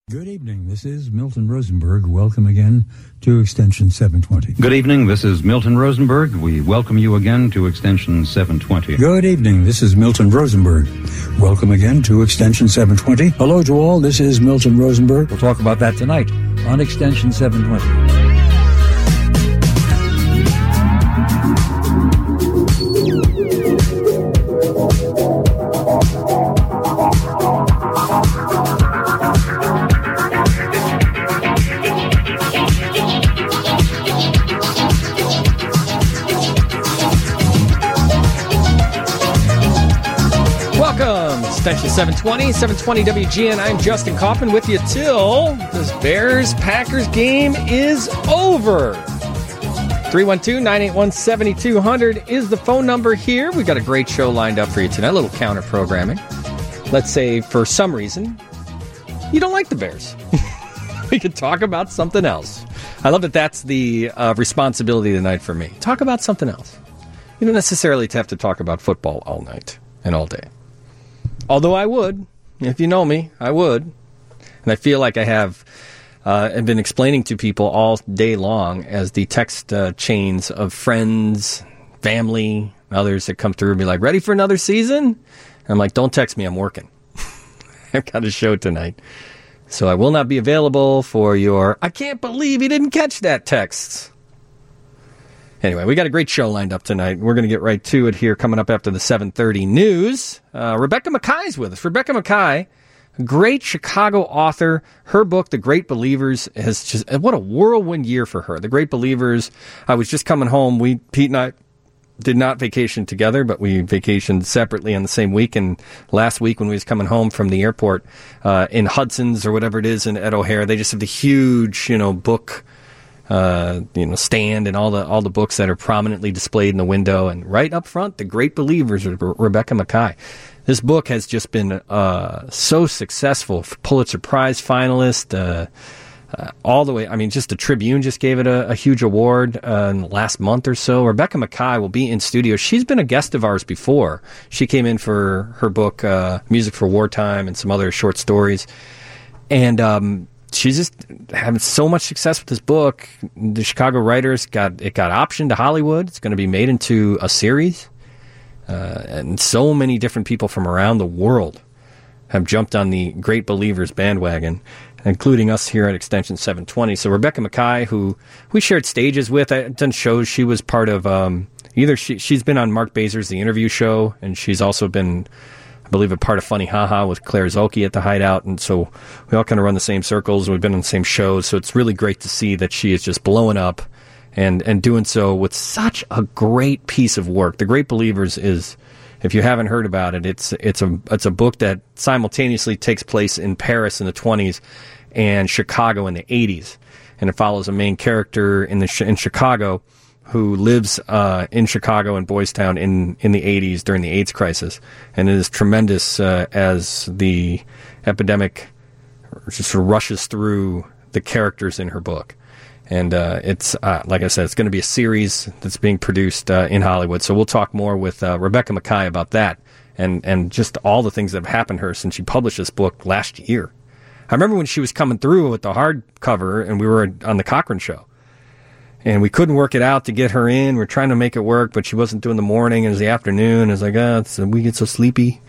Good evening. This is Milton Rosenberg. Welcome again to Extension 720. Good evening. This is Milton Rosenberg. We welcome you again to Extension 720. Good evening. This is Milton Rosenberg. Welcome again to Extension 720. Hello to all. This is Milton Rosenberg. We'll talk about that tonight on Extension 720. Extension 720 WGN. I'm Justin Kaufman with you till this Bears-Packers game is over. 312-981-7200 is the phone number here. We've got a great show lined up for you tonight. A little counter-programming. Let's say for some reason you don't like the Bears. We could talk about something else. I love that that's the responsibility tonight for me. Talk about something else. You don't necessarily have to talk about football all night and all day. Although I would, if you know me, I would. And I feel like I have been explaining to people all day long as the text chains of friends, family, others that come through and be like, ready for another season? And I'm like, don't text me, I'm working. I've got a show tonight. So I will not be available for your, I can't believe you didn't catch that texts. Anyway, we got a great show lined up tonight. We're going to get right to it here coming up after the 7:30 news. Rebecca Mackay's with us. Rebecca Mackay, a great Chicago author. Her book, The Great Believers, has just, what a whirlwind year for her. The Great Believers, I was just coming home. Pete and I did not vacation together, but we vacationed separately on the same week. And last week when we was coming home from the airport in Hudson's or whatever it is at O'Hare, they just have the huge, book stand and all the books that are prominently displayed in the window, and right up front, The Great Believers of Rebecca Mackay. This book has just been so successful. Pulitzer Prize finalist, all the way. I mean, just the Tribune just gave it a huge award in the last month or so. Rebecca Mackay will be in studio. She's been a guest of ours before. She came in for her book, Music for Wartime, and some other short stories. And she's just having so much success with this book. The Chicago writers got optioned to Hollywood. It's going to be made into a series. And so many different people from around the world have jumped on the Great Believers bandwagon, including us here at Extension 720. So Rebecca Mackay, who we shared stages with, I've done shows. She was part of she's been on Mark Bazer's The Interview Show, and she's also been, I believe, a part of Funny Haha with Claire Zolke at the Hideout, and so we all kind of run the same circles, and we've been on the same shows, so it's really great to see that she is just blowing up and doing so with such a great piece of work. The Great Believers is, if you haven't heard about it, it's a book that simultaneously takes place in Paris in the 1920s and Chicago in the 1980s, and it follows a main character in Chicago who lives in Chicago and Boys Town in the 1980s during the AIDS crisis. And it is tremendous as the epidemic just sort of rushes through the characters in her book. And it's, like I said, it's going to be a series that's being produced in Hollywood. So we'll talk more with Rebecca Mackay about that and just all the things that have happened to her since she published this book last year. I remember when she was coming through with the hardcover and we were on the Cochran Show. And we couldn't work it out to get her in. We're trying to make it work, but she wasn't doing the morning. It was the afternoon. It's like, we get so sleepy.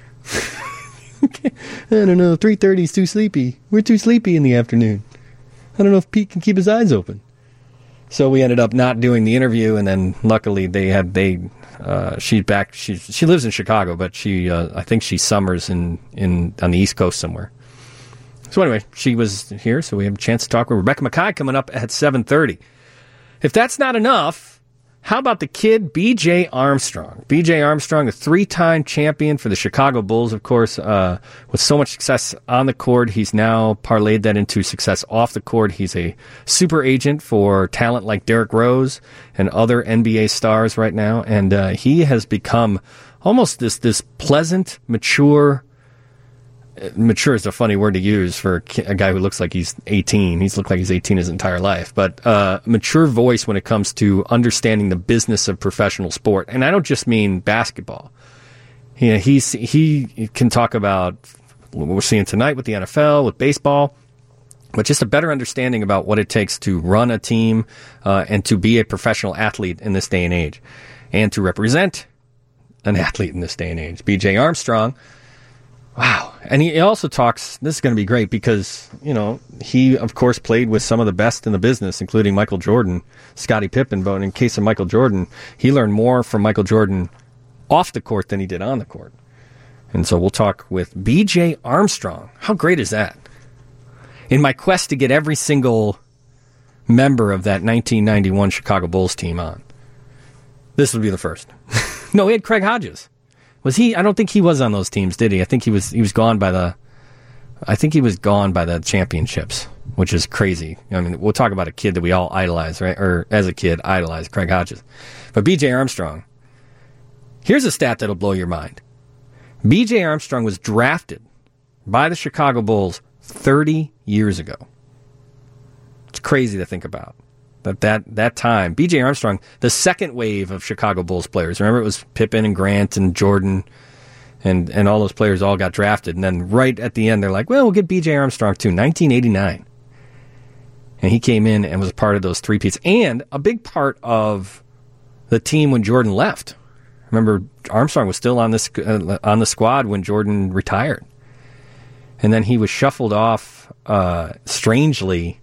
I don't know, 3:30 is too sleepy. We're too sleepy in the afternoon. I don't know if Pete can keep his eyes open. So we ended up not doing the interview, and then luckily she's back. She lives in Chicago, but I think she summers on the East Coast somewhere. So anyway, she was here, so we have a chance to talk with Rebecca Mackay coming up at 7:30. If that's not enough, how about the kid B.J. Armstrong? B.J. Armstrong, a 3-time champion for the Chicago Bulls, of course, with so much success on the court. He's now parlayed that into success off the court. He's a super agent for talent like Derrick Rose and other NBA stars right now, and he has become almost this pleasant, mature mature is a funny word to use for a guy who looks like he's 18. He's looked like he's 18 his entire life. But mature voice when it comes to understanding the business of professional sport. And I don't just mean basketball. You know, he can talk about what we're seeing tonight with the NFL, with baseball. but just a better understanding about what it takes to run a team and to be a professional athlete in this day and age, and to represent an athlete in this day and age. B.J. Armstrong, wow. And he also talks, this is going to be great because, he, of course, played with some of the best in the business, including Michael Jordan, Scottie Pippen. But in case of Michael Jordan, he learned more from Michael Jordan off the court than he did on the court. And so we'll talk with B.J. Armstrong. How great is that? In my quest to get every single member of that 1991 Chicago Bulls team on, this would be the first. No, he had Craig Hodges. Was he? I don't think he was on those teams, did he? I think he was gone by the championships, which is crazy. I mean, we'll talk about a kid that we all idolize, right? Or as a kid, idolized Craig Hodges. But B.J. Armstrong, here's a stat that'll blow your mind. B.J. Armstrong was drafted by the Chicago Bulls 30 years ago. It's crazy to think about. That time, B.J. Armstrong, the second wave of Chicago Bulls players. Remember, it was Pippen and Grant and Jordan and all those players all got drafted. And then right at the end, they're like, well, we'll get B.J. Armstrong too, 1989. And he came in and was a part of those three-peats. And a big part of the team when Jordan left. Remember, Armstrong was still on the squad when Jordan retired. And then he was shuffled off strangely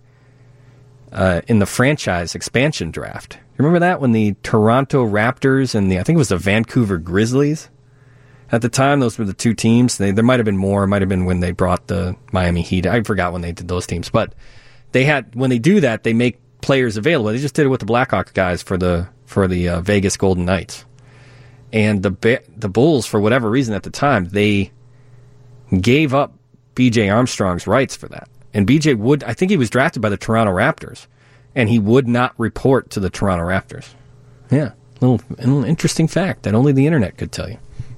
in the franchise expansion draft. You remember that when the Toronto Raptors and I think it was the Vancouver Grizzlies at the time, those were the two teams. There might have been more. It might have been when they brought the Miami Heat. I forgot when they did those teams. But when they do that, they make players available. They just did it with the Blackhawks guys for the Vegas Golden Knights. And the Bulls, for whatever reason at the time, they gave up B.J. Armstrong's rights for that. And B.J. I think he was drafted by the Toronto Raptors, and he would not report to the Toronto Raptors. Yeah, a little interesting fact that only the internet could tell you.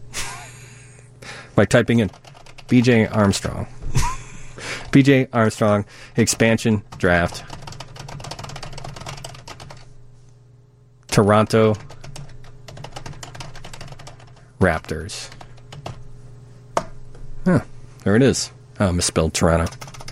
By typing in B.J. Armstrong. B.J. Armstrong, expansion draft. Toronto Raptors. Huh, there it is. Oh, misspelled Toronto.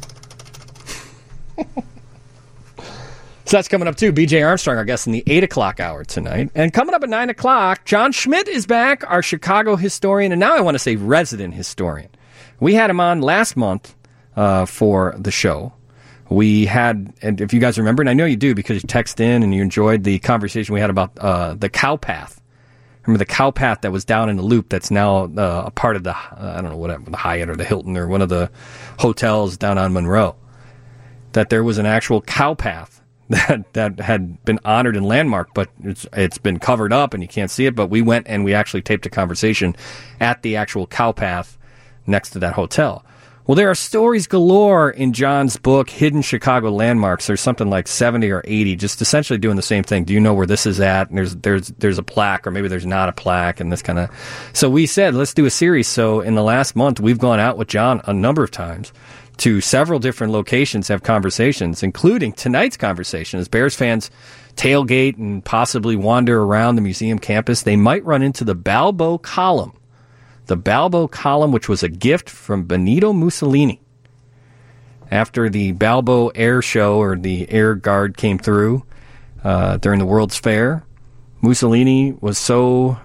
So that's coming up too. B.J. Armstrong, our guest in the 8 o'clock hour tonight. And coming up at 9 o'clock, John Schmidt is back, our Chicago historian, and now I want to say resident historian. We had him on last month for the show. We had, and if you guys remember, and I know you do because you texted in and you enjoyed the conversation we had about the cow path. Remember the cow path that was down in the Loop that's now a part of the, I don't know, whatever, the Hyatt or the Hilton or one of the hotels down on Monroe. That there was an actual cow path that had been honored and landmarked, but it's been covered up and you can't see it. But we went and we actually taped a conversation at the actual cow path next to that hotel. Well, there are stories galore in John's book, Hidden Chicago Landmarks. There's something like 70 or 80, just essentially doing the same thing. Do you know where this is at? And there's a plaque, or maybe there's not a plaque, and this kind of. So we said, let's do a series. So in the last month, we've gone out with John a number of times to several different locations, have conversations, including tonight's conversation. As Bears fans tailgate and possibly wander around the museum campus, they might run into the Balbo Column. The Balbo Column, which was a gift from Benito Mussolini. After the Balbo Air Show, or the Air Guard came through during the World's Fair, Mussolini was so...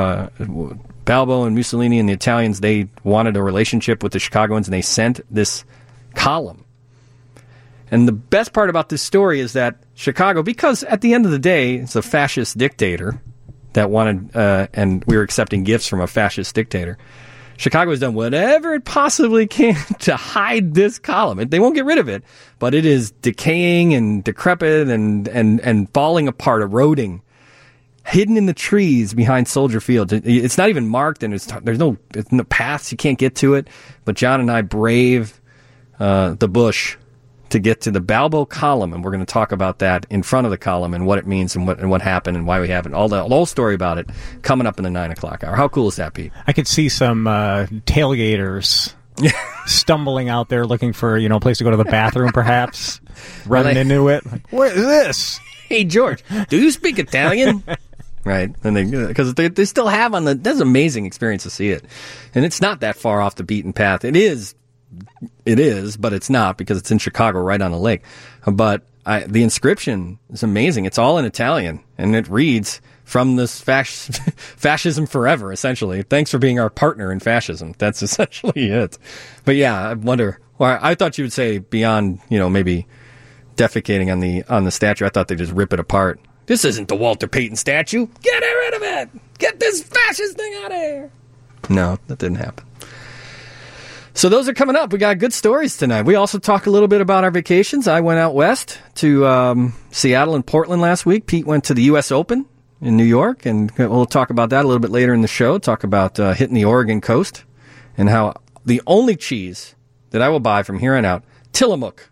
Balbo and Mussolini and the Italians, they wanted a relationship with the Chicagoans, and they sent this column. And the best part about this story is that Chicago, because at the end of the day, it's a fascist dictator that wanted, and we were accepting gifts from a fascist dictator. Chicago has done whatever it possibly can to hide this column. They won't get rid of it, but it is decaying and decrepit and falling apart, eroding, hidden in the trees behind Soldier Field. It's not even marked, and there's no paths. You can't get to it. But John and I brave the bush to get to the Balbo Column, and we're going to talk about that in front of the column and what it means and what happened and why we have it. The whole story about it coming up in the 9 o'clock hour. How cool is that, Pete? I could see some tailgaters stumbling out there looking for a place to go to the bathroom, perhaps running into it. Like, what is this? Hey, George, do you speak Italian? Right, and because they still have that's an amazing experience to see it, and it's not that far off the beaten path. It is it is, but it's not because it's in Chicago, right on the lake. But the inscription is amazing. It's all in Italian, and it reads, "From this fascism forever," essentially. Thanks for being our partner in fascism. That's essentially it. But yeah, I wonder. Well, I thought you would say beyond, maybe defecating on the statue. I thought they'd just rip it apart. This isn't the Walter Payton statue. Get rid of it. Get this fascist thing out of here. No, that didn't happen. So those are coming up. We got good stories tonight. We also talk a little bit about our vacations. I went out west to Seattle and Portland last week. Pete went to the U.S. Open in New York, and we'll talk about that a little bit later in the show. Talk about hitting the Oregon coast and how the only cheese that I will buy from here on out, Tillamook.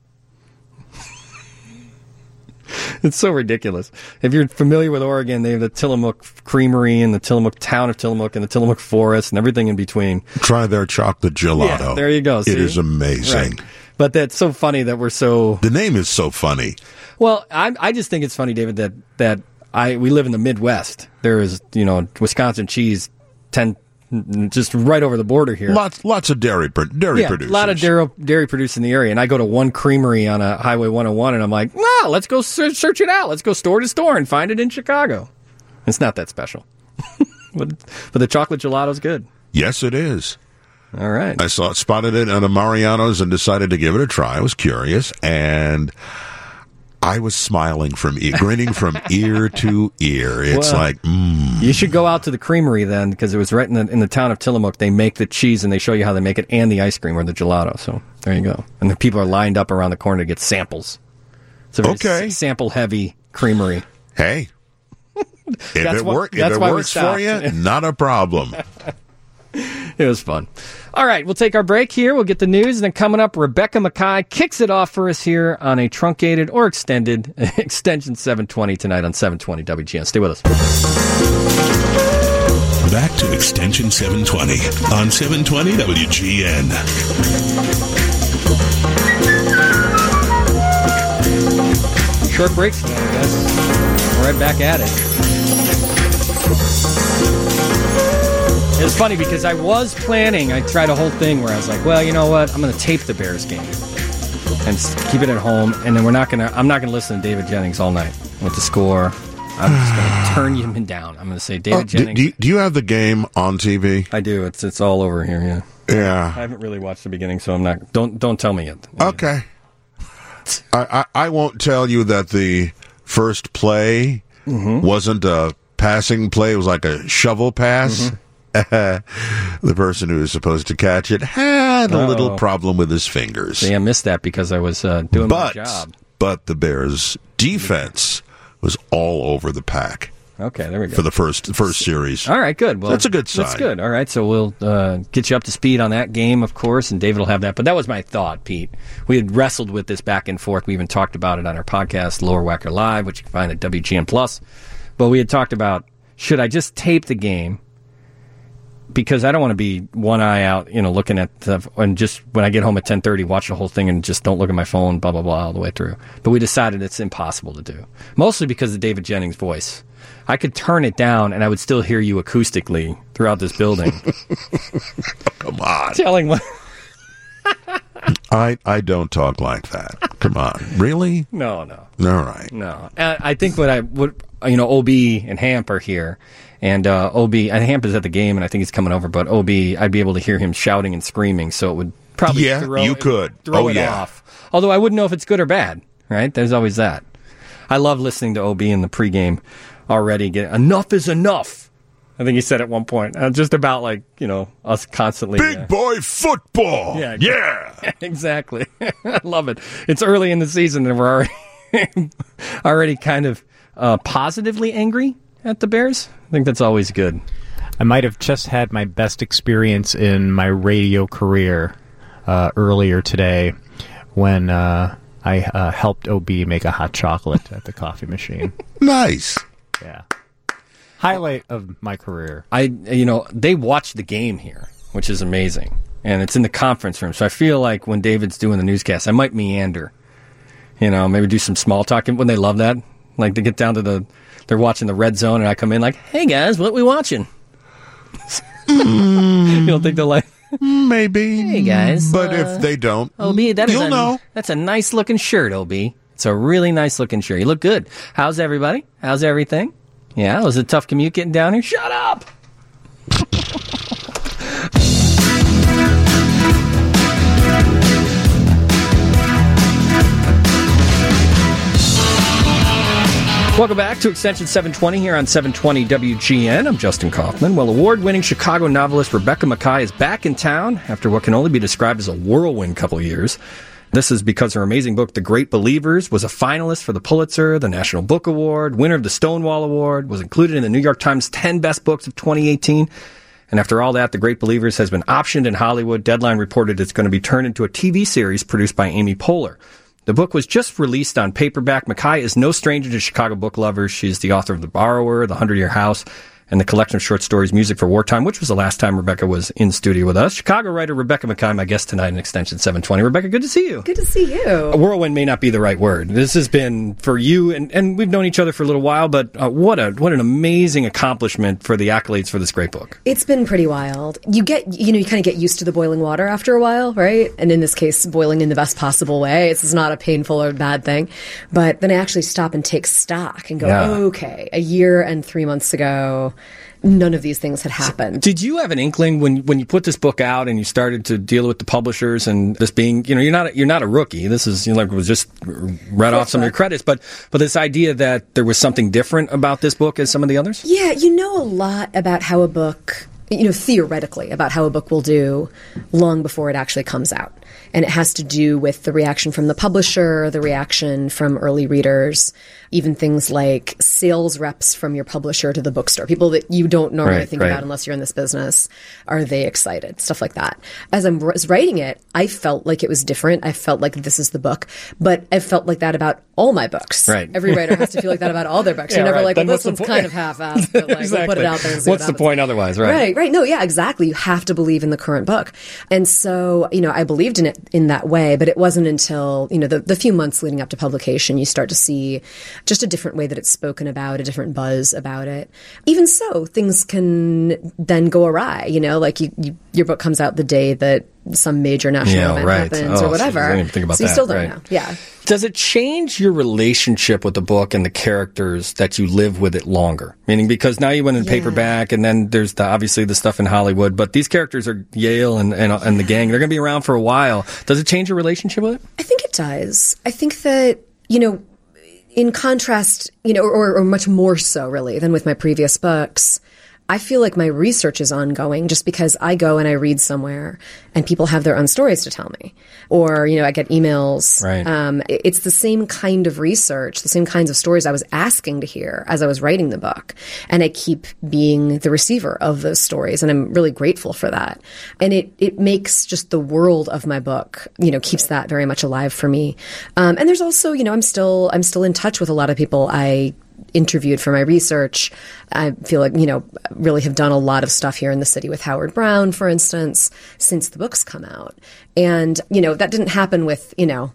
It's so ridiculous. If you're familiar with Oregon, they have the Tillamook Creamery and the Tillamook town of Tillamook and the Tillamook Forest and everything in between. Try their chocolate gelato. Yeah, there you go. See? It is amazing. Right. But that's so funny that we're so... The name is so funny. Well, I just think it's funny, David, that we live in the Midwest. There is, Wisconsin cheese just right over the border here. Lots of dairy producers. A lot of dairy produced in the area. And I go to one creamery on a Highway 101, and I'm like, wow, let's go search it out. Let's go store to store and find it in Chicago. It's not that special. but the chocolate gelato's good. Yes, it is. All right. I spotted it on a Mariano's and decided to give it a try. I was curious, and I was grinning from ear to ear. It's You should go out to the creamery then, because it was right in the town of Tillamook. They make the cheese, and they show you how they make it, and the ice cream or the gelato. So there you go. And the people are lined up around the corner to get samples. It's a very sample-heavy creamery. Hey, if it works for you, not a problem. It was fun. All right, we'll take our break here. We'll get the news, and then coming up, Rebecca Mackay kicks it off for us here on a truncated or extended Extension 720 tonight on 720 WGN. Stay with us. Back to Extension 720 on 720 WGN. Short breaks tonight, I guess. We're right back at it. It was funny because I was planning, I tried a whole thing where I was like, well, you know what, I'm going to tape the Bears game and keep it at home, and then I'm not going to listen to David Jennings all night with the score. I'm just going to turn him down. I'm going to say, David Jennings. Do you have the game on TV? I do. It's all over here, yeah. Yeah. I haven't really watched the beginning, so I'm not, don't tell me yet. Okay. I won't tell you that the first play wasn't a passing play. It was like a shovel pass. The person who was supposed to catch it had a little problem with his fingers. See, I missed that because I was doing my job. But the Bears' defense was all over the pack. Okay, there we go. For the first series. All right, good. Well, that's a good sign. That's good. All right, so we'll get you up to speed on that game, of course, and David will have that. But that was my thought, Pete. We had wrestled with this back and forth. We even talked about it on our podcast, Lower Wacker Live, which you can find at WGN Plus. But we had talked about, should I just tape the game? Because I don't want to be one eye out, looking at stuff, and just when I get home at 10:30, watch the whole thing and just don't look at my phone, blah, blah, blah, all the way through. But we decided it's impossible to do. Mostly because of David Jennings' voice. I could turn it down and I would still hear you acoustically throughout this building. Come on. Telling what... I don't talk like that. Come on. Really? No. All right. No. I think OB and Hamp are here. And OB, and Hamp is at the game, and I think he's coming over. But OB, I'd be able to hear him shouting and screaming, so it would probably throw it off. Although I wouldn't know if it's good or bad, right? There's always that. I love listening to OB in the pregame already. Enough is enough. I think he said at one point, just about us constantly. Big boy football. Yeah. Exactly. I love it. It's early in the season, and we're already kind of positively angry at the Bears. I think that's always good. I might have just had my best experience in my radio career earlier today when I helped OB make a hot chocolate at the coffee machine. Nice. Yeah. Highlight of my career. They watch the game here, which is amazing. And it's in the conference room. So I feel like when David's doing the newscast, I might meander. Maybe do some small talking when they love that. Like to get down to they're watching the red zone, and I come in like, hey, guys, what we watching? You don't think they'll like... Maybe. Hey, guys. But if they don't, OB, you'll know. That's a nice-looking shirt, OB. It's a really nice-looking shirt. You look good. How's everybody? How's everything? Yeah, was it a tough commute getting down here? Shut up! Welcome back to Extension 720 here on 720 WGN. I'm Justin Kaufman. Well, award-winning Chicago novelist Rebecca Makkai is back in town after what can only be described as a whirlwind couple of years. This is because her amazing book, The Great Believers, was a finalist for the Pulitzer, the National Book Award, winner of the Stonewall Award, was included in the New York Times 10 Best Books of 2018. And after all that, The Great Believers has been optioned in Hollywood. Deadline reported it's going to be turned into a TV series produced by Amy Poehler. The book was just released on paperback. Makkai is no stranger to Chicago book lovers. She's the author of The Borrower, The 100-Year House, and the collection of short stories, Music for Wartime, which was the last time Rebecca was in studio with us. Chicago writer Rebecca Makkai, my guest tonight in Extension 720. Rebecca, good to see you. Good to see you. A whirlwind may not be the right word. This has been for you, and we've known each other for a little while, but what an amazing accomplishment for the accolades for this great book. It's been pretty wild. You kind of get used to the boiling water after a while, right? And in this case, boiling in the best possible way. It's not a painful or bad thing. But then I actually stop and take stock and go, okay, a year and 3 months ago, none of these things had happened. Did you have an inkling when you put this book out and you started to deal with the publishers and this being, you're not a rookie. This is, was just read off some of your credits, but this idea that there was something different about this book as some of the others? Yeah, you know a lot about how a book, theoretically, about how a book will do long before it actually comes out. And it has to do with the reaction from the publisher, the reaction from early readers, even things like sales reps from your publisher to the bookstore, people that you don't normally think about unless you're in this business. Are they excited? Stuff like that. As I was writing it, I felt like it was different. I felt like this is the book, but I felt like that about all my books. Right. Every writer has to feel like that about all their books. You're never like, well, this one's kind of half-assed, but we'll put it out there and see what's the point otherwise, right? Right. No, yeah, exactly. You have to believe in the current book. And so, I believed in it in that way, but it wasn't until, the few months leading up to publication, you start to see just a different way that it's spoken about, a different buzz about it. Even so, things can then go awry, like your book comes out the day that some major national event happens or whatever. I didn't even think about so that. You still don't know. Yeah. Does it change your relationship with the book and the characters that you live with it longer? Meaning, because now you went in paperback, and then there's obviously the stuff in Hollywood, but these characters are Yale and the gang. They're going to be around for a while. Does it change your relationship with it? I think it does. I think that, in contrast, or much more so really than with my previous books, I feel like my research is ongoing just because I go and I read somewhere and people have their own stories to tell me. Or, I get emails. Right. It's the same kind of research, the same kinds of stories I was asking to hear as I was writing the book. And I keep being the receiver of those stories. And I'm really grateful for that. And it makes just the world of my book, keeps that very much alive for me. And there's also, I'm still in touch with a lot of people I interviewed for my research. I feel like, really have done a lot of stuff here in the city with Howard Brown, for instance, since the book's come out. And, that didn't happen with,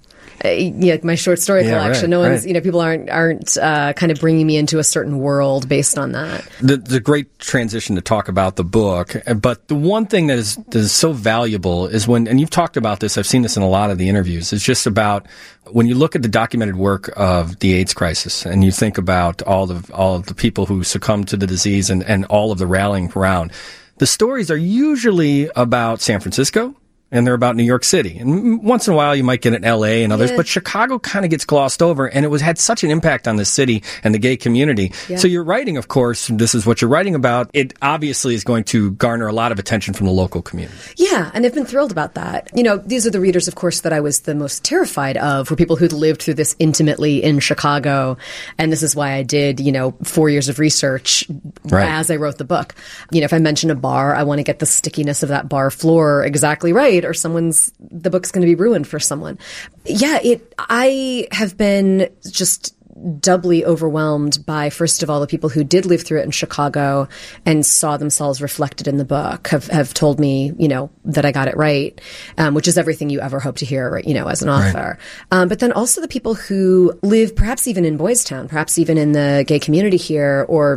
my short story collection. No one's, people aren't kind of bringing me into a certain world based on that. The great transition to talk about the book, but the one thing that is so valuable is and you've talked about this, I've seen this in a lot of the interviews, it's just about when you look at the documented work of the AIDS crisis and you think about all of the people who succumbed to the disease and all of the rallying around, the stories are usually about San Francisco, and they're about New York City. And once in a while you might get an LA and others, but Chicago kind of gets glossed over, and it had such an impact on the city and the gay community. Yeah. So you're writing, of course, this is what you're writing about. It obviously is going to garner a lot of attention from the local community. Yeah, and I've been thrilled about that. These are the readers, of course, that I was the most terrified of, were people who'd lived through this intimately in Chicago. And this is why I did, 4 years of research as I wrote the book. If I mention a bar, I want to get the stickiness of that bar floor exactly right, or the book's going to be ruined for someone. Yeah, I have been just doubly overwhelmed by, first of all, the people who did live through it in Chicago and saw themselves reflected in the book have told me, that I got it right, which is everything you ever hope to hear, as an author. Right. But then also the people who live perhaps even in Boys Town, perhaps even in the gay community here, or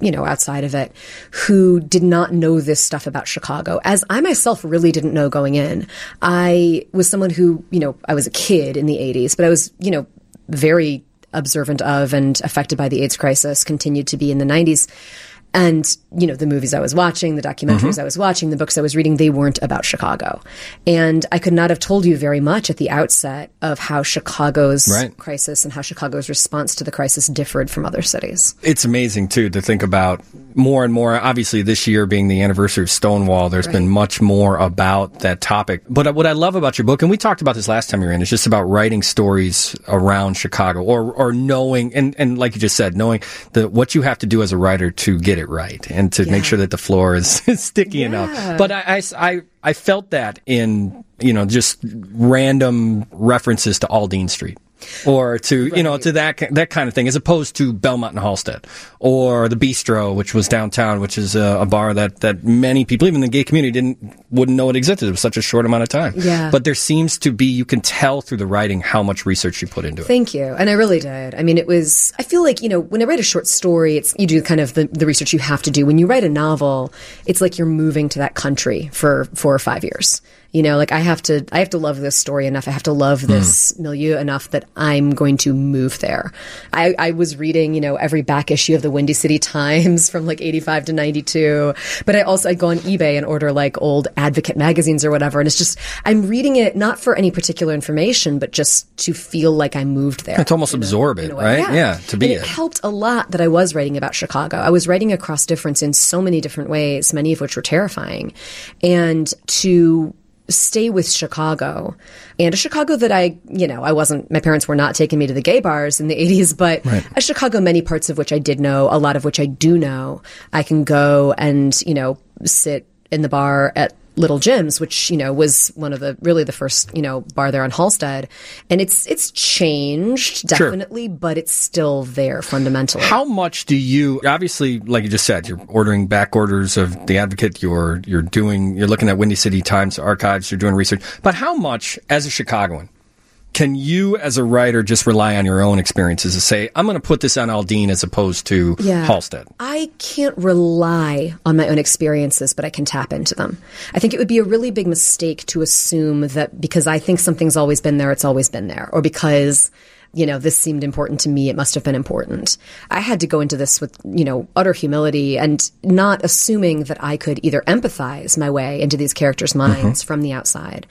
outside of it, who did not know this stuff about Chicago, as I myself really didn't know going in. I was someone who, I was a kid in the 80s, but I was, very observant of and affected by the AIDS crisis, continued to be in the 90s. And, the movies I was watching, the documentaries I was watching, the books I was reading, they weren't about Chicago. And I could not have told you very much at the outset of how Chicago's crisis and how Chicago's response to the crisis differed from other cities. It's amazing, too, to think about more and more. Obviously, this year being the anniversary of Stonewall, there's been much more about that topic. But what I love about your book, and we talked about this last time you were in, is just about writing stories around Chicago or knowing, and like you just said, knowing what you have to do as a writer to get it right and to make sure that the floor is sticky enough. But I felt that in, just random references to Aldine Street. Or to, to that kind of thing, as opposed to Belmont and Halsted, or the Bistro, which was downtown, which is a bar that many people, even in the gay community, wouldn't know it existed. It was such a short amount of time. Yeah. But there seems to be, you can tell through the writing how much research you put into it. Thank you. And I really did. I mean, I feel like, when I write a short story, you do kind of the research you have to do. When you write a novel, it's like you're moving to that country for 4 or 5 years. I have to love this story enough. I have to love this milieu enough that I'm going to move there. I was reading, every back issue of the Windy City Times from 85 to 92. But I'd go on eBay and order old Advocate magazines or whatever. And it's just, I'm reading it not for any particular information, but just to feel like I moved there. To almost absorb it, right? Yeah, to be it. It helped a lot that I was writing about Chicago. I was writing a cross difference in so many different ways, many of which were terrifying. And to stay with Chicago, and a Chicago that my parents were not taking me to the gay bars in the 80s, but a Chicago, many parts of which I did know, a lot of which I do know. I can go and, sit in the bar at Little Jim's, which, was one of the first, bar there on Halsted. And it's changed, definitely, but it's still there fundamentally. How much do you, obviously, like you just said, you're ordering back orders of The Advocate, you're looking at Windy City Times archives, you're doing research, but how much, as a Chicagoan, can you, as a writer, just rely on your own experiences to say, I'm going to put this on Aldine as opposed to Halsted? I can't rely on my own experiences, but I can tap into them. I think it would be a really big mistake to assume that because I think something's always been there, it's always been there. Or because, this seemed important to me, it must have been important. I had to go into this with, utter humility and not assuming that I could either empathize my way into these characters' minds from the outside,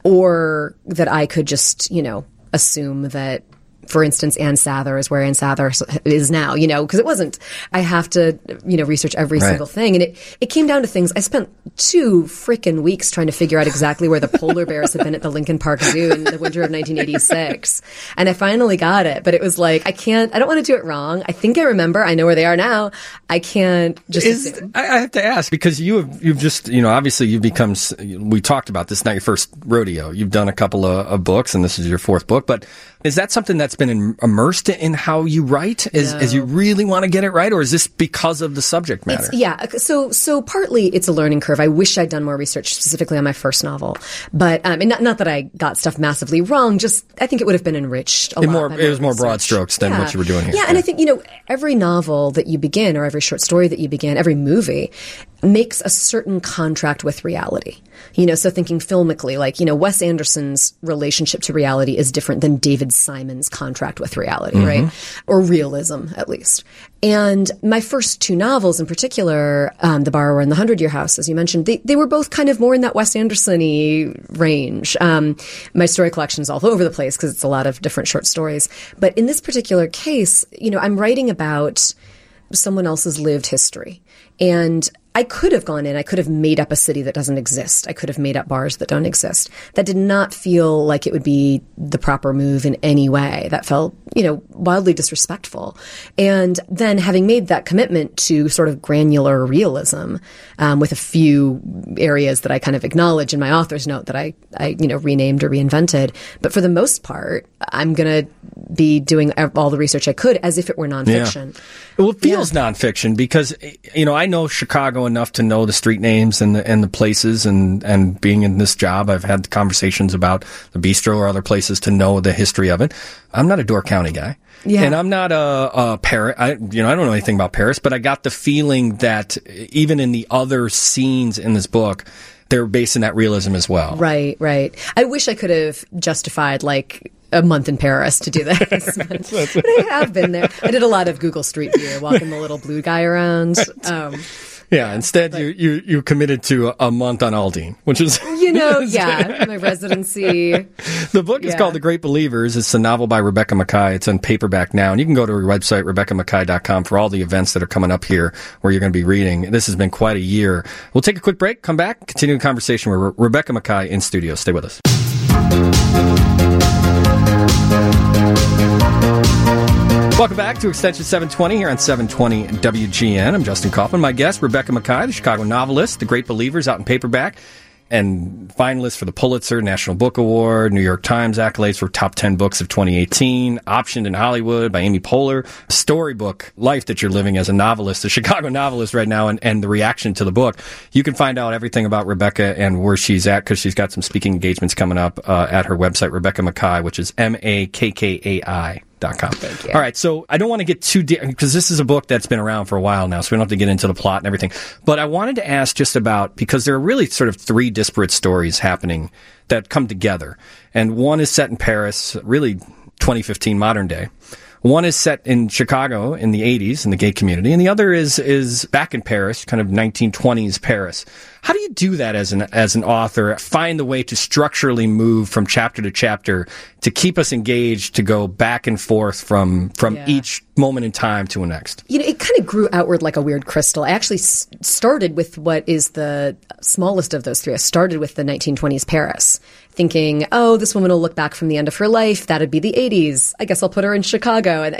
or that I could just, assume that, for instance, Ann Sather is where Ann Sather is now, because it wasn't. I have to, research every single thing. And it came down to things. I spent 2 frickin' weeks trying to figure out exactly where the polar bears had been at the Lincoln Park Zoo in the winter of 1986. And I finally got it. But it was I don't want to do it wrong. I think I remember. I know where they are now. I can't just I have to ask, because you've just, obviously you've become, we talked about this, not your first rodeo. You've done a couple of books, and this is your 4th book. But is that something that's been immersed in how you write? As you really want to get it right, or is this because of the subject matter? So partly it's a learning curve. I wish I'd done more research specifically on my first novel, but and not that I got stuff massively wrong. Just I think it would have been enriched a lot. It was more broad strokes than what you were doing here. Yeah, and I think every novel that you begin, or every short story that you begin, every movie makes a certain contract with reality. So thinking filmically, Wes Anderson's relationship to reality is different than David Simon's contract with reality, right? Or realism, at least. And my first 2 novels in particular, The Borrower and The 100-Year House, as you mentioned, they were both kind of more in that Wes Anderson-y range. My story collection is all over the place because it's a lot of different short stories. But in this particular case, I'm writing about someone else's lived history. And I could have gone in, I could have made up a city that doesn't exist. I could have made up bars that don't exist. That did not feel like it would be the proper move in any way. That felt, wildly disrespectful. And then having made that commitment to sort of granular realism, with a few areas that I kind of acknowledge in my author's note that I renamed or reinvented. But for the most part, I'm going to be doing all the research I could as if it were nonfiction. Yeah. Well, it feels nonfiction because, I know Chicago enough to know the street names and the places, and being in this job, I've had conversations about the bistro or other places to know the history of it. I'm not a Door County guy. Yeah. And I'm not a Paris. I don't know anything about Paris, but I got the feeling that even in the other scenes in this book, they're based in that realism as well. Right. I wish I could have justified a month in Paris to do this, but I have been there. I did a lot of Google Street View, walking the little blue guy around. Instead you committed to a month on Aldine, which is my residency. The book is called The Great Believers. It's a novel by Rebecca Makkai. It's on paperback now, and you can go to her website, RebeccaMakkai.com, for all the events that are coming up here where you're going to be reading. This has been quite a year. We'll take a quick break, come back, continue the conversation with Rebecca Makkai in studio. Stay with us. Welcome back to Extension 720 here on 720 WGN. I'm Justin Kaufman. My guest, Rebecca Makkai, the Chicago novelist, The Great Believers, out in paperback, and finalist for the Pulitzer, National Book Award, New York Times accolades for top 10 books of 2018, optioned in Hollywood by Amy Poehler. Storybook, life that you're living as a novelist, a Chicago novelist right now, and the reaction to the book. You can find out everything about Rebecca and where she's at, because she's got some speaking engagements coming up at her website, Rebecca Makkai, which is MAKKAI.com. Thank you. All right, so I don't want to get too deep, because this is a book that's been around for a while now, so we don't have to get into the plot and everything. But I wanted to ask just about, because there are really sort of three disparate stories happening that come together. And one is set in Paris, really 2015 modern day. One is set in Chicago in the 80s in the gay community, and the other is back in Paris, kind of 1920s Paris. How do you do that as an author? Find the way to structurally move from chapter to chapter to keep us engaged, to go back and forth from each moment in time to the next. It kind of grew outward like a weird crystal. I actually started with what is the smallest of those three. I started with the 1920s Paris, thinking, this woman will look back from the end of her life. That'd be the 80s. I guess I'll put her in Chicago. And,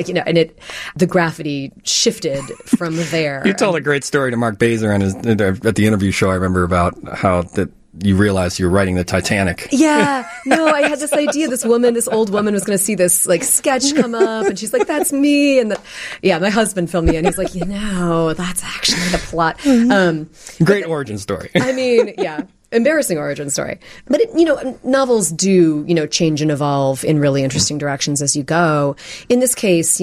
the gravity shifted from there. You told a great story to Mark Baser at the interview show, I remember, about how that you realized you were writing the Titanic. Yeah. No, I had this idea. This old woman was going to see this sketch come up, and she's like, "That's me." And my husband filmed me, and he's like, that's actually the plot. Great origin story. I mean, yeah. Embarrassing origin story. But, novels do, change and evolve in really interesting directions as you go. In this case,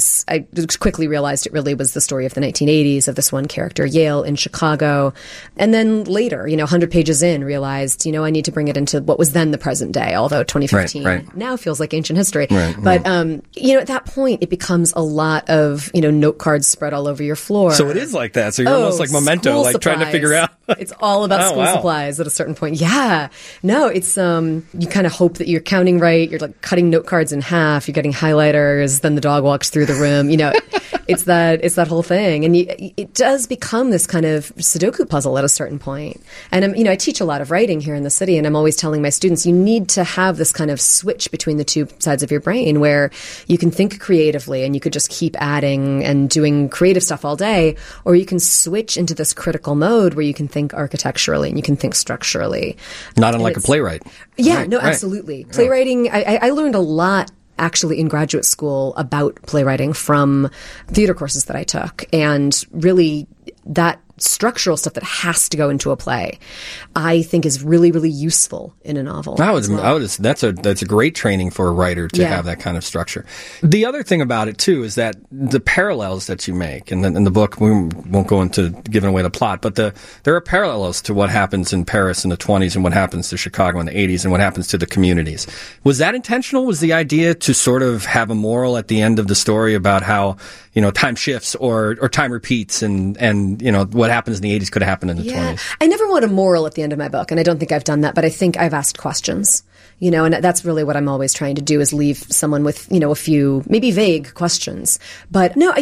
I quickly realized it really was the story of the 1980s, of this one character, Yale, in Chicago. And then later, 100 pages in, realized, I need to bring it into what was then the present day, although 2015 now feels like ancient history. Right, but, at that point, it becomes a lot of, note cards spread all over your floor. So it is like that. So you're almost like Memento, trying to figure out. It's all about school supplies at a certain point. Yeah. No, it's, you kind of hope that you're counting right. You're cutting note cards in half. You're getting highlighters. Then the dog walks through the room. It's that whole thing. And it does become this kind of Sudoku puzzle at a certain point. And I teach a lot of writing here in the city, and I'm always telling my students, you need to have this kind of switch between the two sides of your brain where you can think creatively and you could just keep adding and doing creative stuff all day, or you can switch into this critical mode where you can think architecturally and you can think structurally. Not unlike a playwright. Yeah, right, absolutely. Playwriting, I learned a lot actually in graduate school about playwriting from theater courses that I took, and really that structural stuff that has to go into a play, I think is really, really useful in a novel. That's a great training for a writer to have that kind of structure. The other thing about it too is that the parallels that you make, and in the book we won't go into giving away the plot, but there are parallels to what happens in Paris in the 20s and what happens to Chicago in the 80s and what happens to the communities. Was that intentional? Was the idea to sort of have a moral at the end of the story about how time shifts or time repeats and what happens in the 80s could have happened in the 20s. I never want a moral at the end of my book, and I don't think I've done that, but I think I've asked questions. And that's really what I'm always trying to do, is leave someone with, a few maybe vague questions. But no,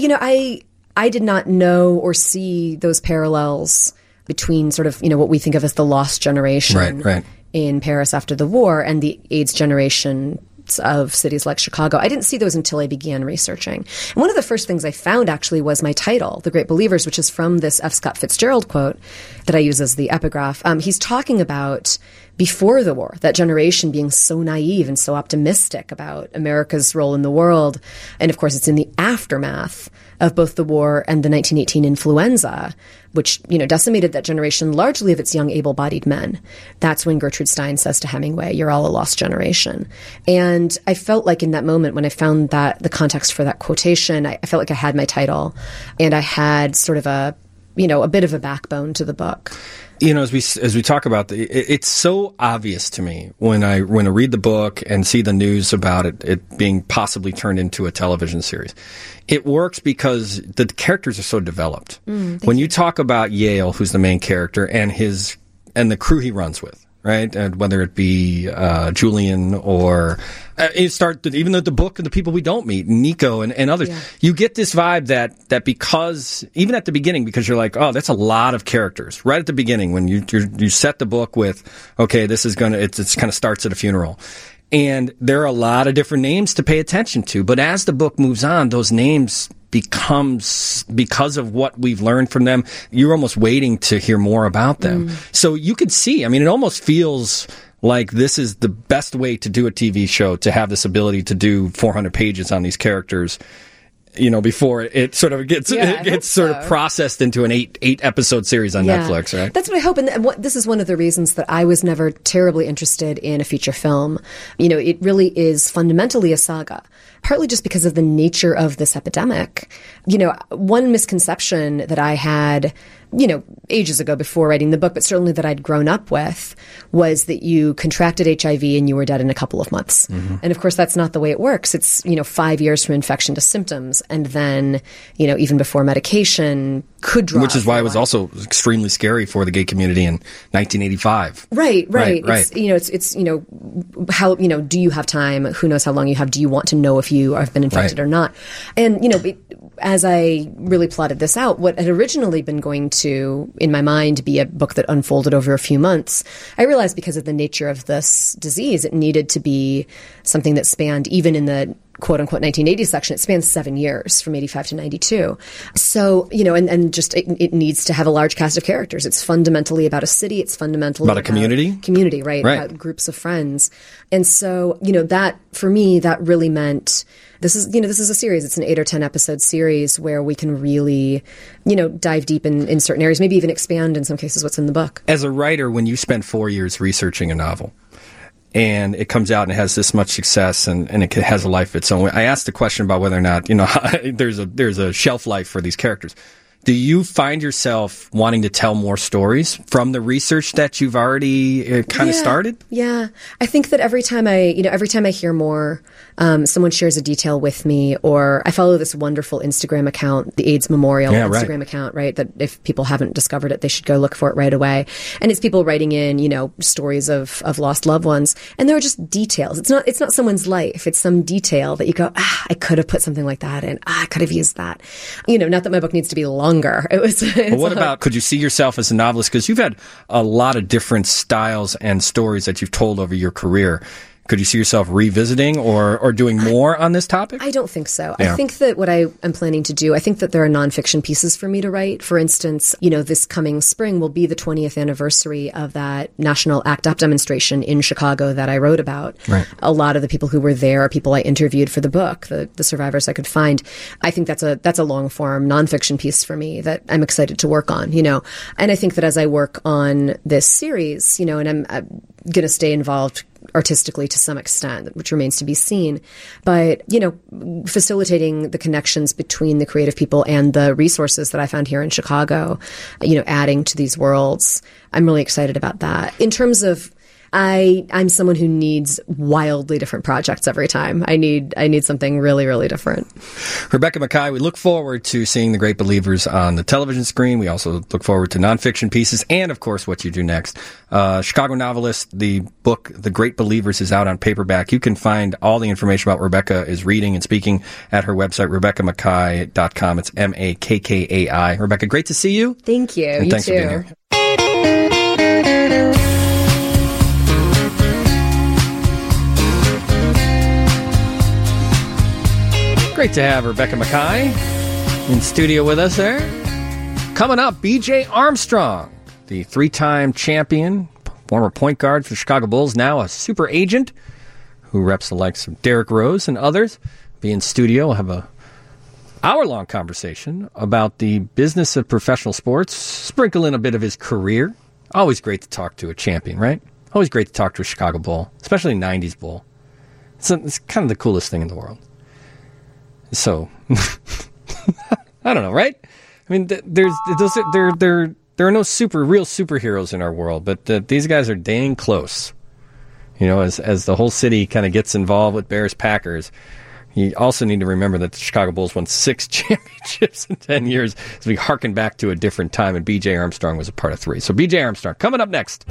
I did not know or see those parallels between sort of, what we think of as the lost generation in Paris after the war and the AIDS generation of cities like Chicago. I didn't see those until I began researching. And one of the first things I found actually was my title, The Great Believers, which is from this F. Scott Fitzgerald quote that I use as the epigraph. He's talking about before the war, that generation being so naive and so optimistic about America's role in the world. And of course, it's in the aftermath of both the war and the 1918 influenza, which, decimated that generation largely of its young, able-bodied men. That's when Gertrude Stein says to Hemingway, "You're all a lost generation." And I felt like in that moment when I found that the context for that quotation, I felt like I had my title and I had sort of a bit of a backbone to the book. As we talk about it's so obvious to me when I read the book and see the news about it being possibly turned into a television series. It works because the characters are so developed. When you talk about Yale, who's the main character, and the crew he runs with, right? And whether it be Julian or even the book and the people we don't meet, Nico and others, you get this vibe that because even at the beginning, because you're like, oh, that's a lot of characters right at the beginning when you set the book with, okay, this is it's kind of starts at a funeral. And there are a lot of different names to pay attention to. But as the book moves on, those names becomes, because of what we've learned from them, you're almost waiting to hear more about them. So you could see, it almost feels like this is the best way to do a TV show, to have this ability to do 400 pages on these characters, before it sort of gets of processed into an eight episode series on Netflix, right? That's what I hope. And this is one of the reasons that I was never terribly interested in a feature film. It really is fundamentally a saga, partly just because of the nature of this epidemic. One misconception that I had, ages ago before writing the book, but certainly that I'd grown up with, was that you contracted HIV and you were dead in a couple of months. And of course, that's not the way it works. It's, 5 years from infection to symptoms. And then, even before medication could draw. Which is why it was also extremely scary for the gay community in 1985. Right. It's how, do you have time? Who knows how long you have? Do you want to know if you have been infected or not? And, as I really plotted this out, what had originally been going to, in my mind, be a book that unfolded over a few months, I realized because of the nature of this disease, it needed to be something that spanned, even in the quote-unquote 1980 section, it spans 7 years from 85 to 92. So, and just it needs to have a large cast of characters. It's fundamentally about a city. It's fundamentally about a community. Community, right? About groups of friends. And so, that, for me, that really meant this is a series. It's an 8 or 10 episode series where we can really, dive deep in certain areas, maybe even expand in some cases what's in the book. As a writer, when you spend 4 years researching a novel, and it comes out and it has this much success and it has a life of its own. I asked the question about whether or not, there's a shelf life for these characters. Do you find yourself wanting to tell more stories from the research that you've already kind of started? Yeah. I think that every time I hear more, someone shares a detail with me, or I follow this wonderful Instagram account, the AIDS Memorial Instagram account, right? That if people haven't discovered it, they should go look for it right away. And it's people writing in, stories of lost loved ones. And there are just details. It's not someone's life. It's some detail that you go, I could have put something like that in. I could have used that. Not that my book needs to be longer. But what about, could you see yourself as a novelist? Because you've had a lot of different styles and stories that you've told over your career. Could you see yourself revisiting or doing more on this topic? I don't think so. Yeah. I think that what I am planning to do, I think that there are nonfiction pieces for me to write. For instance, this coming spring will be the 20th anniversary of that National ACT UP demonstration in Chicago that I wrote about. Right. A lot of the people who were there are people I interviewed for the book, the survivors I could find. I think that's a long form nonfiction piece for me that I'm excited to work on, And I think that as I work on this series, and I'm going to stay involved artistically to some extent, which remains to be seen. But, facilitating the connections between the creative people and the resources that I found here in Chicago, adding to these worlds, I'm really excited about that. In terms of, I'm someone who needs wildly different projects every time. I need something really, really different. Rebecca Makkai, we look forward to seeing The Great Believers on the television screen. We also look forward to nonfiction pieces and, of course, what you do next. Chicago novelist, the book The Great Believers is out on paperback. You can find all the information about Rebecca is reading and speaking at her website, RebeccaMakkai.com. It's Makkai. Rebecca, great to see you. Thank you. And you thanks too. for being here. Great to have Rebecca Makkai in studio with us there. Coming up, BJ Armstrong, the 3-time champion, former point guard for the Chicago Bulls, now a super agent who reps the likes of Derrick Rose and others. Be in studio. We'll have a hour-long conversation about the business of professional sports, sprinkle in a bit of his career. Always great to talk to a champion, right? Always great to talk to a Chicago Bull, especially a 90s Bull. It's kind of the coolest thing in the world. So, I don't know, right? I mean, there are no real superheroes in our world, but these guys are dang close. You know, as the whole city kind of gets involved with Bears-Packers, you also need to remember that the Chicago Bulls won 6 championships in 10 years as we harken back to a different time, and B.J. Armstrong was a part of 3. So B.J. Armstrong, coming up next.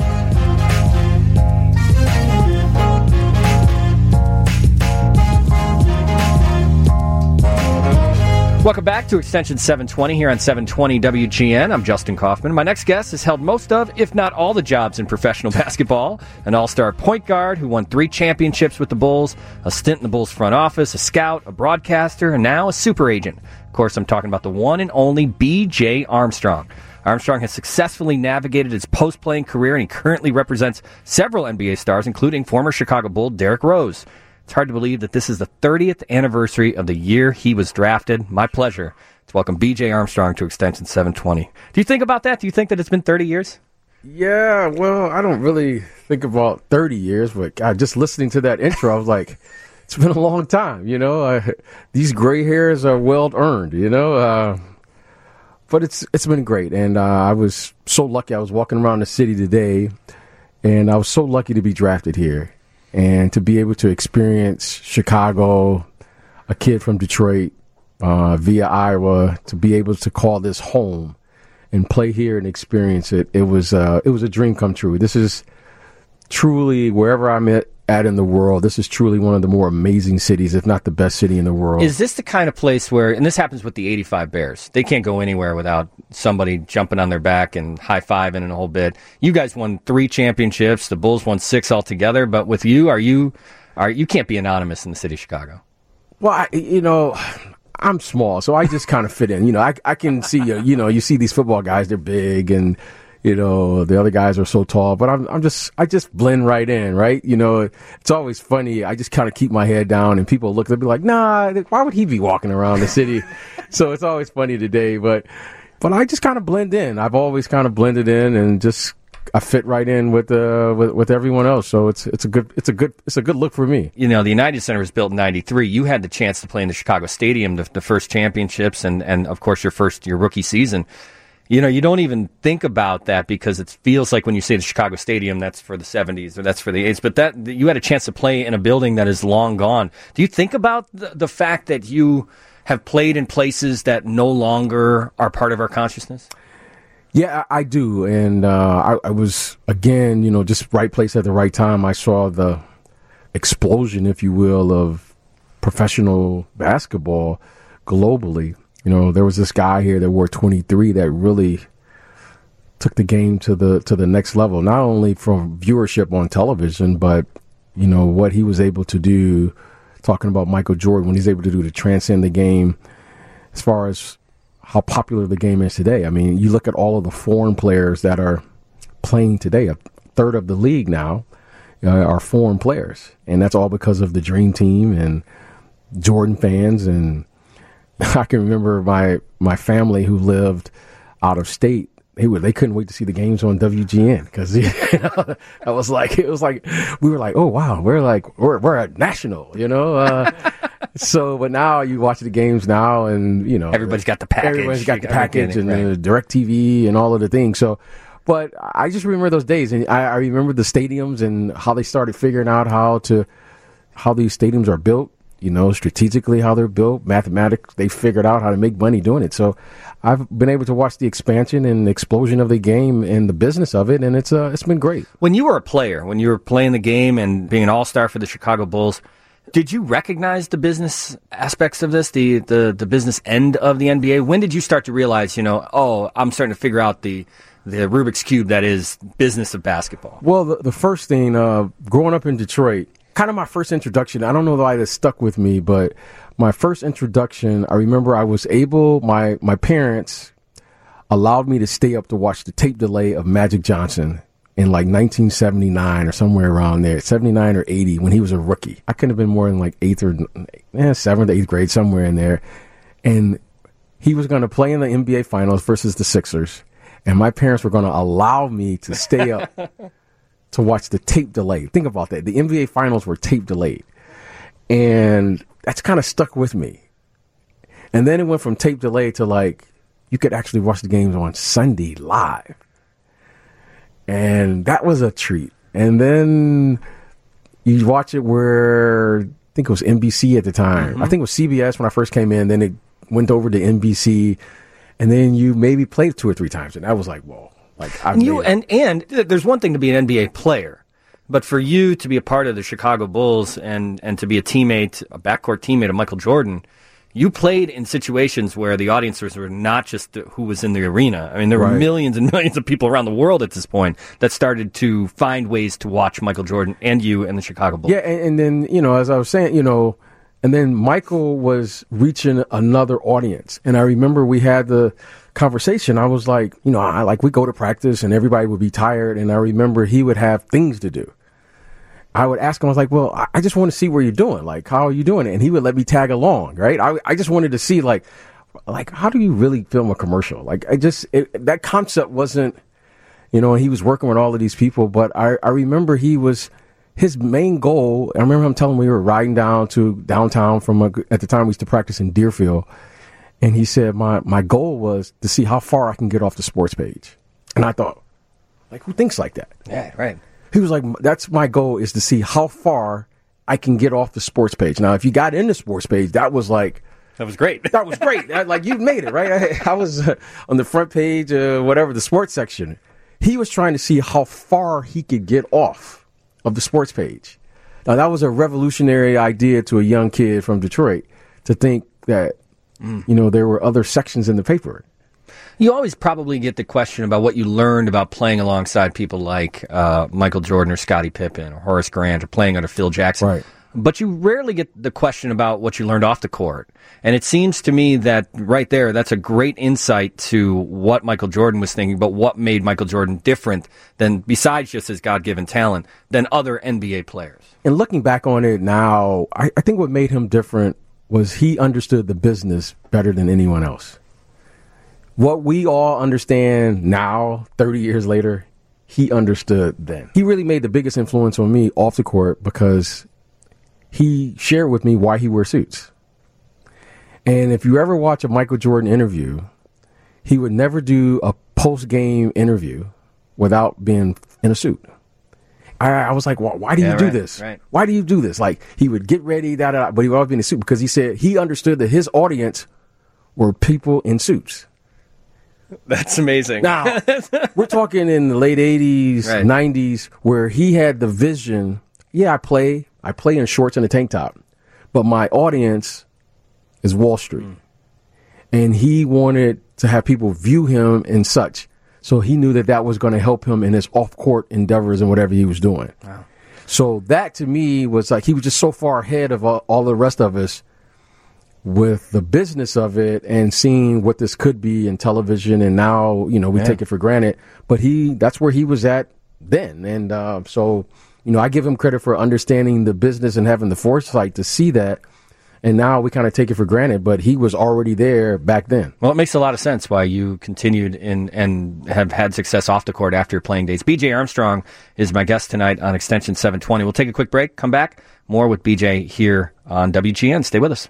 Welcome back to Extension 720 here on 720 WGN. I'm Justin Kaufman. My next guest has held most of, if not all, the jobs in professional basketball. An all-star point guard who won 3 championships with the Bulls, a stint in the Bulls front office, a scout, a broadcaster, and now a super agent. Of course, I'm talking about the one and only B.J. Armstrong. Armstrong has successfully navigated his post-playing career, and he currently represents several NBA stars, including former Chicago Bull Derrick Rose. It's hard to believe that this is the 30th anniversary of the year he was drafted. My pleasure to welcome B.J. Armstrong to Extension 720. Do you think about that? Do you think that it's been 30 years? Yeah, well, I don't really think about 30 years, but God, just listening to that intro, I was like, it's been a long time, you know. These gray hairs are well earned, you know. But it's been great, and I was so lucky. I was walking around the city today, and I was so lucky to be drafted here. And to be able to experience Chicago, a kid from Detroit, via Iowa, to be able to call this home and play here and experience it, it was a dream come true. This is truly, wherever I'm at in the world, this is truly one of the more amazing cities, if not the best city in the world. Is this the kind of place where, and this happens with the 85 Bears, they can't go anywhere without somebody jumping on their back and high-fiving and a whole bit. You guys won 3 championships. The Bulls won 6 altogether. But with you, you can't be anonymous in the city of Chicago. Well, I'm small, so I just kind of fit in. You know, I can see, you see these football guys, they're big, and you know, the other guys are so tall, but I just blend right in, right? You know, it's always funny. I just kind of keep my head down, and people look, they'll be like, nah, why would he be walking around the city? So it's always funny today, but I just kind of blend in. I've always kind of blended in, and just I fit right in with everyone else. So it's a good look for me. You know, the United Center was built in '93. You had the chance to play in the Chicago Stadium, the first championships, and of course your rookie season. You know, you don't even think about that because it feels like when you say the Chicago Stadium, that's for the 70s or that's for the 80s. But that you had a chance to play in a building that is long gone. Do you think about the fact that you have played in places that no longer are part of our consciousness? Yeah, I do. And I was, again, you know, just right place at the right time. I saw the explosion, if you will, of professional basketball globally. You know, there was this guy here that wore 23 that really took the game to the next level, not only from viewership on television, but, you know, what he was able to do, talking about Michael Jordan, what he's able to do to transcend the game as far as how popular the game is today. I mean, you look at all of the foreign players that are playing today, a third of the league now are foreign players. And that's all because of the Dream Team and Jordan fans. And I can remember my family who lived out of state. They couldn't wait to see the games on WGN because it was like we were like, oh wow, we're a national, you know. So, but now you watch the games now, and you know everybody's got the package. Everybody's got the package and right. DirecTV and all of the things. So, but I just remember those days, and I remember the stadiums and how they started figuring out how these stadiums are built. You know, strategically how they're built, mathematics, they figured out how to make money doing it. So I've been able to watch the expansion and the explosion of the game and the business of it, and it's been great. When you were a player, when you were playing the game and being an all-star for the Chicago Bulls, did you recognize the business aspects of this, the business end of the NBA? When did you start to realize, you know, oh, I'm starting to figure out the Rubik's Cube that is business of basketball? Well, the first thing, growing up in Detroit, kind of my first introduction, I don't know why this stuck with me, but my first introduction, I remember I was able, my parents allowed me to stay up to watch the tape delay of Magic Johnson in like 1979 or somewhere around there, 79 or 80, when he was a rookie. I couldn't have been more than like 7th or 8th grade, somewhere in there. And he was going to play in the NBA Finals versus the Sixers. And my parents were going to allow me to stay up to watch the tape delay. Think about that. The NBA Finals were tape delayed. And that's kind of stuck with me. And then it went from tape delay to like, you could actually watch the games on Sunday live. And that was a treat. And then you watch it where, I think it was NBC at the time. I think it was CBS when I first came in. Then it went over to NBC. And then you maybe played 2 or 3 times. And I was like, whoa. Like, and there's one thing to be an NBA player. But for you to be a part of the Chicago Bulls and to be a teammate, a backcourt teammate of Michael Jordan, you played in situations where the audiences were not just who was in the arena. I mean, there were millions and millions of people around the world at this point that started to find ways to watch Michael Jordan and you and the Chicago Bulls. Yeah, and then, as I was saying, and then Michael was reaching another audience. And I remember we had the conversation. I was like, we go to practice and everybody would be tired. And I remember he would have things to do. I would ask him, I was like, well, I just want to see where you're doing. Like, how are you doing it? And he would let me tag along, right? I just wanted to see, like, how do you really film a commercial? Like, that concept wasn't, and he was working with all of these people. But I remember his main goal, I remember him telling me we were riding down to downtown at the time we used to practice in Deerfield. And he said, my goal was to see how far I can get off the sports page. And I thought, like, who thinks like that? Yeah, right. He was like, that's my goal, is to see how far I can get off the sports page. Now, if you got in the sports page, that was great. That was great. Like, you made it, right? I was on the front page, whatever, the sports section. He was trying to see how far he could get off of the sports page. Now, that was a revolutionary idea to a young kid from Detroit to think that, there were other sections in the paper. You always probably get the question about what you learned about playing alongside people like Michael Jordan or Scottie Pippen or Horace Grant or playing under Phil Jackson. Right. But you rarely get the question about what you learned off the court. And it seems to me that right there, that's a great insight to what Michael Jordan was thinking, but what made Michael Jordan different than, besides just his God-given talent, than other NBA players. And looking back on it now, I think what made him different was he understood the business better than anyone else. What we all understand now, 30 years later, he understood then. He really made the biggest influence on me off the court because he shared with me why he wears suits. And if you ever watch a Michael Jordan interview, he would never do a post-game interview without being in a suit. I was like, well, why do you do this? Right. Why do you do this? Like, he would get ready, but he would always be in a suit because he said he understood that his audience were people in suits. That's amazing. Now, we're talking in the late 80s, 90s, where he had the vision. Yeah, I play in shorts and a tank top, but my audience is Wall Street. And he wanted to have people view him in such. So he knew that was going to help him in his off-court endeavors and whatever he was doing. Wow. So that, to me, was like he was just so far ahead of all the rest of us with the business of it and seeing what this could be in television. And now, we take it for granted. But that's where he was at then. And so, I give him credit for understanding the business and having the foresight to see that. And now we kind of take it for granted, but he was already there back then. Well, it makes a lot of sense why you continued and have had success off the court after your playing days. BJ Armstrong is my guest tonight on Extension 720. We'll take a quick break, come back, more with BJ here on WGN. Stay with us.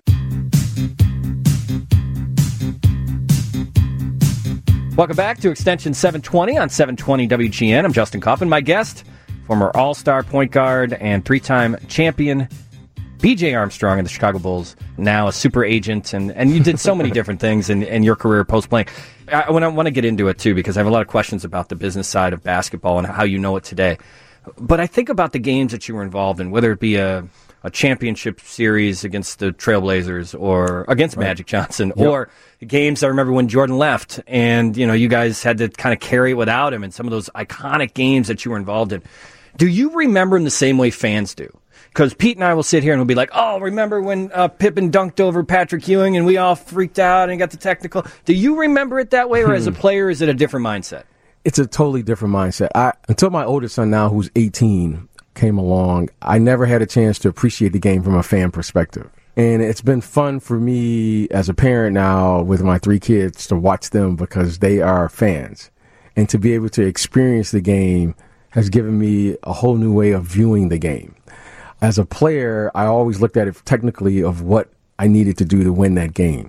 Welcome back to Extension 720 on 720 WGN. I'm Justin Kaufman. My guest, former All-Star point guard and 3-time champion BJ Armstrong in the Chicago Bulls, now a super agent, and you did so many different things in your career post-playing. I want to get into it, too, because I have a lot of questions about the business side of basketball and how you know it today. But I think about the games that you were involved in, whether it be a championship series against the Trailblazers or against Magic Johnson, or games I remember when Jordan left and, you guys had to kind of carry it without him, and some of those iconic games that you were involved in. Do you remember in the same way fans do? Because Pete and I will sit here and we'll be like, oh, remember when Pippen dunked over Patrick Ewing and we all freaked out and got the technical? Do you remember it that way, or as a player, is it a different mindset? It's a totally different mindset. Until my oldest son now, who's 18, came along, I never had a chance to appreciate the game from a fan perspective. And it's been fun for me as a parent now with my 3 kids to watch them because they are fans. And to be able to experience the game has given me a whole new way of viewing the game. As a player, I always looked at it technically of what I needed to do to win that game.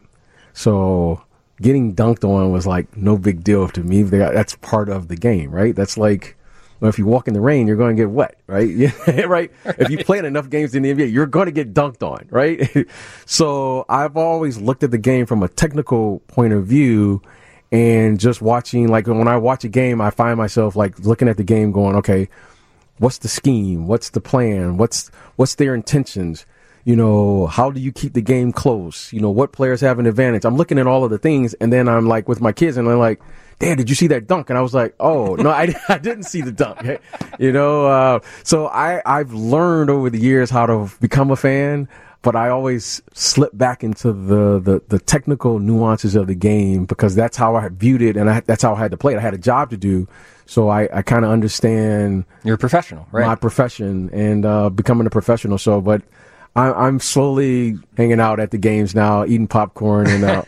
So getting dunked on was like no big deal to me. That's part of the game, right? That's like, well, if you walk in the rain, you're going to get wet, right? Yeah, right. If you play enough games in the NBA, you're going to get dunked on, right? So I've always looked at the game from a technical point of view, and just watching, like when I watch a game, I find myself like looking at the game going, okay, what's the scheme? What's the plan? What's their intentions? You know, how do you keep the game close? You know, what players have an advantage? I'm looking at all of the things, and then I'm like with my kids, and I'm like, Dad, did you see that dunk? And I was like, oh, no, I didn't see the dunk. You know, so I've learned over the years how to become a fan, but I always slip back into the technical nuances of the game because that's how I viewed it, and that's how I had to play it. I had a job to do, so I kind of understand. You're a professional, right? My profession and becoming a professional. So, but I'm slowly hanging out at the games now, eating popcorn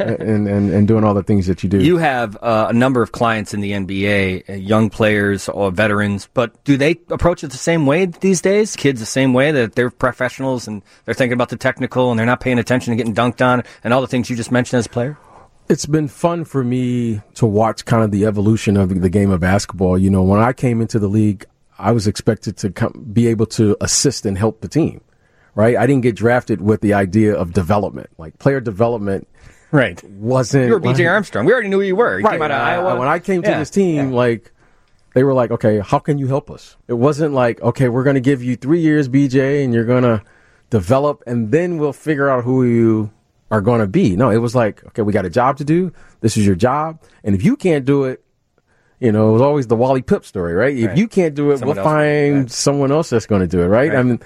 and doing all the things that you do. You have a number of clients in the NBA, young players or veterans, but do they approach it the same way these days? Kids the same way, that they're professionals and they're thinking about the technical and they're not paying attention to getting dunked on and all the things you just mentioned as a player? It's been fun for me to watch kind of the evolution of the game of basketball. You know, when I came into the league, I was expected to be able to assist and help the team. Right, I didn't get drafted with the idea of development, like player development. Right, wasn't. You were B.J. Armstrong. We already knew who you were. You came out of Iowa. When I came to this team, like they were like, okay, how can you help us? It wasn't like, okay, we're going to give you 3 years, B.J., and you're going to develop, and then we'll figure out who you are going to be. No, it was like, okay, we got a job to do. This is your job, and if you can't do it, you know, it was always the Wally Pipp story, right? If you can't do it, we'll find someone else that's going to do it, right? I mean.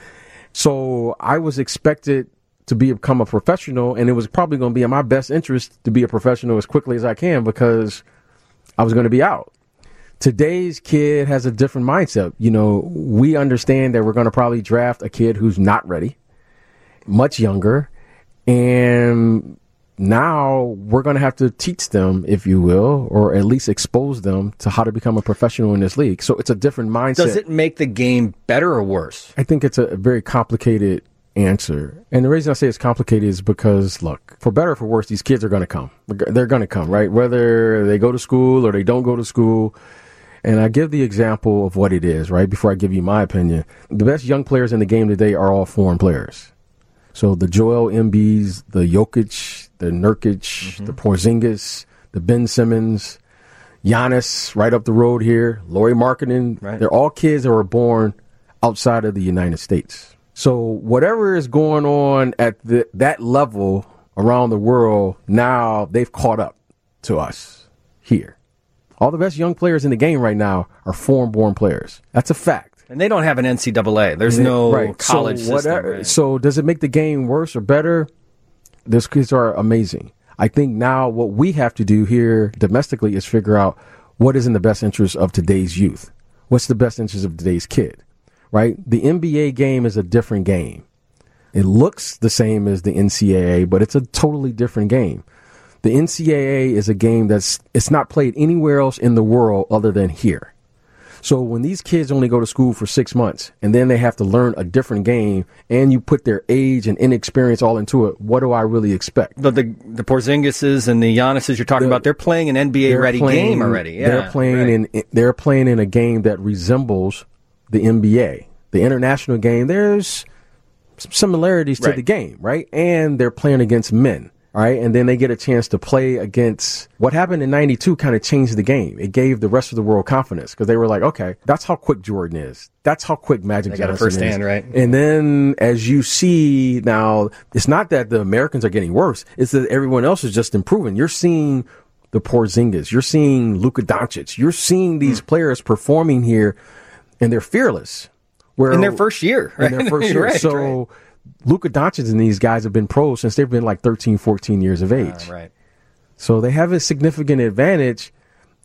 So I was expected to become a professional, and it was probably going to be in my best interest to be a professional as quickly as I can because I was going to be out. Today's kid has a different mindset. You know, we understand that we're going to probably draft a kid who's not ready, much younger, and now we're going to have to teach them, if you will, or at least expose them to how to become a professional in this league. So it's a different mindset. Does it make the game better or worse? I think it's a very complicated answer. And the reason I say it's complicated is because, look, for better or for worse, these kids are going to come. They're going to come, right? Whether they go to school or they don't go to school. And I give the example of what it is, right, before I give you my opinion. The best young players in the game today are all foreign players. So the Joel Embiids, the Jokic, the Nurkic, the Porzingis, the Ben Simmons, Giannis right up the road here, Lauri Markkanen, they're all kids that were born outside of the United States. So whatever is going on at that level around the world, now they've caught up to us here. All the best young players in the game right now are foreign-born players. That's a fact. And they don't have an NCAA. There's no college system. Right? So does it make the game worse or better? Those kids are amazing. I think now what we have to do here domestically is figure out what is in the best interest of today's youth. What's the best interest of today's kid, right? The NBA game is a different game. It looks the same as the NCAA, but it's a totally different game. The NCAA is a game it's not played anywhere else in the world other than here. So when these kids only go to school for 6 months and then they have to learn a different game and you put their age and inexperience all into it, what do I really expect? But the Porzingises and the Giannises you're talking about, they're playing an NBA-ready game already. Yeah, they're playing in a game that resembles the NBA. The international game, there's some similarities to the game, right? And they're playing against men. All right, and then they get a chance to play against what happened in 92 kind of changed the game. It gave the rest of the world confidence because they were like, okay, that's how quick Jordan is. That's how quick Magic Johnson is. They got a first hand, right? And then as you see now, it's not that the Americans are getting worse. It's that everyone else is just improving. You're seeing the Porzingis. You're seeing Luka Doncic. You're seeing these players performing here, and they're fearless. In their first year. Right? In their first year. So Luka Doncic and these guys have been pros since they've been like 13, 14 years of age. Right. So they have a significant advantage.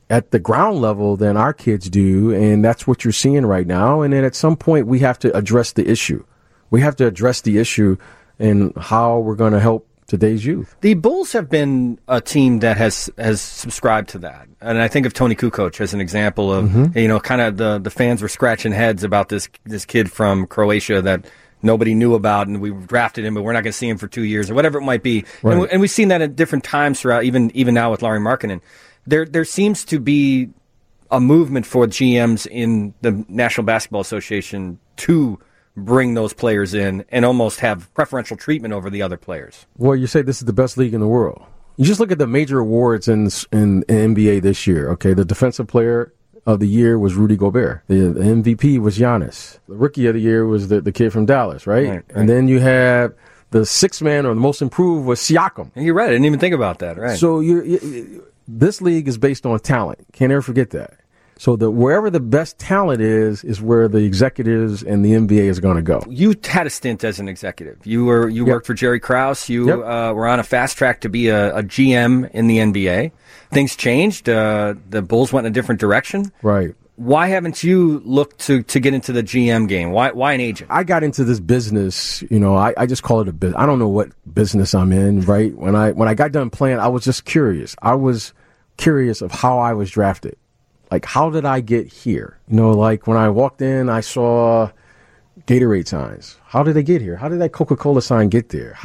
at the ground level than our kids do, and that's what you're seeing right now. And then at some point, we have to address the issue. We have to address the issue and how we're going to help today's youth. The Bulls have been a team that has subscribed to that. And I think of Tony Kukoc as an example of, kind of the fans were scratching heads about this kid from Croatia that nobody knew about, and we drafted him, but we're not going to see him for 2 years or whatever it might be. Right. And we've seen that at different times throughout, even now with Lauri Markkanen. There seems to be a movement for GMs in the National Basketball Association to bring those players in and almost have preferential treatment over the other players. Well, you say this is the best league in the world. You just look at the major awards in NBA this year. Okay, the Defensive Player of the Year was Rudy Gobert. The MVP was Giannis. The Rookie of the Year was the kid from Dallas, right? And then you have the sixth man or the most improved was Siakam. And you're right. I didn't even think about that. Right. So this league is based on talent. Can't ever forget that. So wherever the best talent is where the executives and the NBA is going to go. You had a stint as an executive. You worked for Jerry Krause. You were on a fast track to be a GM in the NBA. Things changed. The Bulls went in a different direction. Right. Why haven't you looked to get into the GM game? Why an agent? I got into this business, I just call it a business. I don't know what business I'm in, right? When I got done playing, I was just curious. I was curious of how I was drafted. Like, how did I get here? Like when I walked in, I saw Gatorade signs. How did they get here? How did that Coca-Cola sign get there?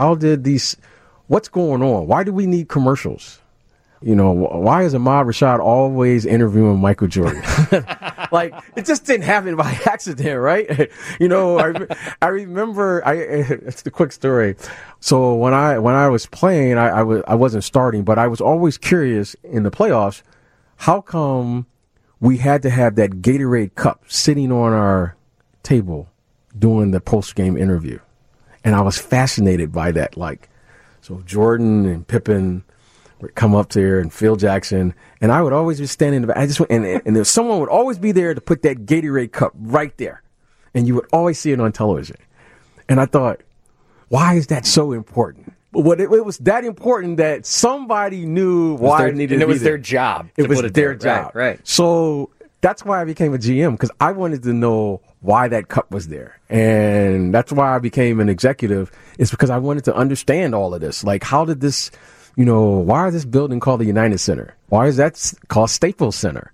What's going on? Why do we need commercials? Why is Ahmad Rashad always interviewing Michael Jordan? Like, it just didn't happen by accident, right? I remember, it's the quick story. So when I was playing, I wasn't starting, but I was always curious in the playoffs, how come we had to have that Gatorade cup sitting on our table doing the post-game interview? And I was fascinated by that. Like, so Jordan and Pippen would come up there and Phil Jackson, and I would always be standing in the back. And there someone would always be there to put that Gatorade cup right there. And you would always see it on television. And I thought, why is that so important? But it was that important that somebody knew why it needed to be there. And it was their job. It was their job. Right. So that's why I became a GM, because I wanted to know why that cup was there. And that's why I became an executive, is because I wanted to understand all of this. Like, how did this, why is this building called the United Center? Why is that called Staples Center?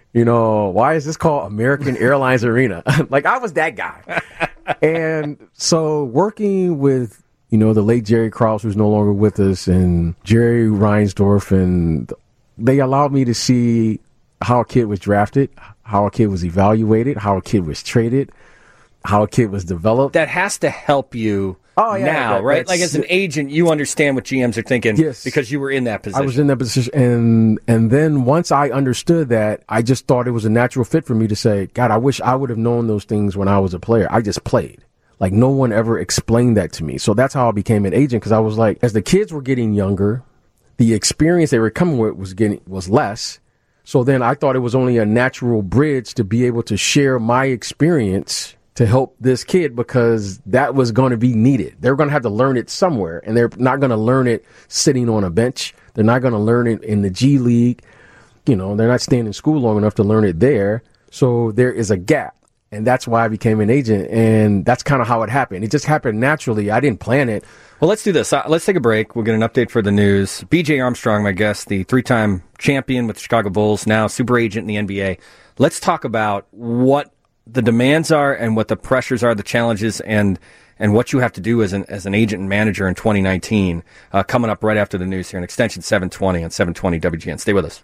Why is this called American Airlines Arena? Like, I was that guy. And so working with, the late Jerry Krause, who's no longer with us, and Jerry Reinsdorf, and they allowed me to see how a kid was drafted, how a kid was evaluated, how a kid was traded, how a kid was developed. That has to help you now, right? Like, as an agent, you understand what GMs are thinking, because you were in that position. I was in that position, and then once I understood that, I just thought it was a natural fit for me to say, God, I wish I would have known those things when I was a player. I just played. Like, no one ever explained that to me. So that's how I became an agent, because I was like, as the kids were getting younger, the experience they were coming with was less. So then I thought it was only a natural bridge to be able to share my experience to help this kid, because that was going to be needed. They're going to have to learn it somewhere, and they're not going to learn it sitting on a bench. They're not going to learn it in the G League. They're not staying in school long enough to learn it there. So there is a gap. And that's why I became an agent, and that's kind of how it happened. It just happened naturally. I didn't plan it. Well, let's do this. Let's take a break. We'll get an update for the news. B.J. Armstrong, my guest, the three-time champion with the Chicago Bulls, now super agent in the NBA. Let's talk about what the demands are and what the pressures are, the challenges, and what you have to do as an agent and manager in 2019. Coming up right after the news here in Extension 720 on 720 WGN. Stay with us.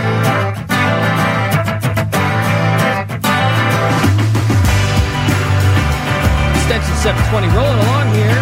Extension 720 rolling along here.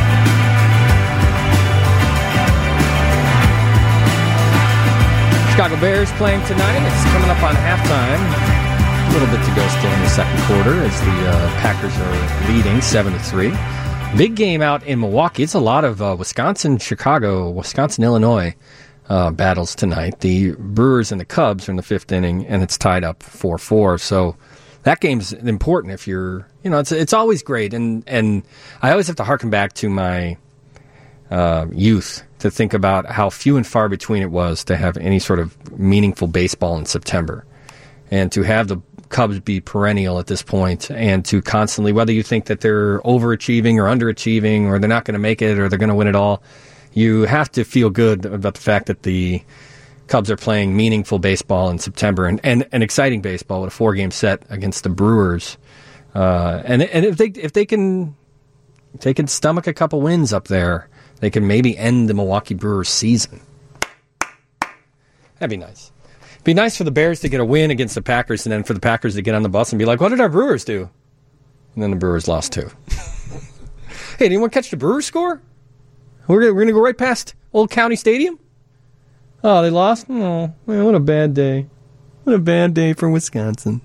Chicago Bears playing tonight. It's coming up on halftime. A little bit to go still in the second quarter as the Packers are leading 7-3. Big game out in Milwaukee. It's a lot of Wisconsin-Chicago, Wisconsin-Illinois battles tonight. The Brewers and the Cubs are in the fifth inning, and it's tied up 4-4. So that game's important if you're, it's always great. And I always have to harken back to my youth to think about how few and far between it was to have any sort of meaningful baseball in September. And to have the Cubs be perennial at this point, and to constantly, whether you think that they're overachieving or underachieving, or they're not going to make it or they're going to win it all, you have to feel good about the fact that the Cubs are playing meaningful baseball in September, and an exciting baseball with a 4-game set against the Brewers. And if they can stomach a couple wins up there, they can maybe end the Milwaukee Brewers season. That'd be nice. It'd be nice for the Bears to get a win against the Packers, and then for the Packers to get on the bus and be like, what did our Brewers do? And then the Brewers lost too. Hey, did anyone catch the Brewers score? We're going to go right past Old County Stadium? Oh, they lost? Oh, man, what a bad day. What a bad day for Wisconsin.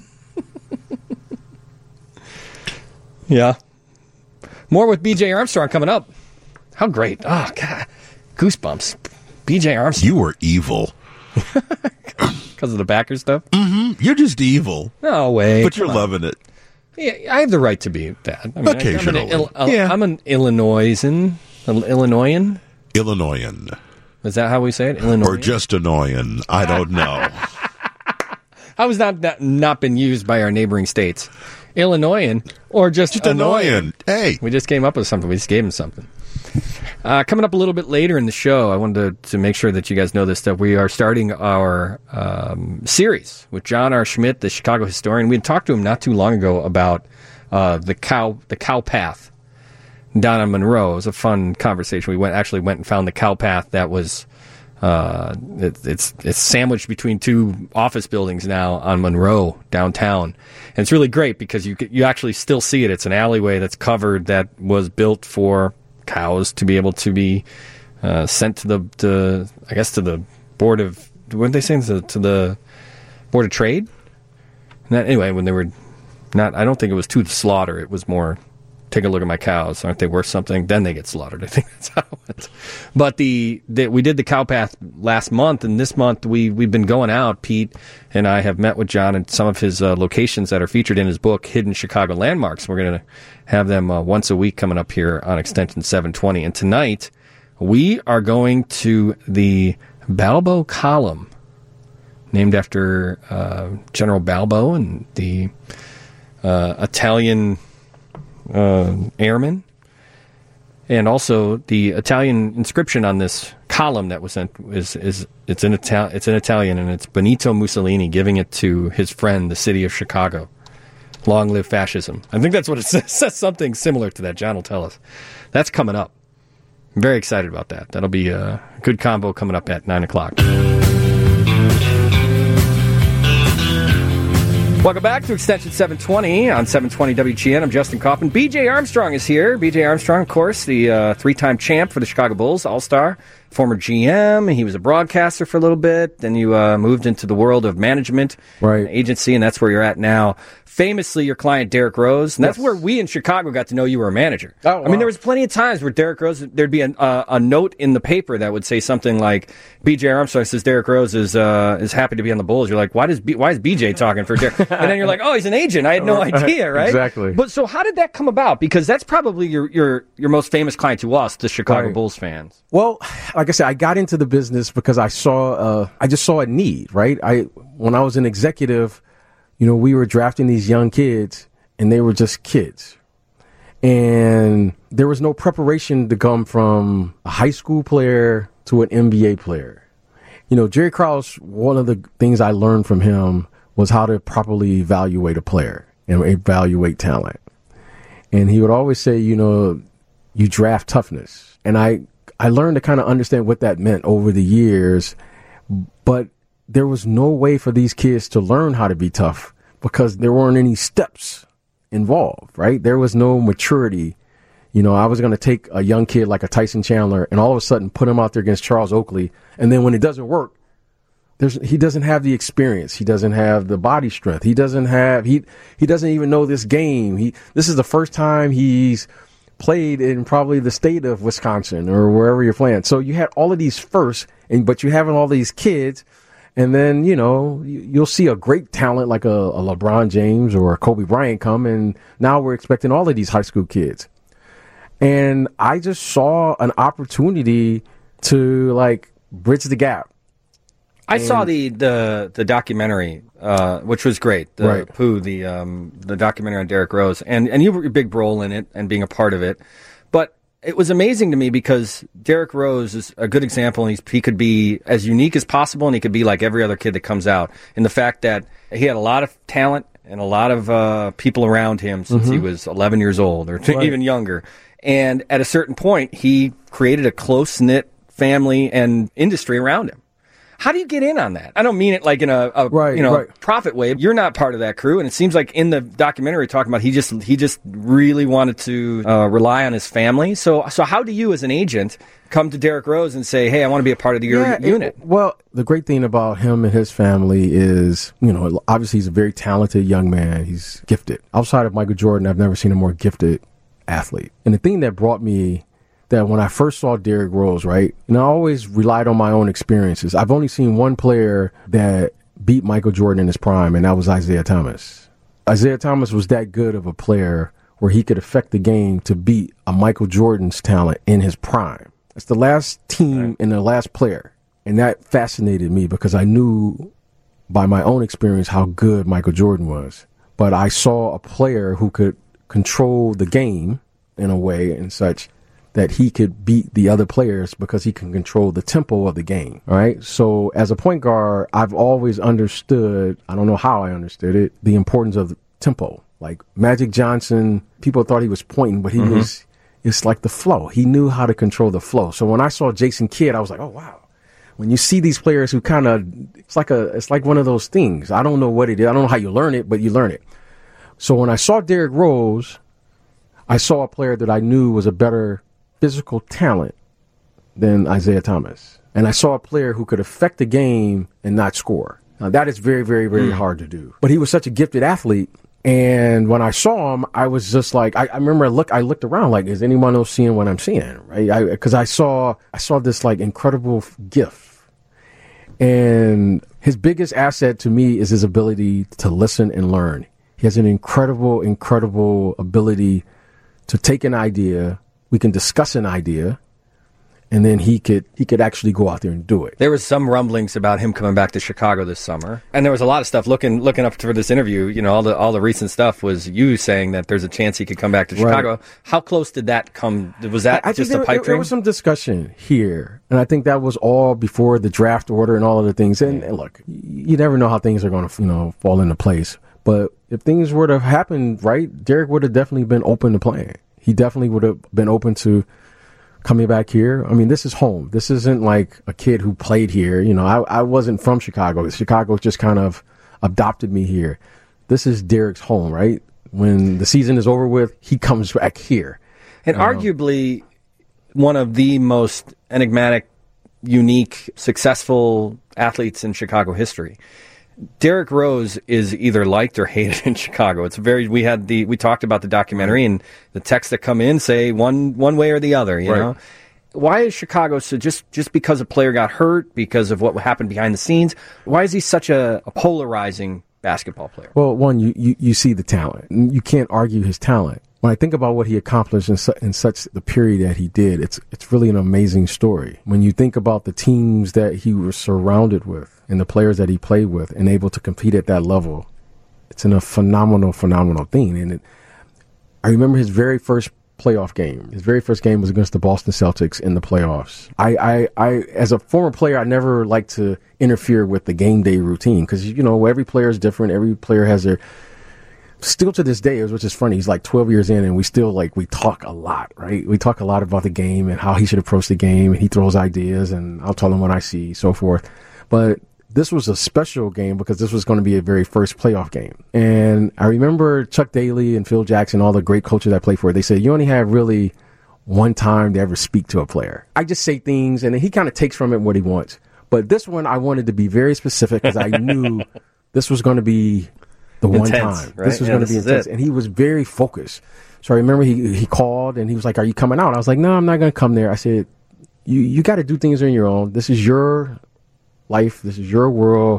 Yeah. More with B.J. Armstrong coming up. How great. Oh, God. Goosebumps. B.J. Armstrong. You were evil. Because of the Packers stuff? Mm-hmm. You're just evil. No way. But you're loving it. Yeah, I have the right to be that. I mean, occasionally. I'm an Illinoisan. Illinoisan? Illinoisan. Is that how we say it? Illinois? Or just annoying. I don't know. How has that not been used by our neighboring states? Illinoisan or just annoying? Hey. We just came up with something. We just gave him something. Coming up a little bit later in the show, I wanted to make sure that you guys know this stuff. We are starting our series with John R. Schmidt, the Chicago historian. We had talked to him not too long ago about the cow path down on Monroe. It was a fun conversation. We actually went and found the cow path that was it's sandwiched between two office buildings now on Monroe downtown, and it's really great because you actually still see it. It's an alleyway that's covered that was built for cows to be able to be sent to the board of, what did they say, to the board of trade. And that, anyway, when they were not, I don't think it was to the slaughter. It was more, take a look at my cows. Aren't they worth something? Then they get slaughtered. I think that's how it went. But we did the cow path last month, and this month we've been going out. Pete and I have met with John at some of his locations that are featured in his book, Hidden Chicago Landmarks. We're going to have them once a week coming up here on Extension 720. And tonight we are going to the Balbo Column, named after General Balbo and the Italian airmen, and also the Italian inscription on this column that was sent it's in Italian, and it's Benito Mussolini giving it to his friend, the city of Chicago. Long live fascism. I think that's what it says. It says something similar to that. John will tell us. That's coming up. I'm very excited about that. That'll be a good combo coming up at 9 o'clock. Welcome back to Extension 720 on 720 WGN. I'm Justin Kaufman. B.J. Armstrong is here. B.J. Armstrong, of course, the three-time champ for the Chicago Bulls, All-Star, former GM. He was a broadcaster for a little bit. Then you moved into the world of management, right, agency, and that's where you're at now. Famously, your client, Derrick Rose. And that's where we in Chicago got to know you were a manager. Oh, wow. I mean, there was plenty of times where Derrick Rose, there'd be a note in the paper that would say something like, B.J. Armstrong says Derrick Rose is happy to be on the Bulls. You're like, why is B.J. talking for Derrick? And then you're like, oh, he's an agent. I had no idea, right? Exactly. But so how did that come about? Because that's probably your most famous client to us, the Chicago Bulls fans. Well, like I said, I got into the business because I just saw a need, right? When I was an executive, we were drafting these young kids, and they were just kids. And there was no preparation to come from a high school player to an NBA player. Jerry Krause, one of the things I learned from him was how to properly evaluate a player and evaluate talent. And he would always say, you draft toughness. And I learned to kind of understand what that meant over the years, but there was no way for these kids to learn how to be tough because there weren't any steps involved, right? There was no maturity. I was going to take a young kid like a Tyson Chandler and all of a sudden put him out there against Charles Oakley. And then when it doesn't work, he doesn't have the experience. He doesn't have the body strength. He doesn't even know this game. This is the first time he's played in probably the state of Wisconsin or wherever you're playing. So you had all of these firsts, but you're having all these kids. And then, you'll see a great talent like a LeBron James or a Kobe Bryant come, and now we're expecting all of these high school kids. And I just saw an opportunity to like bridge the gap. I saw the documentary, which was great. The Right. Pooh, the documentary on Derrick Rose, and you were a big role in it and being a part of it. But it was amazing to me because Derrick Rose is a good example, and he could be as unique as possible, and he could be like every other kid that comes out. In the fact that he had a lot of talent and a lot of people around him since he was 11 years old or even younger. And at a certain point, he created a close-knit family and industry around him. How do you get in on that? I don't mean it like in a profit way. You're not part of that crew, and it seems like in the documentary talking about he just really wanted to rely on his family. So how do you as an agent come to Derrick Rose and say, "Hey, I want to be a part of your unit"? Well, the great thing about him and his family is, obviously he's a very talented young man. He's gifted. Outside of Michael Jordan, I've never seen a more gifted athlete. And the thing that brought me that when I first saw Derrick Rose, right, I always relied on my own experiences. I've only seen one player that beat Michael Jordan in his prime, and that was Isaiah Thomas. Isaiah Thomas was that good of a player where he could affect the game to beat a Michael Jordan's talent in his prime. That's the last team and the last player. And that fascinated me because I knew by my own experience how good Michael Jordan was. But I saw a player who could control the game in a way and such that he could beat the other players because he can control the tempo of the game. All right. So as a point guard, I've always understood, I don't know how I understood it, the importance of the tempo. Like Magic Johnson, people thought he was pointing, but it's like the flow. He knew how to control the flow. So when I saw Jason Kidd, I was like, oh, wow. When you see these players who kind of, it's like one of those things. I don't know what it is. I don't know how you learn it, but you learn it. So when I saw Derrick Rose, I saw a player that I knew was a better physical talent than Isaiah Thomas. And I saw a player who could affect the game and not score. Now, that is very, very, very hard to do. But he was such a gifted athlete. And when I saw him, I was just like, I remember I looked around like, is anyone else seeing what I'm seeing? Right? Because I saw this like incredible gift. And his biggest asset to me is his ability to listen and learn. He has an incredible, incredible ability to take an idea. We can discuss an idea, and then he could actually go out there and do it. There was some rumblings about him coming back to Chicago this summer, and there was a lot of stuff looking up for this interview. All the recent stuff was you saying that there's a chance he could come back to Chicago. Right. How close did that come? Was that just a pipe dream? There was some discussion here, and I think that was all before the draft order and all of the things. And look, you never know how things are going to fall into place. But if things were to happen, right, Derrick would have definitely been open to playing. He definitely would have been open to coming back here. I mean, this is home. This isn't like a kid who played here. I wasn't from Chicago. Chicago just kind of adopted me here. This is Derrick's home, right? When the season is over with, he comes back here. And arguably one of the most enigmatic, unique, successful athletes in Chicago history. Derrick Rose is either liked or hated in Chicago. We talked about the documentary, and the texts that come in say one way or the other, you know. Why is Chicago so just because a player got hurt, because of what happened behind the scenes, why is he such a polarizing basketball player? Well, one, you see the talent. You can't argue his talent. When I think about what he accomplished in such the period that he did, it's really an amazing story. When you think about the teams that he was surrounded with and the players that he played with and able to compete at that level, it's a phenomenal thing. And I remember his very first playoff game. His very first game was against the Boston Celtics in the playoffs. I as a former player, I never like to interfere with the game day routine because, every player is different. Every player has their... Still to this day, which is funny, he's like 12 years in and we still we talk a lot, right? We talk a lot about the game and how he should approach the game, and he throws ideas and I'll tell him what I see, so forth. But this was a special game because this was going to be a very first playoff game. And I remember Chuck Daly and Phil Jackson, all the great coaches I played for, they said, you only have really one time to ever speak to a player. I just say things and he kind of takes from it what he wants. But this one, I wanted to be very specific because I knew this was going to be the one time. Right? This was going to be intense. And he was very focused. So I remember he called and he was like, are you coming out? I was like, no, I'm not going to come there. I said, you got to do things on your own. This is your life. This is your world.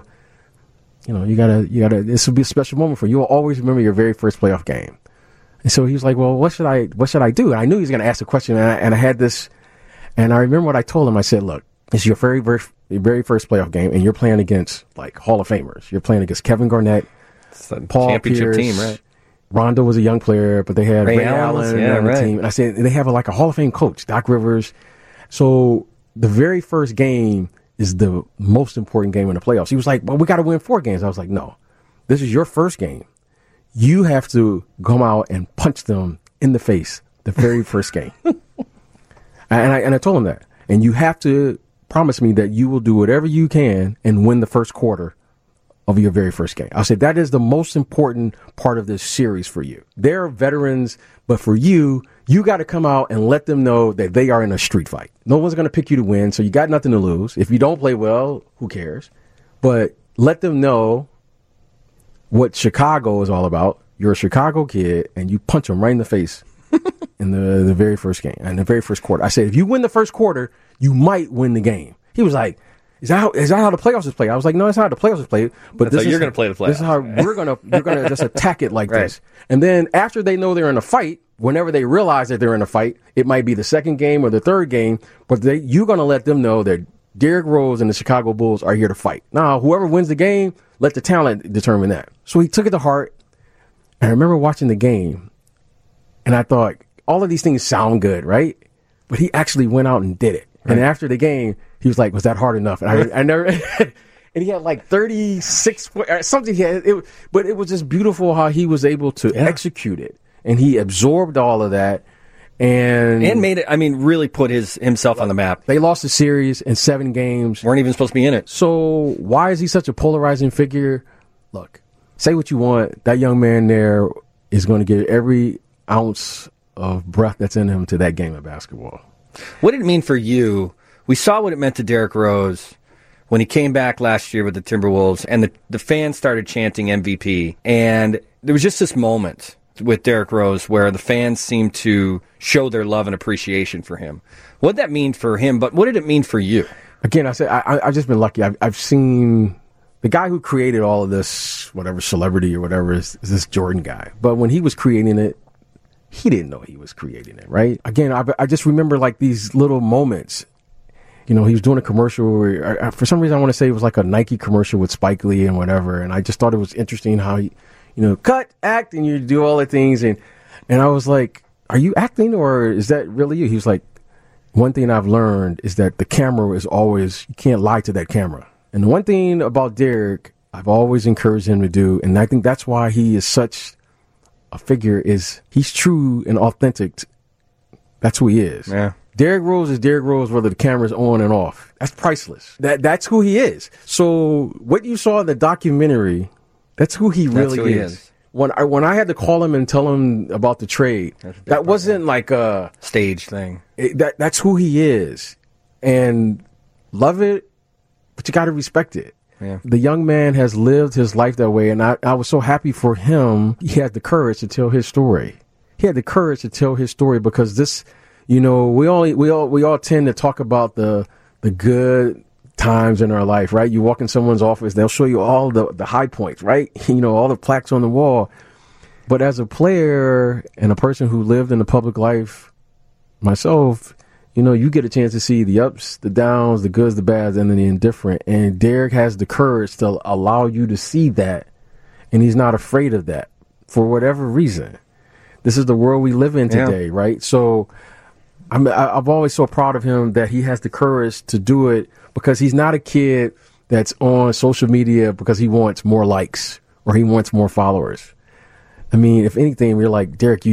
You gotta, this will be a special moment for you. You'll always remember your very first playoff game. And so he was like, well, what should I do? And I knew he was going to ask the question. And I had this And I remember what I told him. I said, look, it's your very first playoff game, and you're playing against, like, Hall of Famers. You're playing against Kevin Garnett, Paul championship Pierce, team, right? Rondo was a young player, but they had Ray Allen on the right. team. And I said, they have like a Hall of Fame coach, Doc Rivers. So the very first game is the most important game in the playoffs. He was like, well, we got to win 4 games. I was like, no, this is your first game. You have to come out and punch them in the face the very first game. and I told him that. And you have to promise me that you will do whatever you can and win the first quarter of your very first game. I said, that is the most important part of this series for you. They're veterans, but for you, you got to come out and let them know that they are in a street fight. No one's going to pick you to win, so you got nothing to lose. If you don't play well, who cares? But let them know what Chicago is all about. You're a Chicago kid, and you punch them right in the face in the very first game, in the very first quarter. I said, if you win the first quarter, you might win the game. He was like, Is that how the playoffs is played? I was like, no, that's not how the playoffs is played. But that's how you're going to play the playoffs. This is how you're going to just attack it like this. And then after they know they're in a fight, whenever they realize that they're in a fight, it might be the second game or the third game, but you're going to let them know that Derrick Rose and the Chicago Bulls are here to fight. Now, whoever wins the game, let the talent determine that. So he took it to heart. And I remember watching the game, and I thought, all of these things sound good, right? But he actually went out and did it. Right. And after the game, he was like, was that hard enough? And I never, and he had like 36, something. But it was just beautiful how he was able to execute it. And he absorbed all of that. And made it, really put himself on the map. They lost the series in 7 games. Weren't even supposed to be in it. So why is he such a polarizing figure? Look, say what you want. That young man there is going to give every ounce of breath that's in him to that game of basketball. What did it mean for you? We saw what it meant to Derrick Rose when he came back last year with the Timberwolves, and the fans started chanting MVP. And there was just this moment with Derrick Rose where the fans seemed to show their love and appreciation for him. What did that mean for him, but what did it mean for you? Again, I've just been lucky. I've seen the guy who created all of this, whatever celebrity or whatever, is this Jordan guy. But when he was creating it, he didn't know he was creating it, right? Again, I just remember like these little moments. You know, he was doing a commercial where, for some reason, I want to say it was like a Nike commercial with Spike Lee and whatever. And I just thought it was interesting how he, cut, act, and you do all the things. And I was like, are you acting or is that really you? He was like, one thing I've learned is that the camera is always, you can't lie to that camera. And the one thing about Derrick, I've always encouraged him to do, and I think that's why he is such a figure, is he's true and authentic. That's who he is. Yeah. Derrick Rose is Derrick Rose, whether the camera's on and off. That's priceless. That's who he is. So what you saw in the documentary, that's who he really is. When I had to call him and tell him about the trade, that wasn't like a stage thing. That's who he is, and love it, but you got to respect it. Yeah. The young man has lived his life that way, and I was so happy for him. He had the courage to tell his story. He had the courage to tell his story because this, we all tend to talk about the good times in our life, right? You walk in someone's office, they'll show you all the high points, right? All the plaques on the wall. But as a player and a person who lived in the public life myself, you get a chance to see the ups, the downs, the goods, the bads, and then the indifferent. And Derrick has the courage to allow you to see that. And he's not afraid of that for whatever reason. This is the world we live in today, right? So I'm always so proud of him that he has the courage to do it because he's not a kid that's on social media because he wants more likes or he wants more followers. If anything, we're like, Derrick,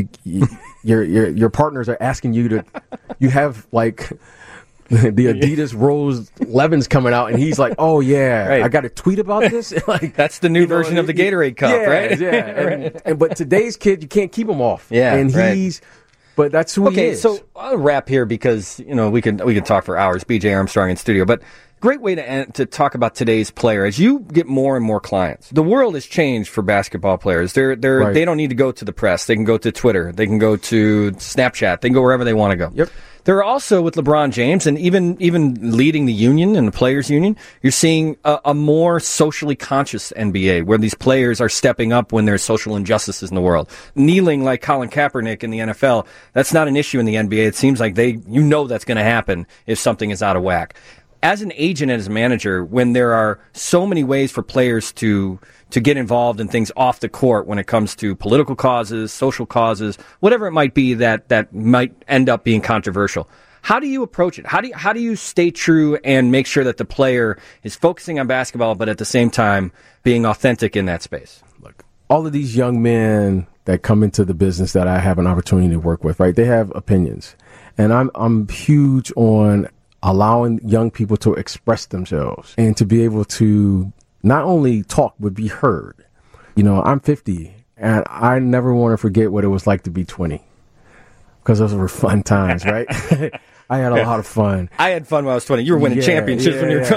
your partners are asking you to, you have like the Adidas Rose Levins coming out, and he's like, oh yeah, right. I got to tweet about this. Like that's the new version of the Gatorade cup, right? Yeah. But today's kid, you can't keep him off. Yeah, and but that's who he is. Okay, so I'll wrap here because we can talk for hours. BJ Armstrong in studio, but. Great way to talk about today's player. As you get more and more clients, the world has changed for basketball players. They don't need to go to the press. They can go to Twitter. They can go to Snapchat. They can go wherever they want to go. Yep. There are also, with LeBron James and even leading the union and the players' union, you're seeing a more socially conscious NBA where these players are stepping up when there's social injustices in the world. Kneeling like Colin Kaepernick in the NFL, that's not an issue in the NBA. It seems like that's going to happen if something is out of whack. As an agent and as a manager, when there are so many ways for players to get involved in things off the court when it comes to political causes, social causes, whatever it might be that might end up being controversial, how do you approach it? How do you stay true and make sure that the player is focusing on basketball, but at the same time being authentic in that space? Look, all of these young men that come into the business that I have an opportunity to work with, right? They have opinions, and I'm huge on allowing young people to express themselves and to be able to not only talk, but be heard. You know, I'm 50 and I never want to forget what it was like to be 20 because those were fun times, right? I had a lot of fun. I had fun when I was 20. You were winning championships when you were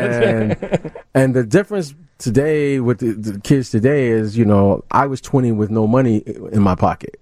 20. And the difference today with the kids today is, you know, I was 20 with no money in my pocket.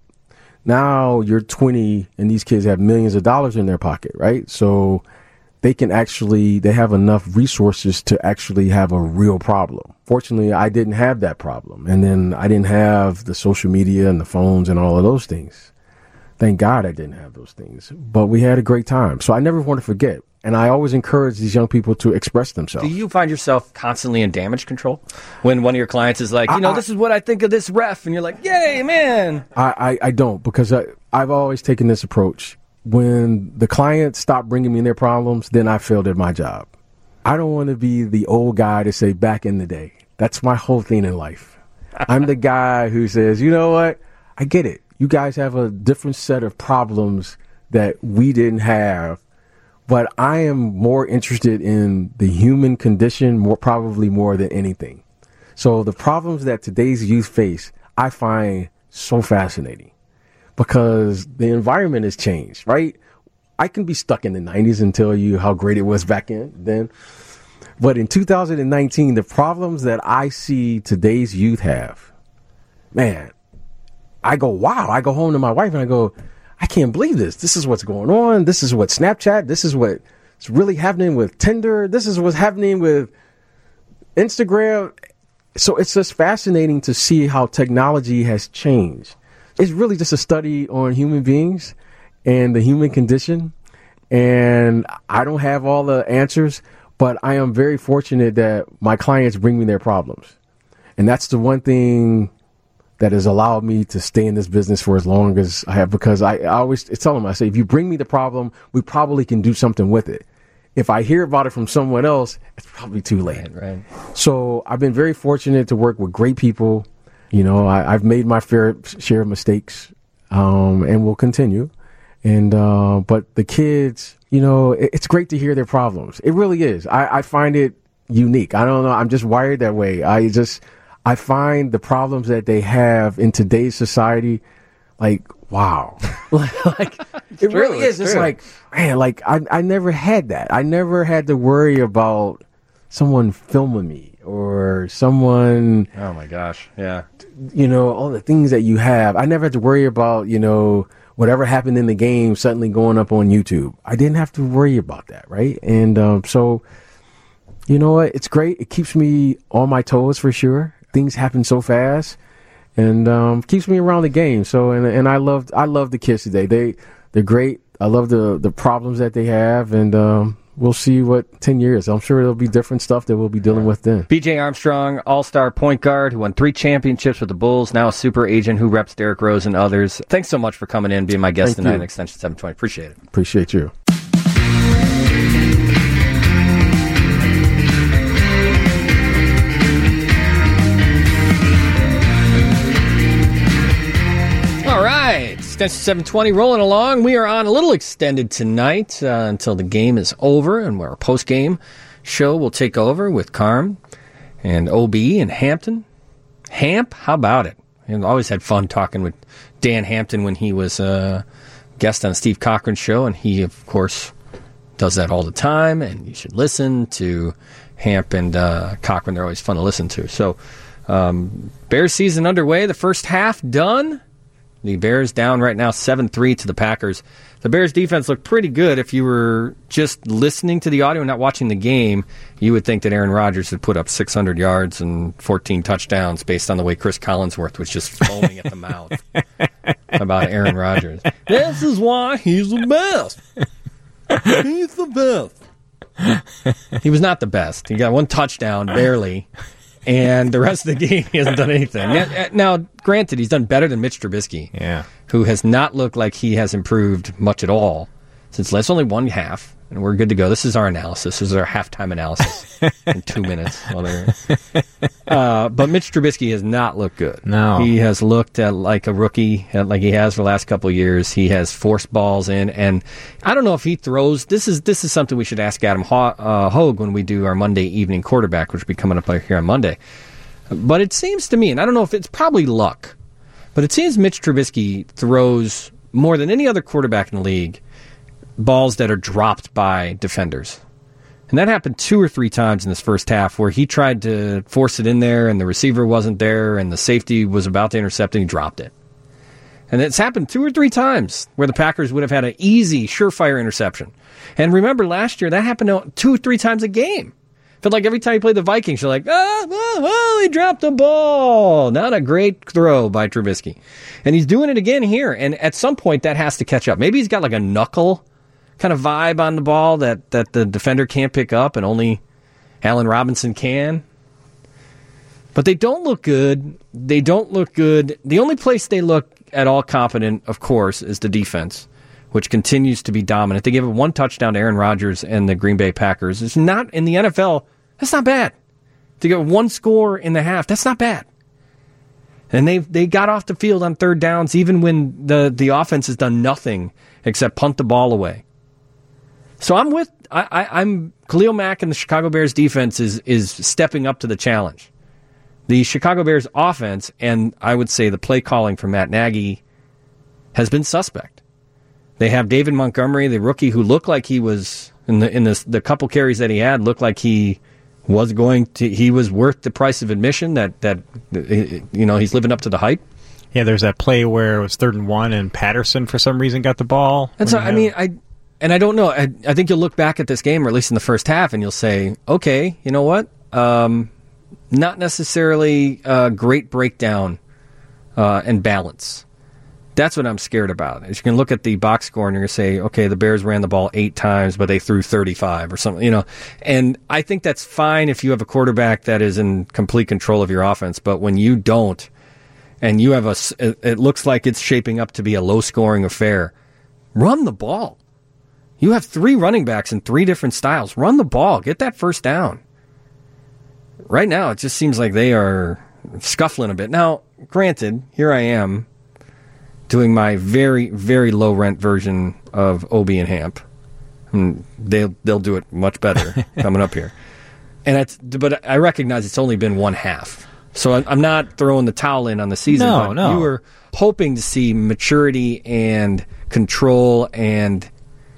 Now you're 20 and these kids have millions of dollars in their pocket, right? So they have enough resources to actually have a real problem. Fortunately, I didn't have that problem. And then I didn't have the social media and the phones and all of those things. Thank God I didn't have those things. But we had a great time. So I never want to forget. And I always encourage these young people to express themselves. Do you find yourself constantly in damage control? When one of your clients is like, this is what I think of this ref. And you're like, yay, man. I don't, because I've always taken this approach. When the clients stop bringing me their problems, then I failed at my job. I don't want to be the old guy to say back in the day. That's my whole thing in life. I'm the guy who says, you know what? I get it. You guys have a different set of problems that we didn't have, but I am more interested in the human condition, probably more than anything. So the problems that today's youth face, I find so fascinating. Because the environment has changed, right? I can be stuck in the 90s and tell you how great it was back then. But in 2019, the problems that I see today's youth have, man, I go, wow. I go home to my wife and I go, I can't believe this. This is what's going on. This is what Snapchat. This is what's really happening with Tinder. This is what's happening with Instagram. So it's just fascinating to see how technology has changed. It's really just a study on human beings and the human condition. And I don't have all the answers, but I am very fortunate that my clients bring me their problems. And that's the one thing that has allowed me to stay in this business for as long as I have, because I always tell them, I say, if you bring me the problem, we probably can do something with it. If I hear about it from someone else, it's probably too late. Right. So I've been very fortunate to work with great people. You know, I've made my fair share of mistakes, and will continue. And, but the kids, you know, it's great to hear their problems. It really is. I find it unique. I don't know. I'm just wired that way. I find the problems that they have in today's society, like, wow. Like, it really is. It's like, man, like I never had that. I never had to worry about someone filming me or someone. Oh my gosh. Yeah. You know, all the things that you have. I never had to worry about, you know, whatever happened in the game suddenly going up on YouTube. I didn't have to worry about that. Right. And, so, you know what? It's great. It keeps me on my toes for sure. Things happen so fast, and, keeps me around the game. So, and I love the kids today. They're great. I love the problems that they have, and, we'll see what 10 years. I'm sure there'll be different stuff that we'll be dealing with then. B.J. Armstrong, all-star point guard who won 3 championships with the Bulls, now a super agent who reps Derrick Rose and others. Thanks so much for coming in, being my guest tonight on Extension 720. Appreciate it. Appreciate you. All right, Extension 720 rolling along. We are on a little extended tonight until the game is over, and our post-game show will take over with Carm and OB and Hampton. Hamp, how about it? I've always had fun talking with Dan Hampton when he was a guest on Steve Cochran's show, and he, of course, does that all the time, and you should listen to Hamp and Cochran. They're always fun to listen to. So, Bears season underway, the first half done. The Bears down right now 7-3 to the Packers. The Bears defense looked pretty good. If you were just listening to the audio and not watching the game, you would think that Aaron Rodgers had put up 600 yards and 14 touchdowns based on the way Chris Collinsworth was just foaming at the mouth about Aaron Rodgers. This is why he's the best. He's the best. He was not the best. He got one touchdown, barely. And the rest of the game, he hasn't done anything. Now, granted, he's done better than Mitch Trubisky, who has not looked like he has improved much at all since last only one half, and we're good to go. This is our analysis. This is our halftime analysis in 2 minutes. But Mitch Trubisky has not looked good. No. He has looked like a rookie, like he has for the last couple of years. He has forced balls in, and I don't know if he throws. This is something we should ask Adam Hogue when we do our Monday evening quarterback, which will be coming up here on Monday. But it seems to me, and I don't know if it's probably luck, but it seems Mitch Trubisky throws more than any other quarterback in the league balls that are dropped by defenders. And that happened 2 or 3 times in this first half where he tried to force it in there and the receiver wasn't there and the safety was about to intercept and he dropped it. And it's happened 2 or 3 times where the Packers would have had an easy, surefire interception. And remember last year, that happened 2 or 3 times a game. Felt like every time you played the Vikings, you're like, he dropped the ball. Not a great throw by Trubisky. And he's doing it again here. And at some point, that has to catch up. Maybe he's got like a knuckle kind of vibe on the ball that the defender can't pick up and only Allen Robinson can. But they don't look good. They don't look good. The only place they look at all competent, of course, is the defense, which continues to be dominant. They gave up 1 touchdown to Aaron Rodgers and the Green Bay Packers. It's not in the NFL. That's not bad. To get 1 score in the half, that's not bad. And they got off the field on 3rd downs even when the offense has done nothing except punt the ball away. So I'm Khalil Mack and the Chicago Bears defense is stepping up to the challenge. The Chicago Bears offense, and I would say the play calling for Matt Nagy, has been suspect. They have David Montgomery, the rookie, who looked like he was in the couple carries that he had, looked like he was worth the price of admission. That he's living up to the hype. Yeah, there's that play where it was 3rd and 1, and Patterson for some reason got the ball. And so I don't know. I think you'll look back at this game, or at least in the first half, and you'll say, okay, you know what? Not necessarily a great breakdown and balance. That's what I'm scared about. Is you can look at the box score and you're going to say, okay, the Bears ran the ball 8 times, but they threw 35 or something, And I think that's fine if you have a quarterback that is in complete control of your offense. But when you don't, and you have it looks like it's shaping up to be a low-scoring affair, run the ball. You have 3 running backs in 3 different styles. Run the ball. Get that first down. Right now, it just seems like they are scuffling a bit. Now, granted, here I am doing my very, very low-rent version of Obie and Hamp. They'll do it much better coming up here. But I recognize it's only been 1 half. So I'm not throwing the towel in on the season. No. You were hoping to see maturity and control and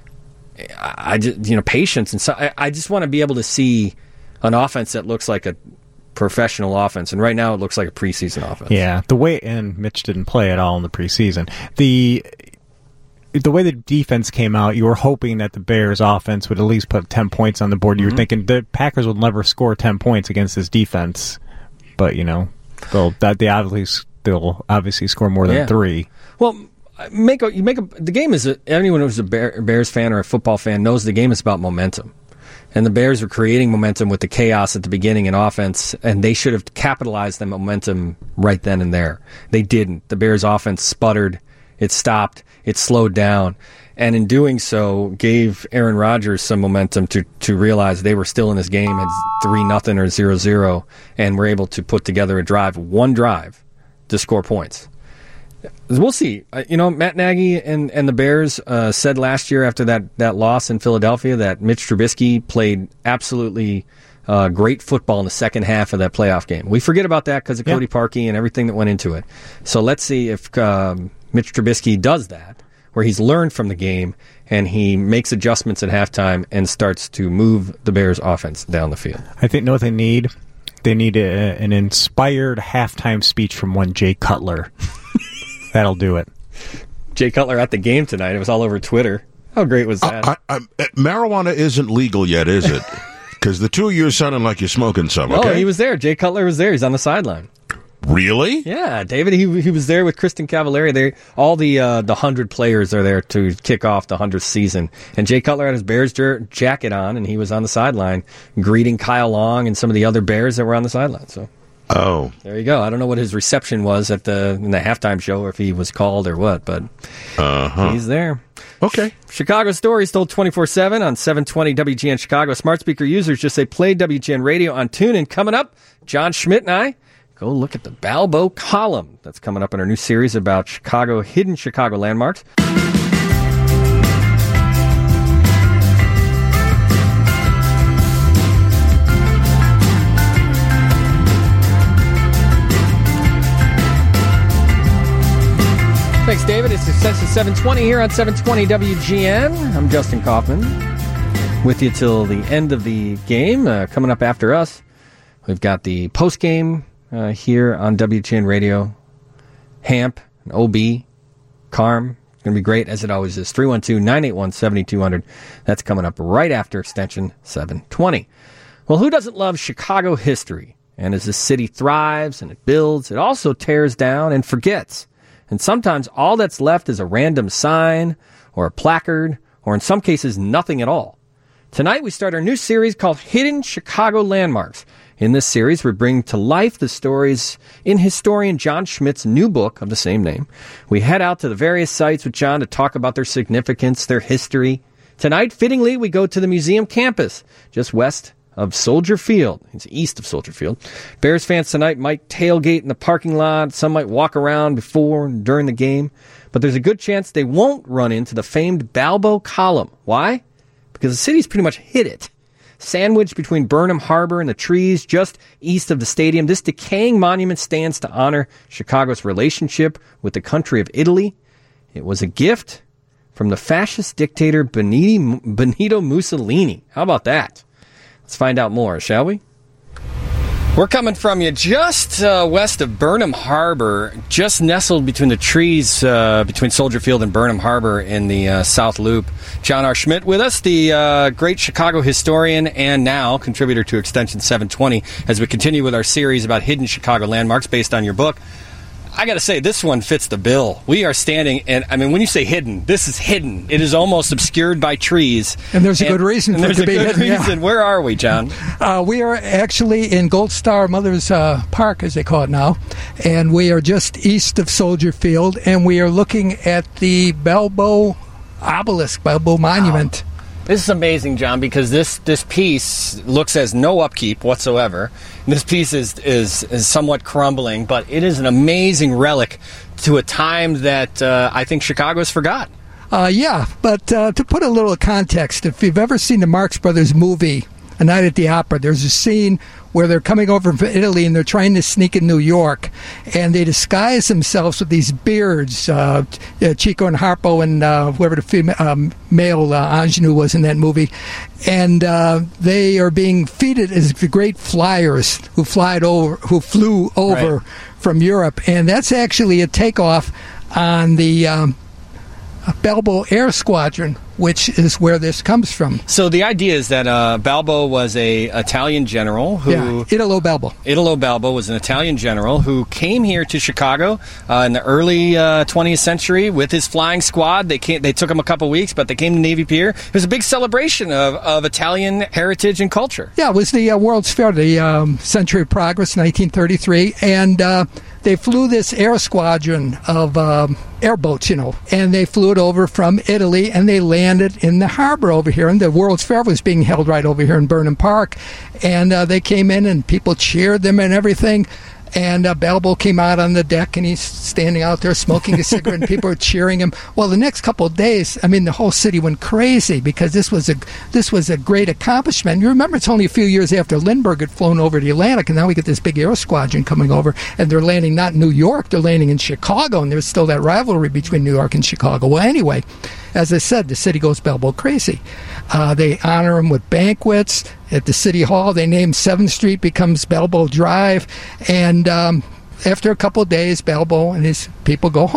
patience. And so I just want to be able to see an offense that looks like a professional offense, and right now it looks like a preseason offense. Yeah, and Mitch didn't play at all in the preseason. The way the defense came out, you were hoping that the Bears offense would at least put 10 points on the board. You were thinking the Packers would never score 10 points against this defense, but they'll obviously score more than 3. Well, the game is anyone who's a Bears fan or a football fan knows the game is about momentum. And the Bears were creating momentum with the chaos at the beginning in offense, and they should have capitalized the momentum right then and there. They didn't. The Bears' offense sputtered. It stopped. It slowed down. And in doing so, gave Aaron Rodgers some momentum to realize they were still in this game at 3-0 or 0-0, and were able to put together one drive, to score points. We'll see. Matt Nagy and the Bears said last year after that loss in Philadelphia that Mitch Trubisky played absolutely great football in the second half of that playoff game. We forget about that because of Cody Parkey and everything that went into it. So let's see if Mitch Trubisky does that, where he's learned from the game and he makes adjustments at halftime and starts to move the Bears' offense down the field. I think what they need? They need an inspired halftime speech from one Jay Cutler. That'll do it. Jay Cutler at the game tonight. It was all over Twitter. How great was that? Marijuana isn't legal yet, is it? Because the two of you are sounding like you're smoking some, okay? Oh, he was there. Jay Cutler was there. He's on the sideline. Really? Yeah, David, he was there with Kristen Cavallari. All the 100 players are there to kick off the 100th season. And Jay Cutler had his Bears jacket on, and he was on the sideline greeting Kyle Long and some of the other Bears that were on the sideline. So, there you go. I don't know what his reception was in the halftime show, or if he was called or what, but he's there. Okay. Chicago stories told 24/7 on 720 WGN Chicago. Smart speaker users just say play WGN Radio on TuneIn. Coming up, John Schmidt and I go look at the Balbo column that's coming up in our new series about hidden Chicago landmarks. Thanks, David. It's Extension 720 here on 720 WGN. I'm Justin Kaufman with you till the end of the game. Coming up after us, we've got the post-game here on WGN Radio. Hamp, OB, Carm. It's going to be great, as it always is. 312-981-7200. That's coming up right after Extension 720. Well, who doesn't love Chicago history? And as the city thrives and it builds, it also tears down and forgets. And sometimes all that's left is a random sign or a placard, or in some cases, nothing at all. Tonight, we start our new series called Hidden Chicago Landmarks. In this series, we bring to life the stories in historian John Schmidt's new book of the same name. We head out to the various sites with John to talk about their significance, their history. Tonight, fittingly, we go to the museum campus, just west of Soldier Field. It's east of Soldier Field. Bears fans tonight might tailgate in the parking lot. Some might walk around before and during the game. But there's a good chance they won't run into the famed Balbo column. Why? Because the city's pretty much hid it. Sandwiched between Burnham Harbor and the trees just east of the stadium, this decaying monument stands to honor Chicago's relationship with the country of Italy. It was a gift from the fascist dictator Benito Mussolini. How about that? Let's find out more, shall we? We're coming from you just west of Burnham Harbor, just nestled between the trees between Soldier Field and Burnham Harbor in the South Loop. John R. Schmidt with us, the great Chicago historian and now contributor to Extension 720, as we continue with our series about hidden Chicago landmarks based on your book. I got to say, this one fits the bill. We are standing, and I mean, when you say hidden, this is hidden. It is almost obscured by trees. And there's a good reason for it to be hidden. Yeah. Where are we, John? We are actually in Gold Star Mothers Park, as they call it now, and we are just east of Soldier Field, and we are looking at the Balbo obelisk, Balbo monument. Wow. This is amazing, John, because this piece looks as no upkeep whatsoever. This piece is somewhat crumbling, but it is an amazing relic to a time that I think Chicago has forgotten. But to put a little context, if you've ever seen the Marx Brothers movie, A Night at the Opera, there's a scene where they're coming over from Italy and they're trying to sneak in New York, and they disguise themselves with these beards, Chico and Harpo and whoever the female, male ingenue was in that movie, and they are being feted as the great flyers who flew over from Europe, and that's actually a takeoff on the Balbo Air Squadron, which is where this comes from. So the idea is that Balbo was a Italian general who... Italo Balbo. Italo Balbo was an Italian general who came here to Chicago in the early 20th century with his flying squad. They took him a couple weeks, but they came to Navy Pier. It was a big celebration of Italian heritage and culture. Yeah, it was the World's Fair, the Century of Progress, 1933, and they flew this air squadron of airboats, and they flew it over from Italy, and they landed in the harbor over here, and the World's Fair was being held right over here in Burnham Park, and they came in, and people cheered them and everything, and Balbo came out on the deck, and he's standing out there smoking a cigarette, and people are cheering him. Well, the next couple of days, I mean, the whole city went crazy because this was a great accomplishment. You remember, it's only a few years after Lindbergh had flown over the Atlantic, and now we get this big air squadron coming over, and they're landing not in New York, they're landing in Chicago, and there's still that rivalry between New York and Chicago. Well, anyway, as I said, the city goes Balbo crazy. They honor him with banquets at the City Hall. They name 7th Street becomes Balbo Drive. And after a couple of days, Balbo and his people go home.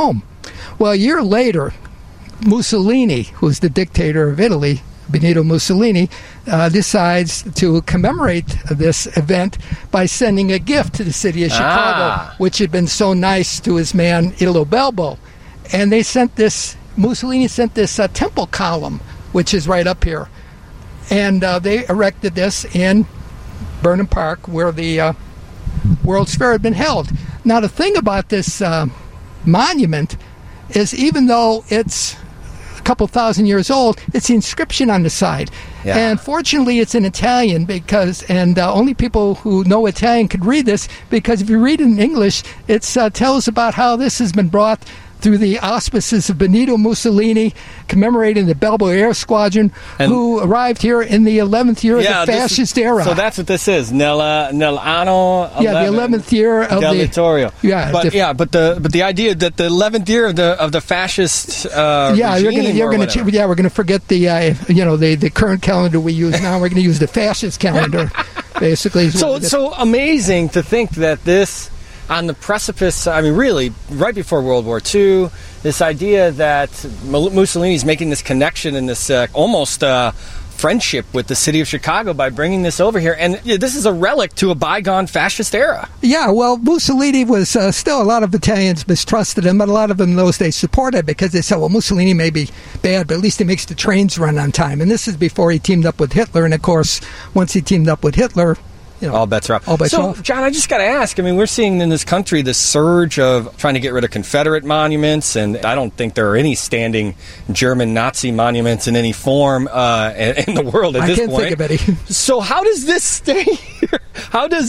Well, a year later, Mussolini, who's the dictator of Italy, Benito Mussolini, decides to commemorate this event by sending a gift to the city of Chicago, which had been so nice to his man Italo Balbo. And Mussolini sent this temple column, which is right up here. And they erected this in Burnham Park, where the World's Fair had been held. Now, the thing about this monument is, even though it's a couple thousand years old, it's the inscription on the side. Yeah. And fortunately, it's in Italian, and only people who know Italian could read this, because if you read it in English, it tells about how this has been brought through the auspices of Benito Mussolini, commemorating the Balbo Air Squadron, who arrived here in the 11th year of the fascist era. So that's what this is, nell'anno 11. Yeah, the 11th year of del Littorio. Yeah, but the idea that the 11th year of the fascist regime, we're gonna forget the current calendar we use now. We're gonna use the fascist calendar, basically. So amazing to think that this, on the precipice, I mean, really, right before World War II, this idea that Mussolini's making this connection and this almost friendship with the city of Chicago by bringing this over here. And this is a relic to a bygone fascist era. Yeah, well, Mussolini was still, a lot of Italians mistrusted him, but a lot of them in those days supported, because they said, well, Mussolini may be bad, but at least he makes the trains run on time. And this is before he teamed up with Hitler. And, of course, once he teamed up with Hitler, all bets are off. So, John, I just got to ask, I mean, we're seeing in this country this surge of trying to get rid of Confederate monuments, and I don't think there are any standing German Nazi monuments in any form in the world at this point. I can't think of any. So how does this stay here? How does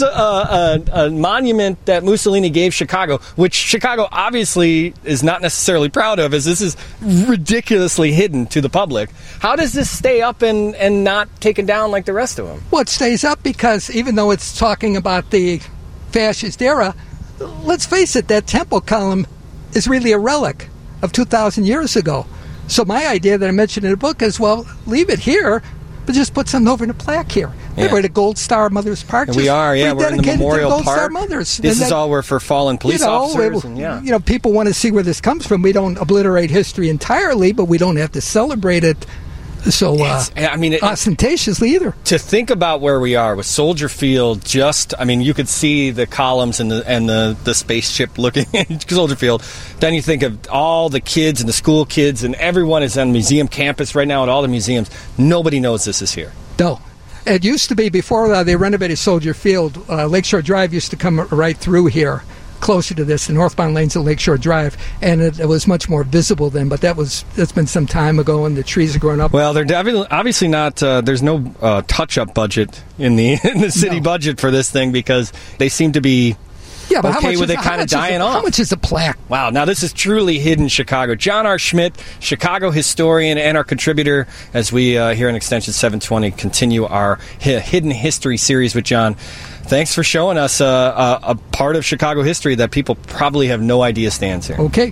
a monument that Mussolini gave Chicago, which Chicago obviously is not necessarily proud of, as this is ridiculously hidden to the public, how does this stay up and not taken down like the rest of them? Well, it stays up because even though it's talking about the fascist era, let's face it, that temple column is really a relic of 2,000 years ago. So my idea that I mentioned in the book is, well, leave it here, but just put something over in a plaque here. Yeah. We're at Gold Star Mothers Park. We are, yeah. We're in the Memorial Gold Park. Star Mothers. This is all for fallen police officers. People want to see where this comes from. We don't obliterate history entirely, but we don't have to celebrate it so ostentatiously either. To think about where we are with Soldier Field, you could see the columns and the spaceship looking at Soldier Field. Then you think of all the kids and the school kids, and everyone is on museum campus right now at all the museums. Nobody knows this is here. No. It used to be, before they renovated Soldier Field, Lakeshore Drive used to come right through here, closer to this, the northbound lanes of Lakeshore Drive, and it was much more visible then, but that's been some time ago, and the trees are growing up. Well, they're obviously not, there's no touch-up budget in the city budget for this thing, because they seem to be okay with it kind of dying off. How much is a plaque? Wow, now this is truly hidden Chicago. John R. Schmidt, Chicago historian and our contributor, as we here in Extension 720 continue our Hidden History series with John. Thanks for showing us a part of Chicago history that people probably have no idea stands here. Okay.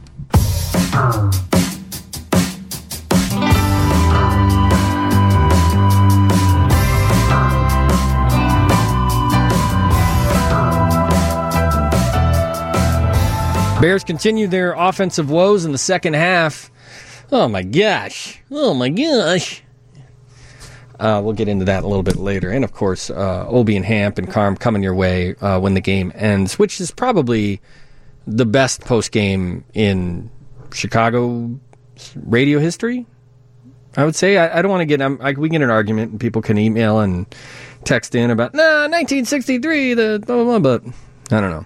Bears continue their offensive woes in the second half. Oh, my gosh. We'll get into that a little bit later. And, of course, Obie and Hamp and Carm coming your way when the game ends, which is probably the best post-game in Chicago radio history, I would say. I don't want to get... we get an argument, and people can email and text in about, 1963, the blah, blah, blah, but I don't know.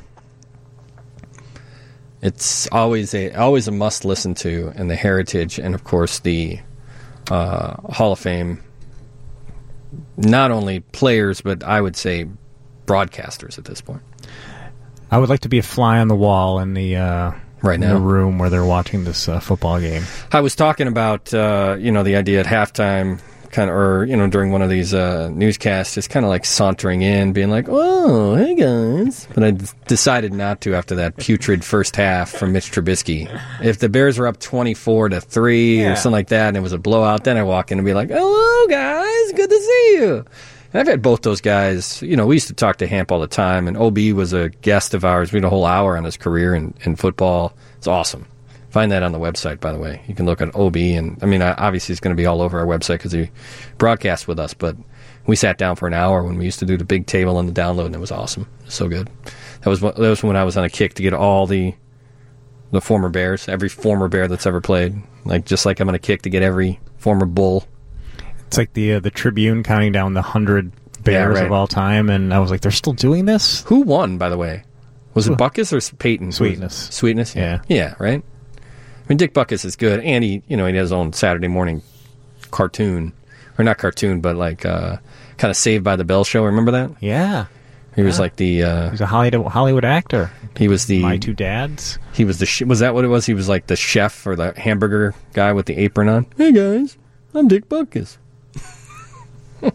It's always a must listen to, and the heritage, and of course the Hall of Fame. Not only players, but I would say broadcasters at this point. I would like to be a fly on the wall in the right now in the room where they're watching this football game. I was talking about the idea at halftime, kind of, or during one of these newscasts, just kind of like sauntering in, being like, "Oh, hey guys," but I decided not to after that putrid first half from Mitch Trubisky. If the Bears were up 24-3 or something like that, and it was a blowout, then I walk in and be like, "Hello guys, good to see you." And I've had both those guys. We used to talk to Hamp all the time, and OB was a guest of ours. We had a whole hour on his career in football. It's awesome. Find that on the website, by the way. You can look at OB, and I mean, obviously it's going to be all over our website because he broadcast with us, but we sat down for an hour when we used to do the big table on the download, and it was awesome. It was so good. That was when I was on a kick to get all the former Bears, every former Bear that's ever played. Just like I'm on a kick to get every former Bull. It's like the Tribune counting down the 100 Bears of all time, and I was like, they're still doing this? Who won, by the way? Was it Buckus or Peyton? Sweetness. Sweetness? Yeah. Yeah, right? I mean, Dick Buckus is good, and he has his own Saturday morning cartoon, or not cartoon, but kind of Saved by the Bell show. Remember that? Yeah. He was like the... he's a Hollywood actor. He was the... My Two Dads. He was the... was that what it was? He was like the chef or the hamburger guy with the apron on. Hey, guys, I'm Dick Buckus. So,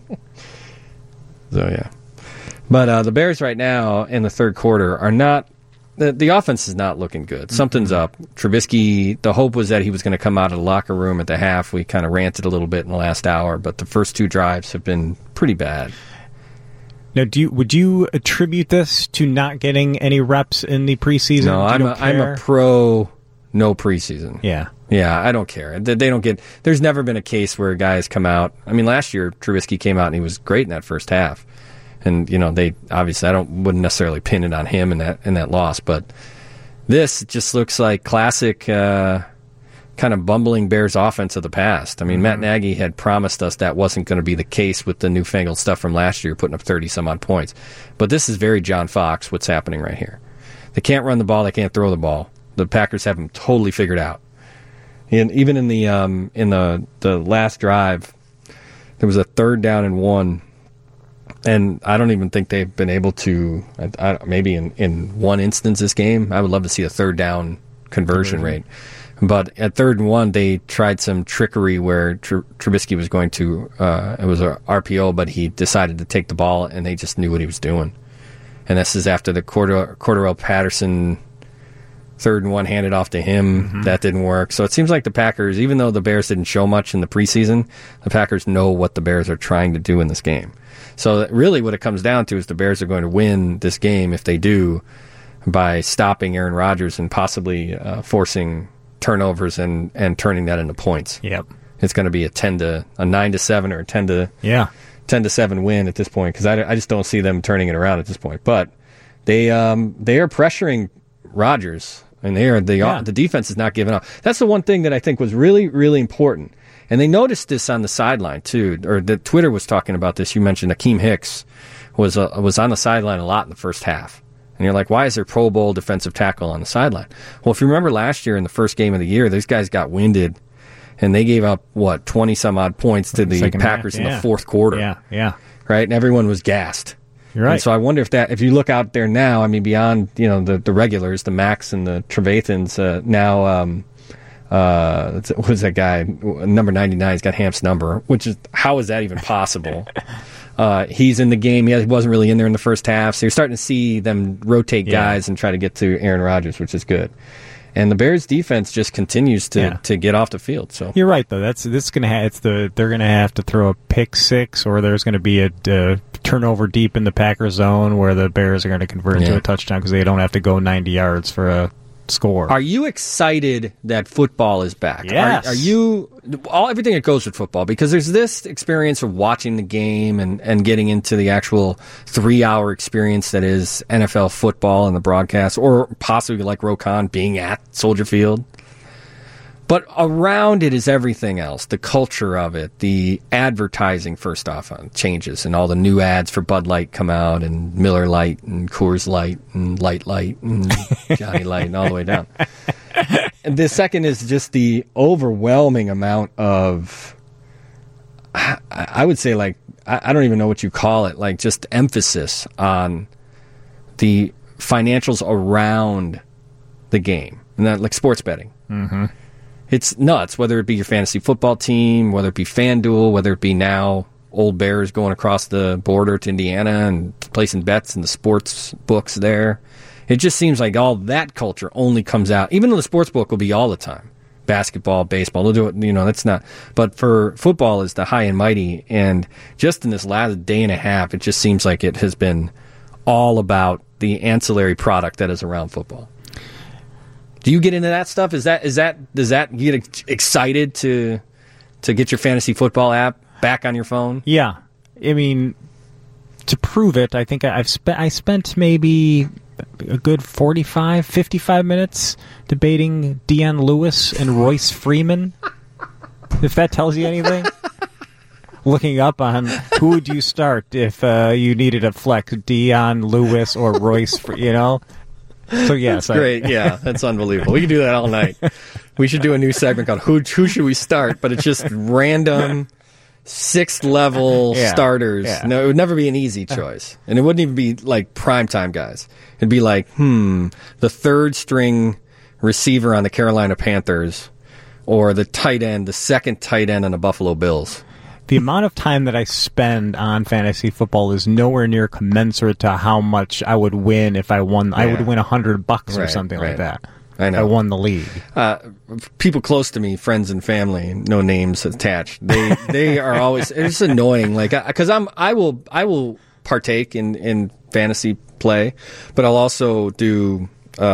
yeah. But the Bears right now in the third quarter are not... The offense is not looking good. Something's up. Trubisky, the hope was that he was going to come out of the locker room at the half. We kind of ranted a little bit in the last hour, but the first two drives have been pretty bad. Now, would you attribute this to not getting any reps in the preseason? No, I'm a pro no preseason. Yeah. Yeah, I don't care. They don't get... There's never been a case where a guy has come out... I mean, last year, Trubisky came out and he was great in that first half. And, they obviously, wouldn't necessarily pin it on him in that loss, but this just looks like classic kind of bumbling Bears offense of the past. I mean, Matt Nagy had promised us that wasn't going to be the case with the newfangled stuff from last year, putting up 30-some-odd points. But this is very John Fox, what's happening right here. They can't run the ball, they can't throw the ball. The Packers have them totally figured out. And even in the last drive, there was a 3rd down and 1. And I don't even think they've been able to, maybe in one instance this game, I would love to see a 3rd down conversion rate. But at 3rd and 1, they tried some trickery where Trubisky was going to, it was a RPO, but he decided to take the ball, and they just knew what he was doing. And this is after the Cordarrelle Patterson 3rd and 1 handed off to him. That didn't work. So it seems like the Packers, even though the Bears didn't show much in the preseason, the Packers know what the Bears are trying to do in this game. So really what it comes down to is the Bears are going to win this game, if they do, by stopping Aaron Rodgers and possibly forcing turnovers and turning that into points. Yep. It's going to be a 9-7 or a 10-7 win at this point, because I just don't see them turning it around at this point. But they are pressuring Rodgers, and the defense is not giving up. That's the one thing that I think was really, really important. And they noticed this on the sideline, too, or the Twitter was talking about this. You mentioned Akeem Hicks was on the sideline a lot in the first half. And you're like, why is there Pro Bowl defensive tackle on the sideline? Well, if you remember last year in the first game of the year, these guys got winded, and they gave up, 20-some-odd points to the Packers in the fourth quarter. Yeah. Right? And everyone was gassed. You're right. And so I wonder if you look out there now, I mean, beyond, the regulars, the Max and the Trevathans, who's that guy? Number 99. He's got Hamp's number. How is that even possible? He's in the game. He wasn't really in there in the first half. So you're starting to see them rotate guys and try to get to Aaron Rodgers, which is good. And the Bears defense just continues to get off the field. So you're right, though. They're going to have to throw a pick six, or there's going to be a turnover deep in the Packers zone where the Bears are going to convert into a touchdown because they don't have to go 90 yards for a score. Are you excited that football is back? Yes. Are you everything that goes with football? Because there's this experience of watching the game and getting into the actual 3-hour experience that is NFL football and the broadcast, or possibly like Rokan being at Soldier Field. But around it is everything else, the culture of it, the advertising, first off, changes, and all the new ads for Bud Light come out, and Miller Lite, and Coors Light, and Light, and Johnny Light, and all the way down. And the second is just the overwhelming amount of, I would say, I don't even know what you call it, just emphasis on the financials around the game, and that, like sports betting. Mm-hmm. It's nuts, whether it be your fantasy football team, whether it be FanDuel, whether it be now Old Bears going across the border to Indiana and placing bets in the sports books there. It just seems like all that culture only comes out, even though the sports book will be all the time. Basketball, baseball, they'll do it, that's not. But for football is the high and mighty, and just in this last day and a half, it just seems like it has been all about the ancillary product that is around football. Do you get into that stuff? Does that get excited to get your fantasy football app back on your phone? Yeah. I mean, to prove it, I think I spent maybe a good 45, 55 minutes debating Deion Lewis and Royce Freeman. If that tells you anything. Looking up on who would you start if you needed a flex, Deion Lewis or Royce, So yes, that's great. Yeah, that's unbelievable. We can do that all night. We should do a new segment called "Who Should We Start?" But it's just random 6th level starters. Yeah. No, it would never be an easy choice, and it wouldn't even be like primetime guys. It'd be like, the 3rd string receiver on the Carolina Panthers, or the tight end, the 2nd tight end on the Buffalo Bills. The amount of time that I spend on fantasy football is nowhere near commensurate to how much I would win if I won. I would win $100 or something like that. I know. I won the league. People close to me, friends and family, no names attached. They are always, it's annoying. Like, because I will partake in fantasy play, but I'll also do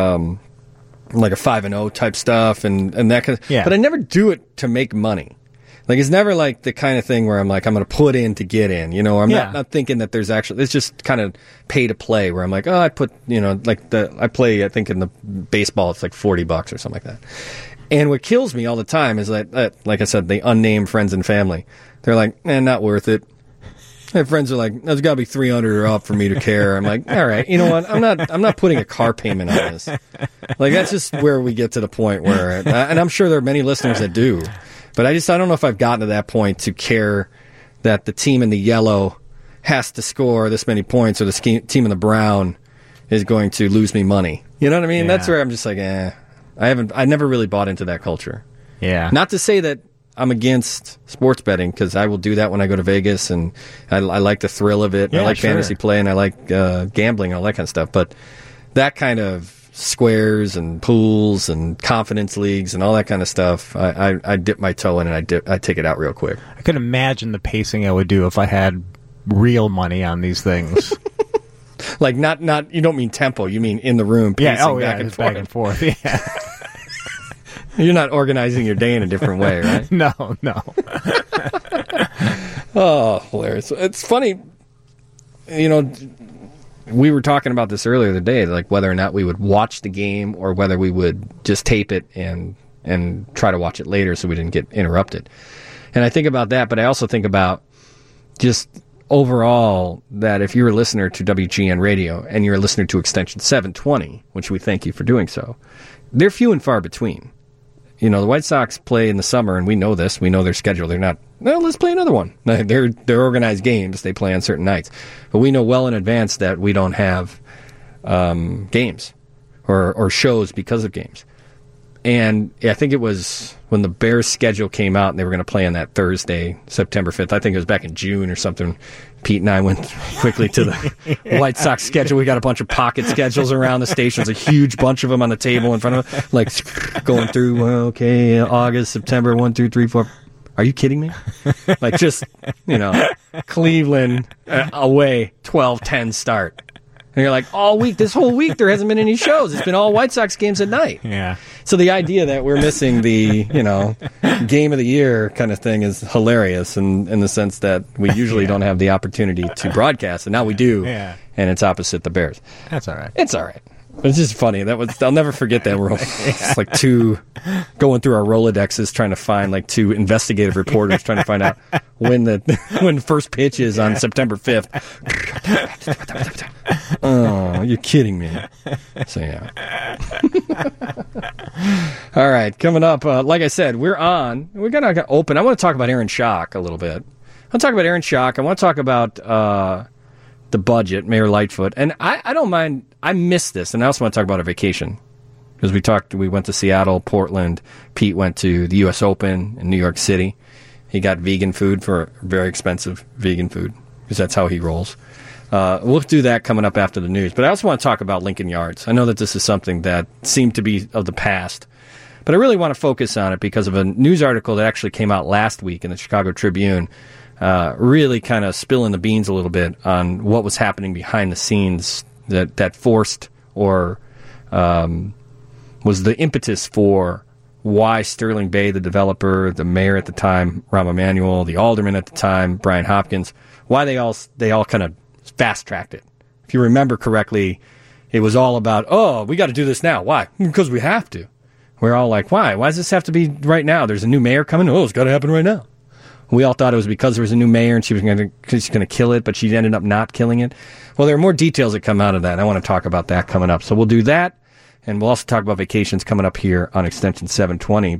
like a 5-0 type stuff and that kind of. Yeah. But I never do it to make money. Like, it's never like the kind of thing where I'm like, I'm going to put in to get in, I'm not thinking that there's actually, it's just kind of pay to play where I'm like, I put, I play, I think in the baseball, it's like $40 or something like that. And what kills me all the time is like I said, the unnamed friends and family. They're like, not worth it. My friends are like, there's got to be 300 or up for me to care. I'm like, all right, you know what? I'm not putting a car payment on this. Like, that's just where we get to the point where, and I'm sure there are many listeners that do. But I don't know if I've gotten to that point to care that the team in the yellow has to score this many points or the team in the brown is going to lose me money. You know what I mean? Yeah. That's where I'm just like, I never really bought into that culture. Yeah. Not to say that I'm against sports betting, because I will do that when I go to Vegas, and I like the thrill of it. And I like fantasy play, and I like gambling and all that kind of stuff. But that kind of squares and pools and confidence leagues and all that kind of stuff, I dip my toe in and I take it out real quick. I could imagine the pacing I would do if I had real money on these things. Like not you don't mean tempo, you mean in the room pacing back and forth. Yeah. You're not organizing your day in a different way, right? No. Oh, hilarious. It's funny, we were talking about this earlier today, like whether or not we would watch the game or whether we would just tape it and try to watch it later so we didn't get interrupted. And I think about that, but I also think about just overall that if you're a listener to WGN Radio and you're a listener to Extension 720, which we thank you for doing so, they're few and far between. The White Sox play in the summer, and we know this. We know their schedule. They're not, let's play another one. They're organized games. They play on certain nights. But we know well in advance that we don't have games or shows because of games. And I think it was when the Bears' schedule came out and they were going to play on that Thursday, September 5th. I think it was back in June or something. Pete and I went quickly to the White Sox schedule. We got a bunch of pocket schedules around the stations, a huge bunch of them on the table in front of us, like going through, okay, August, September, 1, 2, 3, 4. Are you kidding me? Like just, Cleveland away, 12-10 start. And you're like, all week, this whole week, there hasn't been any shows. It's been all White Sox games at night. Yeah. So the idea that we're missing the, game of the year kind of thing is hilarious in the sense that we usually don't have the opportunity to broadcast, and now we do. Yeah. And it's opposite the Bears. That's all right. It's all right. It's just funny. I'll never forget that. We're it's like two going through our Rolodexes trying to find like two investigative reporters trying to find out when first pitch is on September 5th. Oh, you're kidding me. So yeah. All right, coming up, like I said, we're going to open. I want to talk about Aaron Schock a little bit. I want to talk about Aaron Schock. I want to talk about the budget, Mayor Lightfoot. And I don't mind. I miss this. And I also want to talk about our vacation. Because we went to Seattle, Portland. Pete went to the U.S. Open in New York City. He got vegan food for very expensive vegan food. Because that's how he rolls. We'll do that coming up after the news. But I also want to talk about Lincoln Yards. I know that this is something that seemed to be of the past. But I really want to focus on it because of a news article that actually came out last week in the Chicago Tribune, really kind of spilling the beans a little bit on what was happening behind the scenes that forced or was the impetus for why Sterling Bay, the developer, the mayor at the time, Rahm Emanuel, the alderman at the time, Brian Hopkins, why they all kind of fast-tracked it. If you remember correctly, it was all about, oh, we got to do this now. Why? Because we have to. We're all like, why? Why does this have to be right now? There's a new mayor coming. Oh, it's got to happen right now. We all thought it was because there was a new mayor and she was going to kill it, but she ended up not killing it. Well, there are more details that come out of that, and I want to talk about that coming up. So we'll do that, and we'll also talk about vacations coming up here on Extension 720.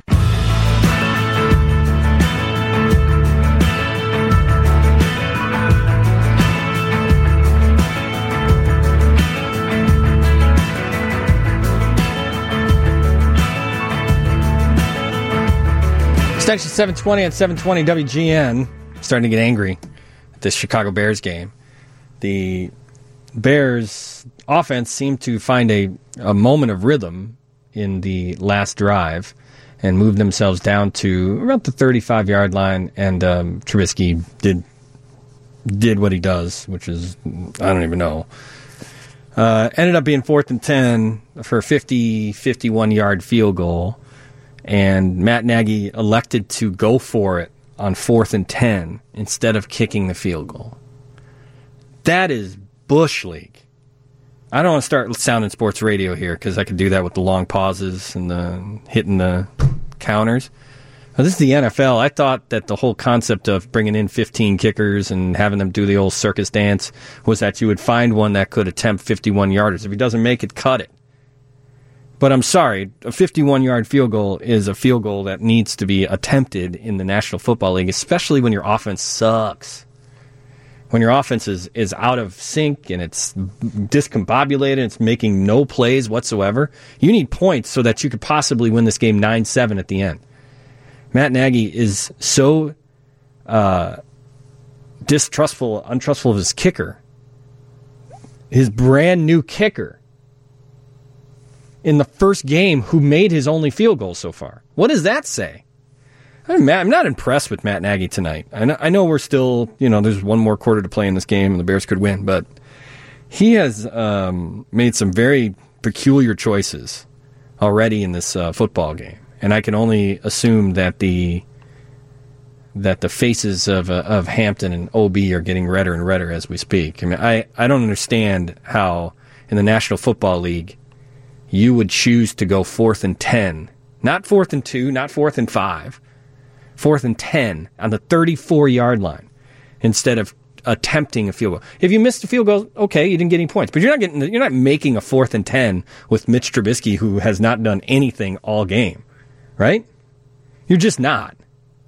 Extension 720 on 720 WGN. Starting to get angry at this Chicago Bears game. The Bears offense seemed to find a moment of rhythm in the last drive and moved themselves down to around the 35-yard line, and Trubisky did what he does, which is, I don't even know. Ended up being 4th and 10 for a 51-yard field goal. And Matt Nagy elected to go for it on 4th and 10 instead of kicking the field goal. That is Bush League. I don't want to start sounding sports radio here because I could do that with the long pauses and the hitting the counters. But this is the NFL. I thought that the whole concept of bringing in 15 kickers and having them do the old circus dance was that you would find one that could attempt 51-yarders. If he doesn't make it, cut it. But I'm sorry, a 51-yard field goal is a field goal that needs to be attempted in the National Football League, especially when your offense sucks. When your offense is out of sync and it's discombobulated, it's making no plays whatsoever, you need points so that you could possibly win this game 9-7 at the end. Matt Nagy is so untrustful of his kicker. His brand new kicker in the first game who made his only field goal so far. What does that say? I'm not impressed with Matt Nagy tonight. I know we're still, there's one more quarter to play in this game and the Bears could win, but he has made some very peculiar choices already in this football game. And I can only assume that the faces of Hampton and OB are getting redder and redder as we speak. I mean, I don't understand how in the National Football League you would choose to go 4th and 10, not 4th and 2, not 4th and 5, 4th and 10 on the 34-yard line instead of attempting a field goal. If you missed a field goal, okay, you didn't get any points, but you're not making a 4th and 10 with Mitch Trubisky, who has not done anything all game, right? You're just not.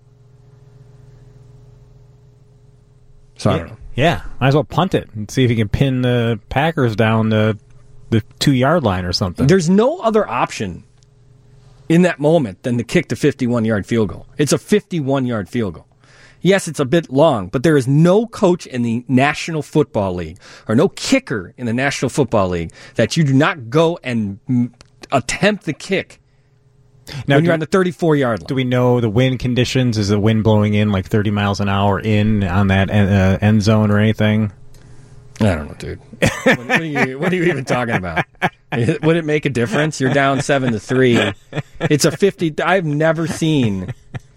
So I don't know. Yeah, might as well punt it and see if you can pin the Packers down the 2-yard line or something. There's no other option in that moment than to kick the 51-yard field goal. It's a 51-yard field goal. Yes, it's a bit long, but there is no coach in the National Football League or no kicker in the National Football League that you do not go and attempt the kick when you're on the 34-yard line. Do we know the wind conditions? Is the wind blowing in like 30 miles an hour in on that end zone or anything? I don't know, dude. What are you even talking about? Would it make a difference? You're down 7-3. It's a 50. I've never seen.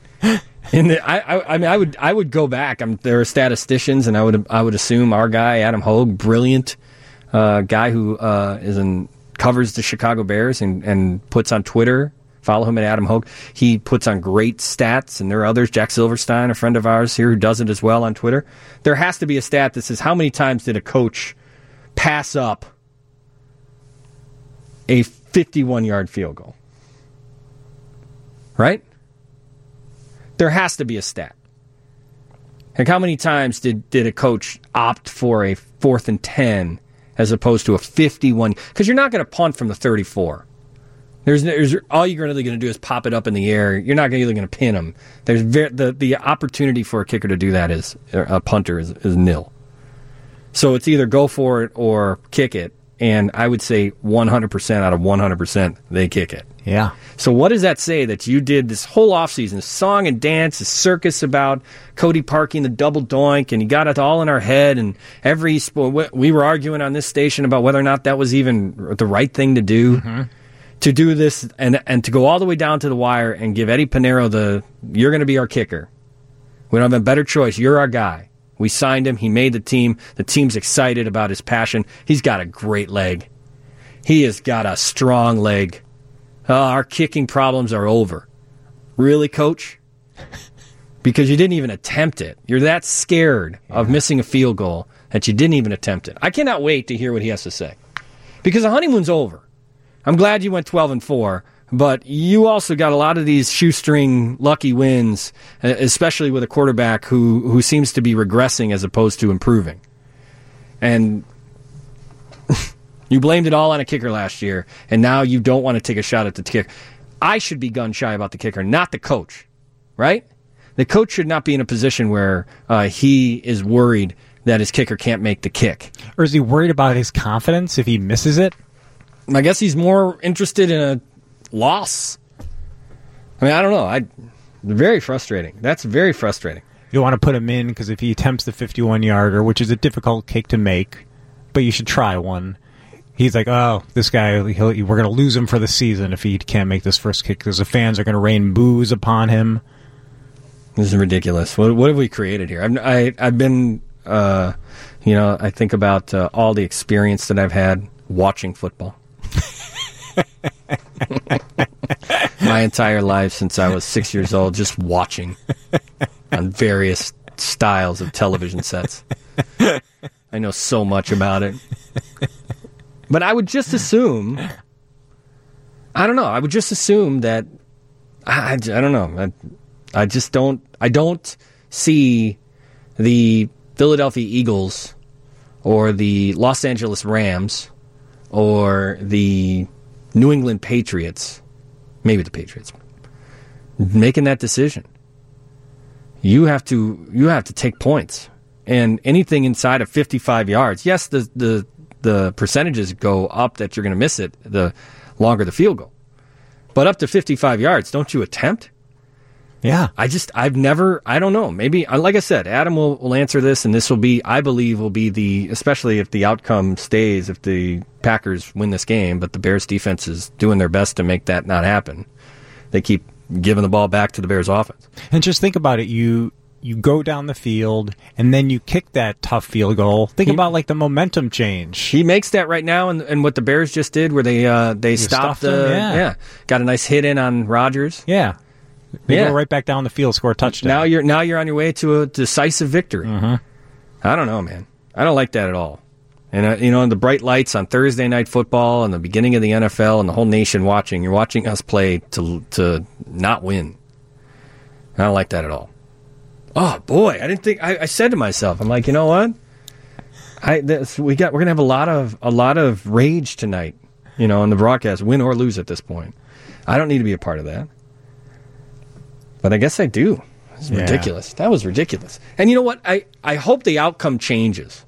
I would go back. There are statisticians, and I would assume our guy Adam Hogue, brilliant guy who covers the Chicago Bears and puts on Twitter. Follow him at Adam Hogue. He puts on great stats, and there are others. Jack Silverstein, a friend of ours here, who does it as well on Twitter. There has to be a stat that says how many times did a coach pass up a 51-yard field goal? Right? There has to be a stat. Like how many times did a coach opt for a 4th and 10 as opposed to a 51? Because you're not going to punt from the 34. There's all you're really going to do is pop it up in the air. You're not really going to pin them. There's the opportunity for a kicker to do that is a punter is nil. So it's either go for it or kick it. And I would say 100% out of 100% they kick it. Yeah. So what does that say? That you did this whole offseason, song and dance, a circus about Cody Parkey, the double doink, and you got it all in our head. And every sport, we were arguing on this station about whether or not that was even the right thing to do. Mm-hmm. to do this and to go all the way down to the wire and give Eddie Pinheiro you're going to be our kicker. We don't have a better choice. You're our guy. We signed him. He made the team. The team's excited about his passion. He's got a great leg. He has got a strong leg. Our kicking problems are over. Really, Coach? Because you didn't even attempt it. You're that scared of missing a field goal that you didn't even attempt it. I cannot wait to hear what he has to say. Because the honeymoon's over. I'm glad you went 12-4, but you also got a lot of these shoestring lucky wins, especially with a quarterback who seems to be regressing as opposed to improving. And you blamed it all on a kicker last year, and now you don't want to take a shot at the kicker. I should be gun shy about the kicker, not the coach, right? The coach should not be in a position where he is worried that his kicker can't make the kick. Or is he worried about his confidence if he misses it? I guess he's more interested in a loss. I mean, I don't know. Very frustrating. That's very frustrating. You don't want to put him in because if he attempts the 51-yarder, which is a difficult kick to make, but you should try one. He's like, oh, this guy, we're going to lose him for the season if he can't make this first kick because the fans are going to rain boos upon him. This is ridiculous. What have we created here? I've been, I think about all the experience that I've had watching football. My entire life since I was 6 years old, just watching on various styles of television sets. I know so much about it. But I would just assume, I don't know, I would just assume that, I don't know, I don't see the Philadelphia Eagles or the Los Angeles Rams or the New England Patriots, maybe the Patriots, making that decision. You have to take points. And anything inside of 55 yards, yes, the percentages go up that you're going to miss it the longer the field goal. But up to 55 yards, don't you attempt? Yeah. I don't know. Maybe, like I said, Adam will answer this, and this will be, I believe, especially if the outcome stays, if the Packers win this game, but the Bears defense is doing their best to make that not happen. They keep giving the ball back to the Bears offense. And just think about it. You go down the field, and then you kick that tough field goal. Think about like the momentum change. He makes that right now, and what the Bears just did, where they stopped got a nice hit in on Rodgers. Yeah. They go right back down the field, score a touchdown. Now you're on your way to a decisive victory. Mm-hmm. I don't know, man. I don't like that at all. And the bright lights on Thursday Night Football and the beginning of the NFL and the whole nation watching. You're watching us play to not win. I don't like that at all. Oh boy, I didn't think. I said to myself, I'm like, you know what? We're gonna have a lot of rage tonight. On the broadcast, win or lose at this point. I don't need to be a part of that. But I guess I do. It's ridiculous. That was ridiculous. And you know what? I hope the outcome changes.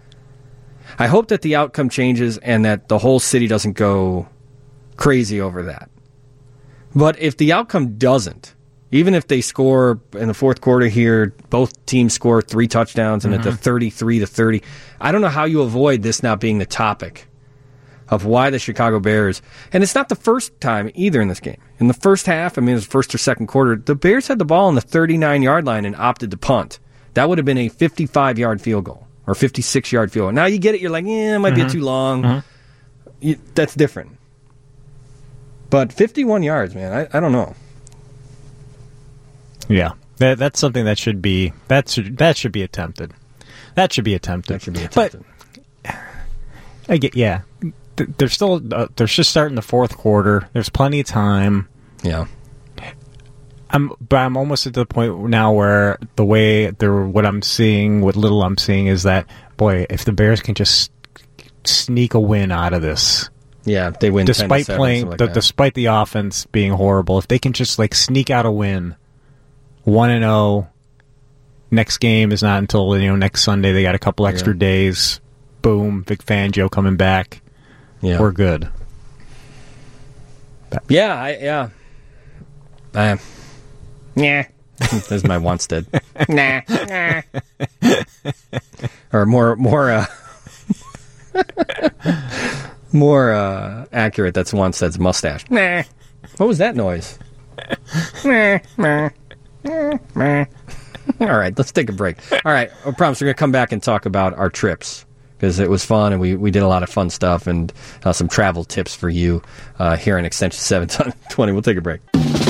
I hope that the outcome changes and that the whole city doesn't go crazy over that. But if the outcome doesn't, even if they score in the fourth quarter here, both teams score 3 touchdowns and at the 33-30, I don't know how you avoid this not being the topic of why the Chicago Bears, and it's not the first time either in this game. In the first half, it was the first or second quarter, the Bears had the ball on the 39-yard line and opted to punt. That would have been a 55-yard field goal or 56-yard field goal. Now you get it, you're like, it might be too long. That's different. But 51 yards, man, I don't know. Yeah, that's something that should be that should be attempted. That should be attempted. But I get, they're just starting the fourth quarter. There's plenty of time. Yeah. I'm almost at the point now where what little I'm seeing is that, boy, if the Bears can just sneak a win out of this. Yeah, if they win despite 10-7, playing despite the offense being horrible, if they can just sneak out a win, 1-0. Next game is not until next Sunday. They got a couple extra days. Boom, Vic Fangio coming back. Yeah, we're good. Yeah. That's my Wanstead. Nah. Or more More accurate, that's one says mustache. Nah. What was that noise? Nah, nah, nah. All right, let's take a break. All right, I promise we're going to come back and talk about our trips because it was fun and we did a lot of fun stuff and some travel tips for you here on Extension 720. We'll take a break.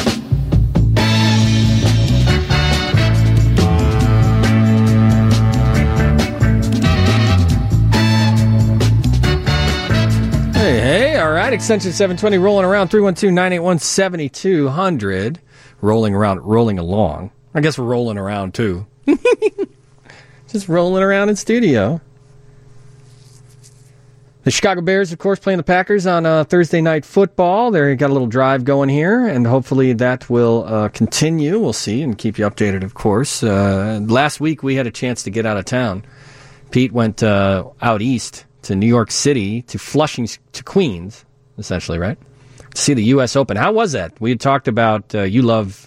Hey, all right, Extension 720 rolling around, 312-981-7200. Rolling along. I guess we're rolling around, too. Just rolling around in studio. The Chicago Bears, of course, playing the Packers on Thursday Night Football. They got a little drive going here, and hopefully that will continue. We'll see and keep you updated, of course. Last week, we had a chance to get out of town. Pete went out east to New York City, to Flushing, to Queens, essentially, right? To see the U.S. Open. How was that? We had talked about you love,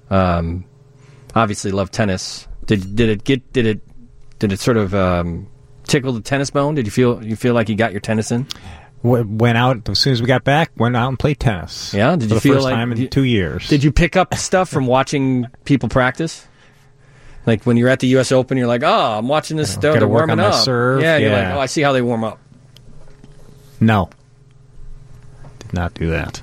obviously love tennis. Did it sort of tickle the tennis bone? Did you feel like you got your tennis in? Went out as soon as we got back. Went out and played tennis. Yeah, did you for the feel first like time in 2 years? Did you pick up stuff from watching people practice? Like when you're at the U.S. Open, you're like, oh, I'm watching this stuff. They're warming up. Serve. Yeah, you're like, oh, I see how they warm up. No, did not do that.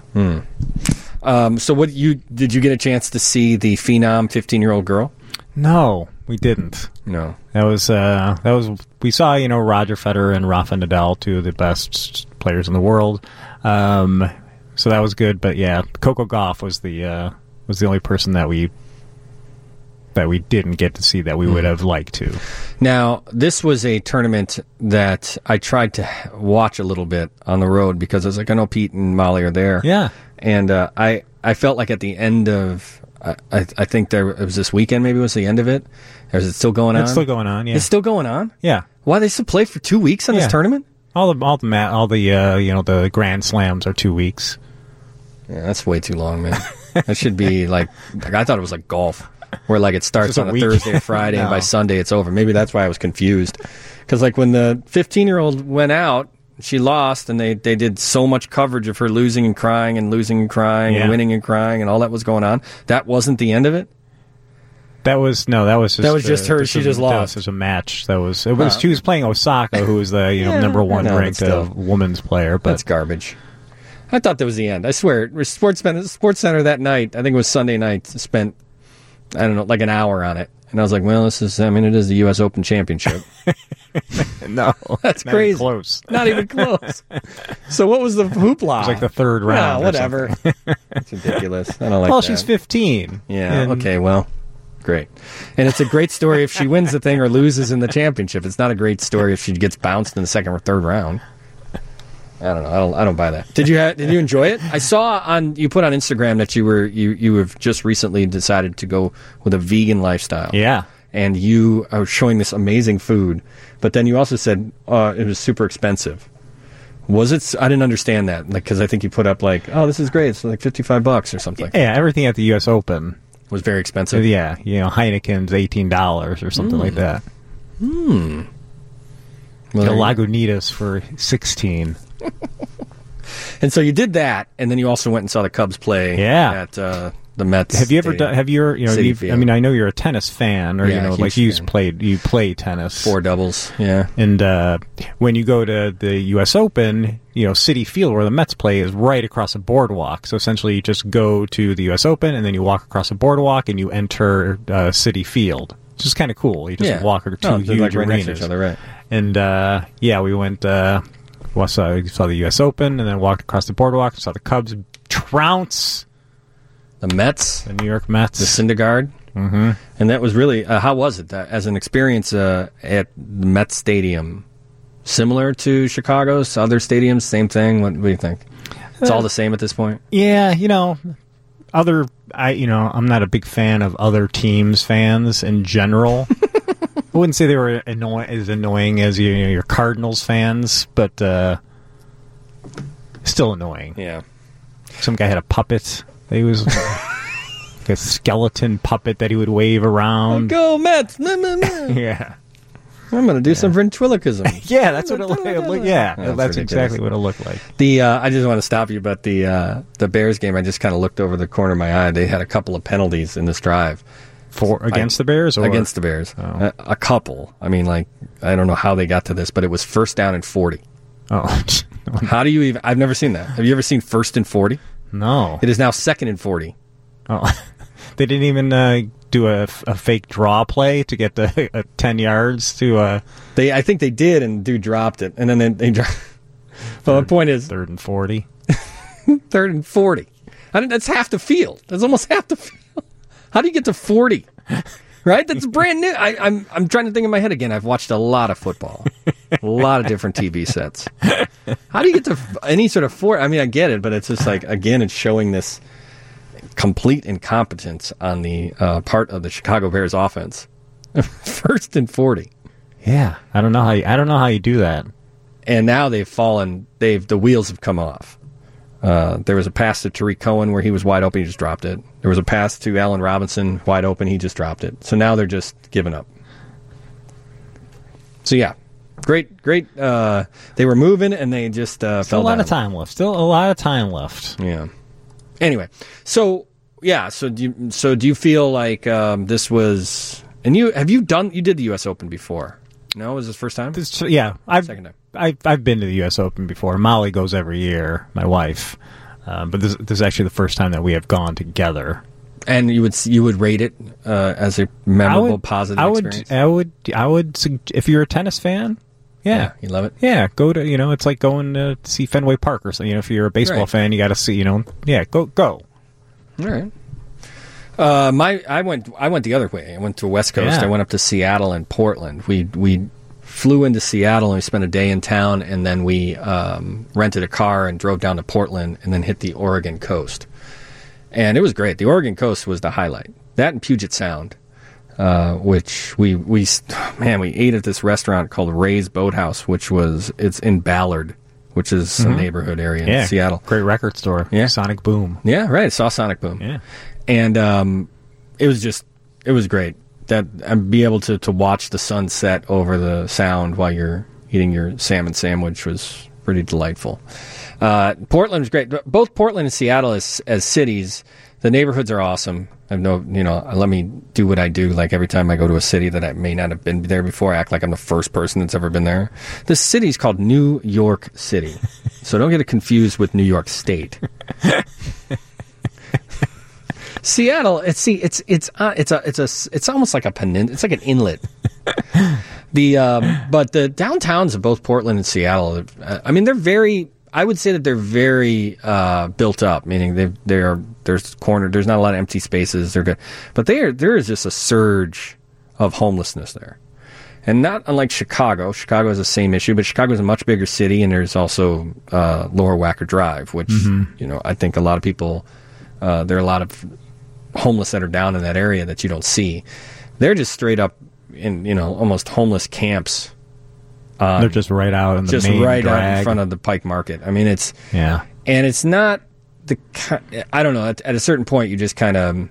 So did you get a chance to see the phenom 15-year-old girl? No, we didn't. No, that was we saw Roger Federer and Rafa Nadal, two of the best players in the world. So that was good, but yeah, Coco Gauff was the only person that we didn't get to see that we would have liked to. Now, this was a tournament that I tried to watch a little bit on the road because I was like, I know Pete and Molly are there. Yeah. And I felt like at the end of, I think it was this weekend, maybe was the end of it. Or is it still going on? It's still going on, yeah. It's still going on? Yeah. Why, they still play for 2 weeks on this tournament? All the Grand Slams are 2 weeks. Yeah, that's way too long, man. That should be like I thought it was like golf. Where like it starts on a Thursday or Friday, and by Sunday it's over. Maybe that's why I was confused. Because like when the 15-year-old went out, she lost, and they did so much coverage of her losing and crying and losing and crying and winning and crying and all that was going on. That wasn't the end of it? That was just her. She just lost. It was a match. She was playing Osaka, who was the number one ranked women's player. But that's garbage. I thought that was the end. I swear, Sports Center that night. I think it was Sunday night. Spent, I don't know, like an hour on it. And I was like, well, it is the U.S. Open Championship. No. That's not crazy. Even close. Not even close. So what was the hoopla? It was like the third round. Whatever. That's ridiculous. I don't like that. Well, she's 15. Yeah, okay, well, great. And it's a great story if she wins the thing or loses in the championship. It's not a great story if she gets bounced in the second or third round. I don't know. I don't buy that. Did you enjoy it? I saw you put on Instagram that you have just recently decided to go with a vegan lifestyle. Yeah. And you are showing this amazing food, but then you also said it was super expensive. Was it? I didn't understand that, because I think you put up like, oh, this is great. It's like $55 or something. Yeah, everything at the U.S. Open was very expensive. Yeah, Heineken's $18 or something like that. Well, the Lagunitas for $16. And so you did that, and then you also went and saw the Cubs play at the Mets. Have you ever done? I know you're a tennis fan, or you play tennis. 4 doubles, yeah. And when you go to the U.S. Open, Citi Field where the Mets play is right across a boardwalk. So essentially, you just go to the U.S. Open, and then you walk across a boardwalk, and you enter Citi Field. Which is kind of cool. You just walk to two huge right arenas. Next to each other, right? And we went. Saw the U.S. Open, and then walked across the boardwalk. Saw the Cubs trounce the Mets, the New York Mets, the Syndergaard. Mm-hmm. And that was really how was it as an experience at the Mets Stadium? Similar to Chicago's other stadiums, same thing. What do you think? It's all the same at this point. Yeah, I'm not a big fan of other teams' fans in general. I wouldn't say they were as annoying as your Cardinals fans, but still annoying. Yeah. Some guy had a puppet. He was like a skeleton puppet that he would wave around. Go Mets! Yeah. I'm going to do some ventriloquism. Yeah, that's what it looked like. Yeah, That's that's ridiculous. exactly what it looked like. I just want to stop you, but the Bears game, I just kind of looked over the corner of my eye. They had a couple of penalties in this drive. Against the Bears? Or? Against the Bears. Oh. A couple. I mean, like, I don't know how they got to this, but it was 1st down and 40. Oh. How do you even... I've never seen that. Have you ever seen 1st and 40? No. It is now 2nd and 40. Oh. They didn't even do a fake draw play to get the 10 yards to... I think they did, and dude dropped it. And then they dropped... Well, the point is... 3rd and 40. 3rd and 40. That's half the field. That's almost half the field. How do you get to 40? Right? That's brand new. I'm trying to think in my head again. I've watched a lot of football. A lot of different TV sets. How do you get to any sort of 40? I mean, I get it, but it's just like, again, it's showing this complete incompetence on the part of the Chicago Bears offense. 1st and 40. Yeah. I don't know how you do that. And now they've fallen. The wheels have come off. There was a pass to Tariq Cohen where he was wide open. He just dropped it. There was a pass to Allen Robinson, wide open. He just dropped it. So now they're just giving up. So, yeah. Great. They were moving, and they just fell down. Still a lot of time left. Yeah. Anyway. So, yeah. So do you feel like this was... And you did the U.S. Open before? No? Was this first time? Yeah. Second time. I've been to the U.S. Open before. Molly goes every year, my wife. But this is actually the first time that we have gone together. And you would rate it as a memorable, positive experience? I would if you're a tennis fan, yeah. You love it? Yeah, go to, it's like going to see Fenway Park or something. If you're a baseball fan, you got to see, go. All right. I went the other way. I went to West Coast. Yeah. I went up to Seattle and Portland. We flew into Seattle and we spent a day in town, and then we rented a car and drove down to Portland and then hit the Oregon coast. And it was great. The Oregon coast was the highlight. That and Puget Sound, which we ate at this restaurant called Ray's Boathouse, it's in Ballard, which is a neighborhood area in Seattle. Great record store. Yeah. Sonic Boom. Yeah, right. I saw Sonic Boom. Yeah. And it was great. That and be able to watch the sun set over the sound while you're eating your salmon sandwich was pretty delightful. Portland was great. Both Portland and Seattle as cities, the neighborhoods are awesome. I have let me do what I do. Like every time I go to a city that I may not have been there before, I act like I'm the first person that's ever been there. This city's called New York City, so don't get it confused with New York State. Seattle, it's almost like a peninsula. It's like an inlet. But the downtowns of both Portland and Seattle, I mean, they're very. I would say that they're very built up, meaning there's cornered. There's not a lot of empty spaces. They're good, but there is just a surge of homelessness there, and not unlike Chicago. Chicago has the same issue, but Chicago is a much bigger city, and there's also Lower Wacker Drive, which I think a lot of people. There are a lot of homeless that are down in that area that you don't see. They're just straight up in almost homeless camps. They're just right out in the main out drag. in front of the Pike Market. I mean, it's and it's not I don't know. At a certain point, you just kind of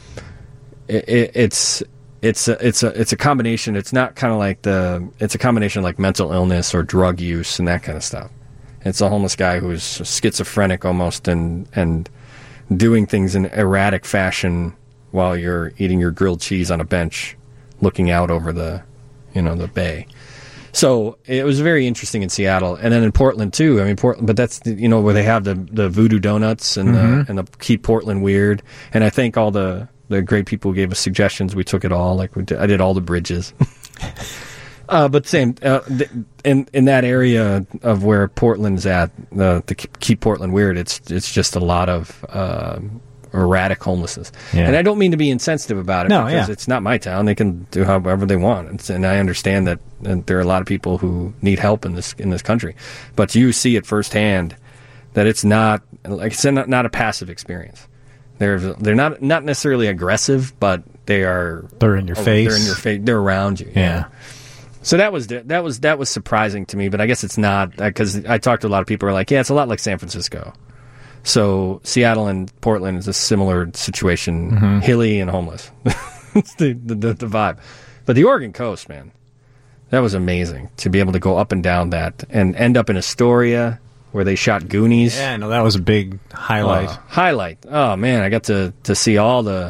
it's a combination. It's not kind of like it's a combination like mental illness or drug use and that kind of stuff. It's a homeless guy who's schizophrenic almost and doing things in erratic fashion while you're eating your grilled cheese on a bench, looking out over the bay. So it was very interesting in Seattle, and then in Portland too. I mean, Portland, but that's where they have the Voodoo Donuts and the Keep Portland Weird. And I thank all the great people who gave us suggestions. We took it all. I did all the bridges. But same in that area of where Portland's at, the Keep Portland Weird. It's just a lot of erratic homelessness, and I don't mean to be insensitive about it because it's not my town. They can do however they want, and I understand that there are a lot of people who need help in this country. But you see it firsthand that it's not like it's not a passive experience. They're not necessarily aggressive, but they're in your face. They're in your face. They're around you. Yeah. So that was surprising to me, but I guess it's not because I talked to a lot of people who are like, yeah, it's a lot like San Francisco. So Seattle and Portland is a similar situation, hilly and homeless. It's the vibe. But the Oregon coast, man, That was amazing to be able to go up and down that and end up in Astoria where they shot Goonies. Yeah, no, that was a big highlight. Highlight. Oh man, I got to see all the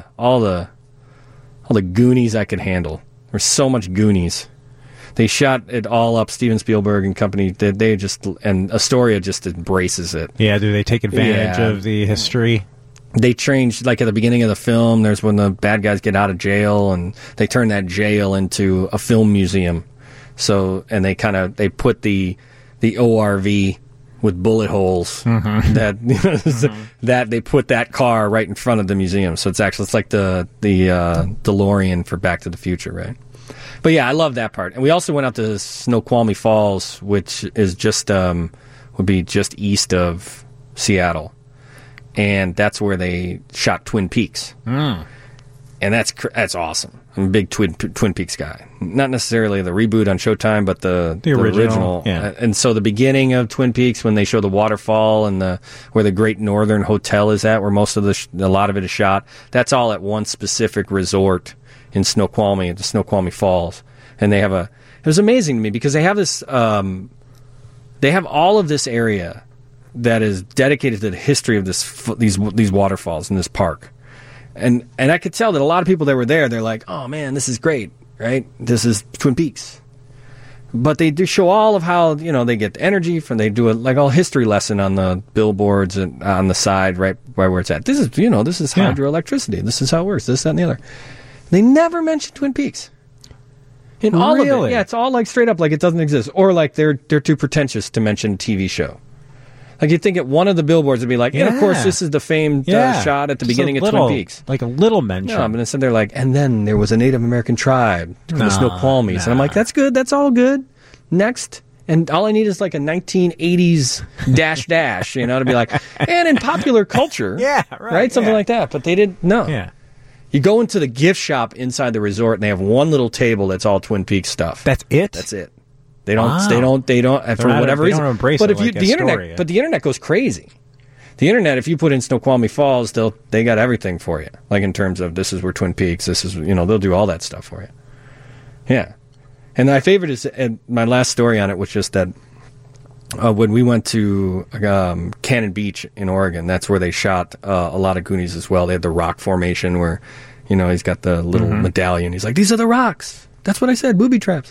Goonies I could handle. There's so much Goonies. They shot it all up. Steven Spielberg and company. They just, and Astoria just embraces it. Yeah, do they take advantage of the history? They changed, like at the beginning of the film, there's when the bad guys get out of jail, and they turn that jail into a film museum. So, and they put the ORV with bullet holes that that they put that car right in front of the museum. So it's like the DeLorean for Back to the Future, right? But yeah, I love that part. And we also went out to Snoqualmie Falls, which is just would be just east of Seattle, and that's where they shot Twin Peaks. And that's awesome. I'm a big Twin Peaks guy. Not necessarily the reboot on Showtime, but the original. Yeah. And so the beginning of Twin Peaks, when they show the waterfall and where the Great Northern Hotel is at, where most of a lot of it is shot, that's all at one specific resort in Snoqualmie, at the Snoqualmie Falls. And they have it was amazing to me because they have this, they have all of this area that is dedicated to the history of these waterfalls in this park. And I could tell that a lot of people that were there, they're like, oh man, this is great, right? This is Twin Peaks. But they do show all of how, they get the energy from, they do all history lesson on the billboards and on the side, right where it's at. This is hydroelectricity. This is how it works. This, that, and the other. They never mention Twin Peaks. In all of it. Yeah, it's all straight up like it doesn't exist. Or they're too pretentious to mention a TV show. You'd think at one of the billboards would be and of course this is the famed shot at the beginning of Twin Peaks. Like a little mention. No, but instead they're and then there was a Native American tribe, the Snoqualmies. And I'm like, that's good, that's all good. Next. And all I need is a 1980s dash, to be and in popular culture. Yeah, right. Something like that. But they didn't, no. Yeah. You go into the gift shop inside the resort and they have one little table that's all Twin Peaks stuff. That's it? That's it. They don't for whatever reason. Don't embrace but it if the internet, but the internet goes crazy. The internet, if you put in Snoqualmie Falls, they got everything for you. In terms of this is where Twin Peaks, this is they'll do all that stuff for you. Yeah, and my favorite is my last story on it was just that when we went to Cannon Beach in Oregon, that's where they shot a lot of Goonies as well. They had the rock formation where he's got the little medallion. He's like, these are the rocks. That's what I said, booby traps.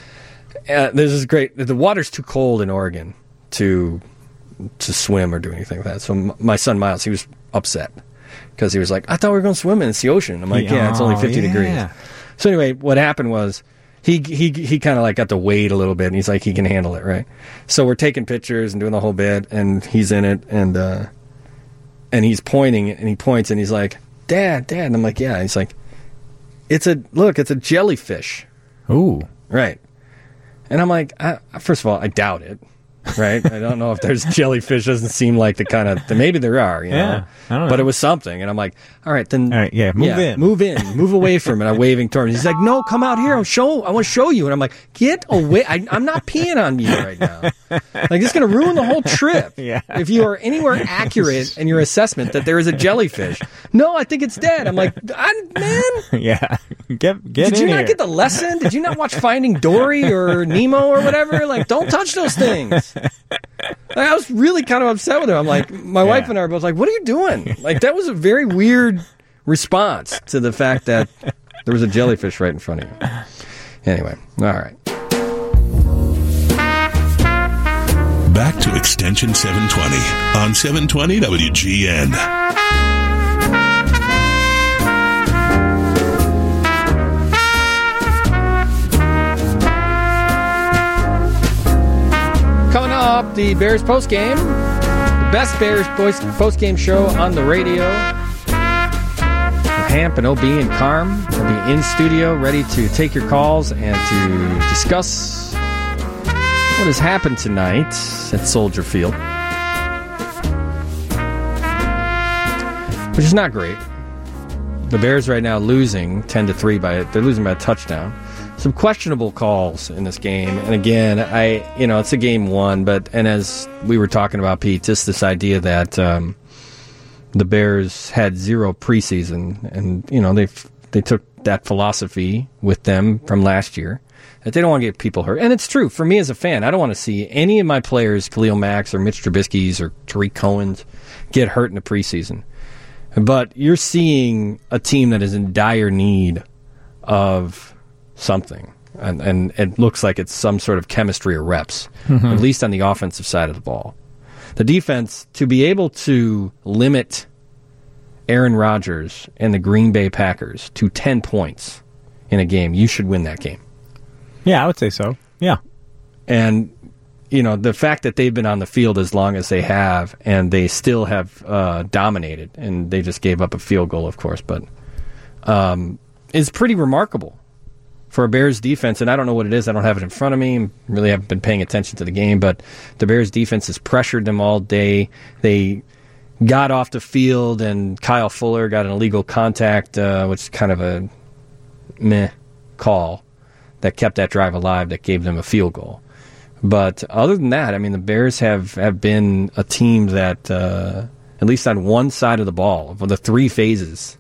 This is great. The water's too cold in Oregon to swim or do anything like that. So my son Miles, he was upset because he was like, I thought we were going to swim in the ocean. I'm like, yeah, it's only 50 degrees. So anyway, what happened was he kind of got to wade a little bit, and he's like, he can handle it, right? So we're taking pictures and doing the whole bit, and he's in it, and he's pointing, and he points, and he's like, Dad, and I'm like, yeah. He's like, it's a jellyfish. Ooh, right. And I'm like, first of all, I doubt it, right? I don't know if there's jellyfish. Doesn't seem like the kind of, maybe there are, you know? I don't know. But it was something. And I'm like, all right, move in. Move away from it. I'm waving towards him. He's like, no, come out here. I want to show you. And I'm like, get away. I'm not peeing on you right now. It's going to ruin the whole trip. Yeah. If you are anywhere accurate in your assessment that there is a jellyfish. No, I think it's dead. I'm like, man. Yeah. Get Did you not get the lesson? Did you not watch Finding Dory or Nemo or whatever? Don't touch those things. I was really kind of upset with him. I'm like, my wife and I were both like, what are you doing? That was a very weird response to the fact that there was a jellyfish right in front of you. Anyway, all right. Back to Extension 720 on 720 WGN. Coming up, the Bears postgame. The best Bears postgame show on the radio. Hamp and OB and Carm will be in studio ready to take your calls and to discuss what has happened tonight at Soldier Field. Which is not great. The Bears right now losing 10-3 they're losing by a touchdown. Some questionable calls in this game, and again, it's a game one, and as we were talking about, Pete, just this idea that the Bears had zero preseason, and they took that philosophy with them from last year, that they don't want to get people hurt. And it's true. For me as a fan, I don't want to see any of my players, Khalil Mack's or Mitch Trubisky's or Tariq Cohen's, get hurt in the preseason. But you're seeing a team that is in dire need of something. And it looks like it's some sort of chemistry or reps, at least on the offensive side of the ball. The defense, to be able to limit Aaron Rodgers and the Green Bay Packers to 10 points in a game, you should win that game. Yeah, I would say so. Yeah. And, the fact that they've been on the field as long as they have, and they still have dominated, and they just gave up a field goal, of course, but is pretty remarkable for a Bears defense. And I don't know what it is. I don't have it in front of me. Really haven't been paying attention to the game, but the Bears defense has pressured them all day. They got off the field, and Kyle Fuller got an illegal contact, which is kind of a meh call that kept that drive alive, that gave them a field goal. But other than that, I mean, the Bears have been a team that, at least on one side of the ball, of the three phases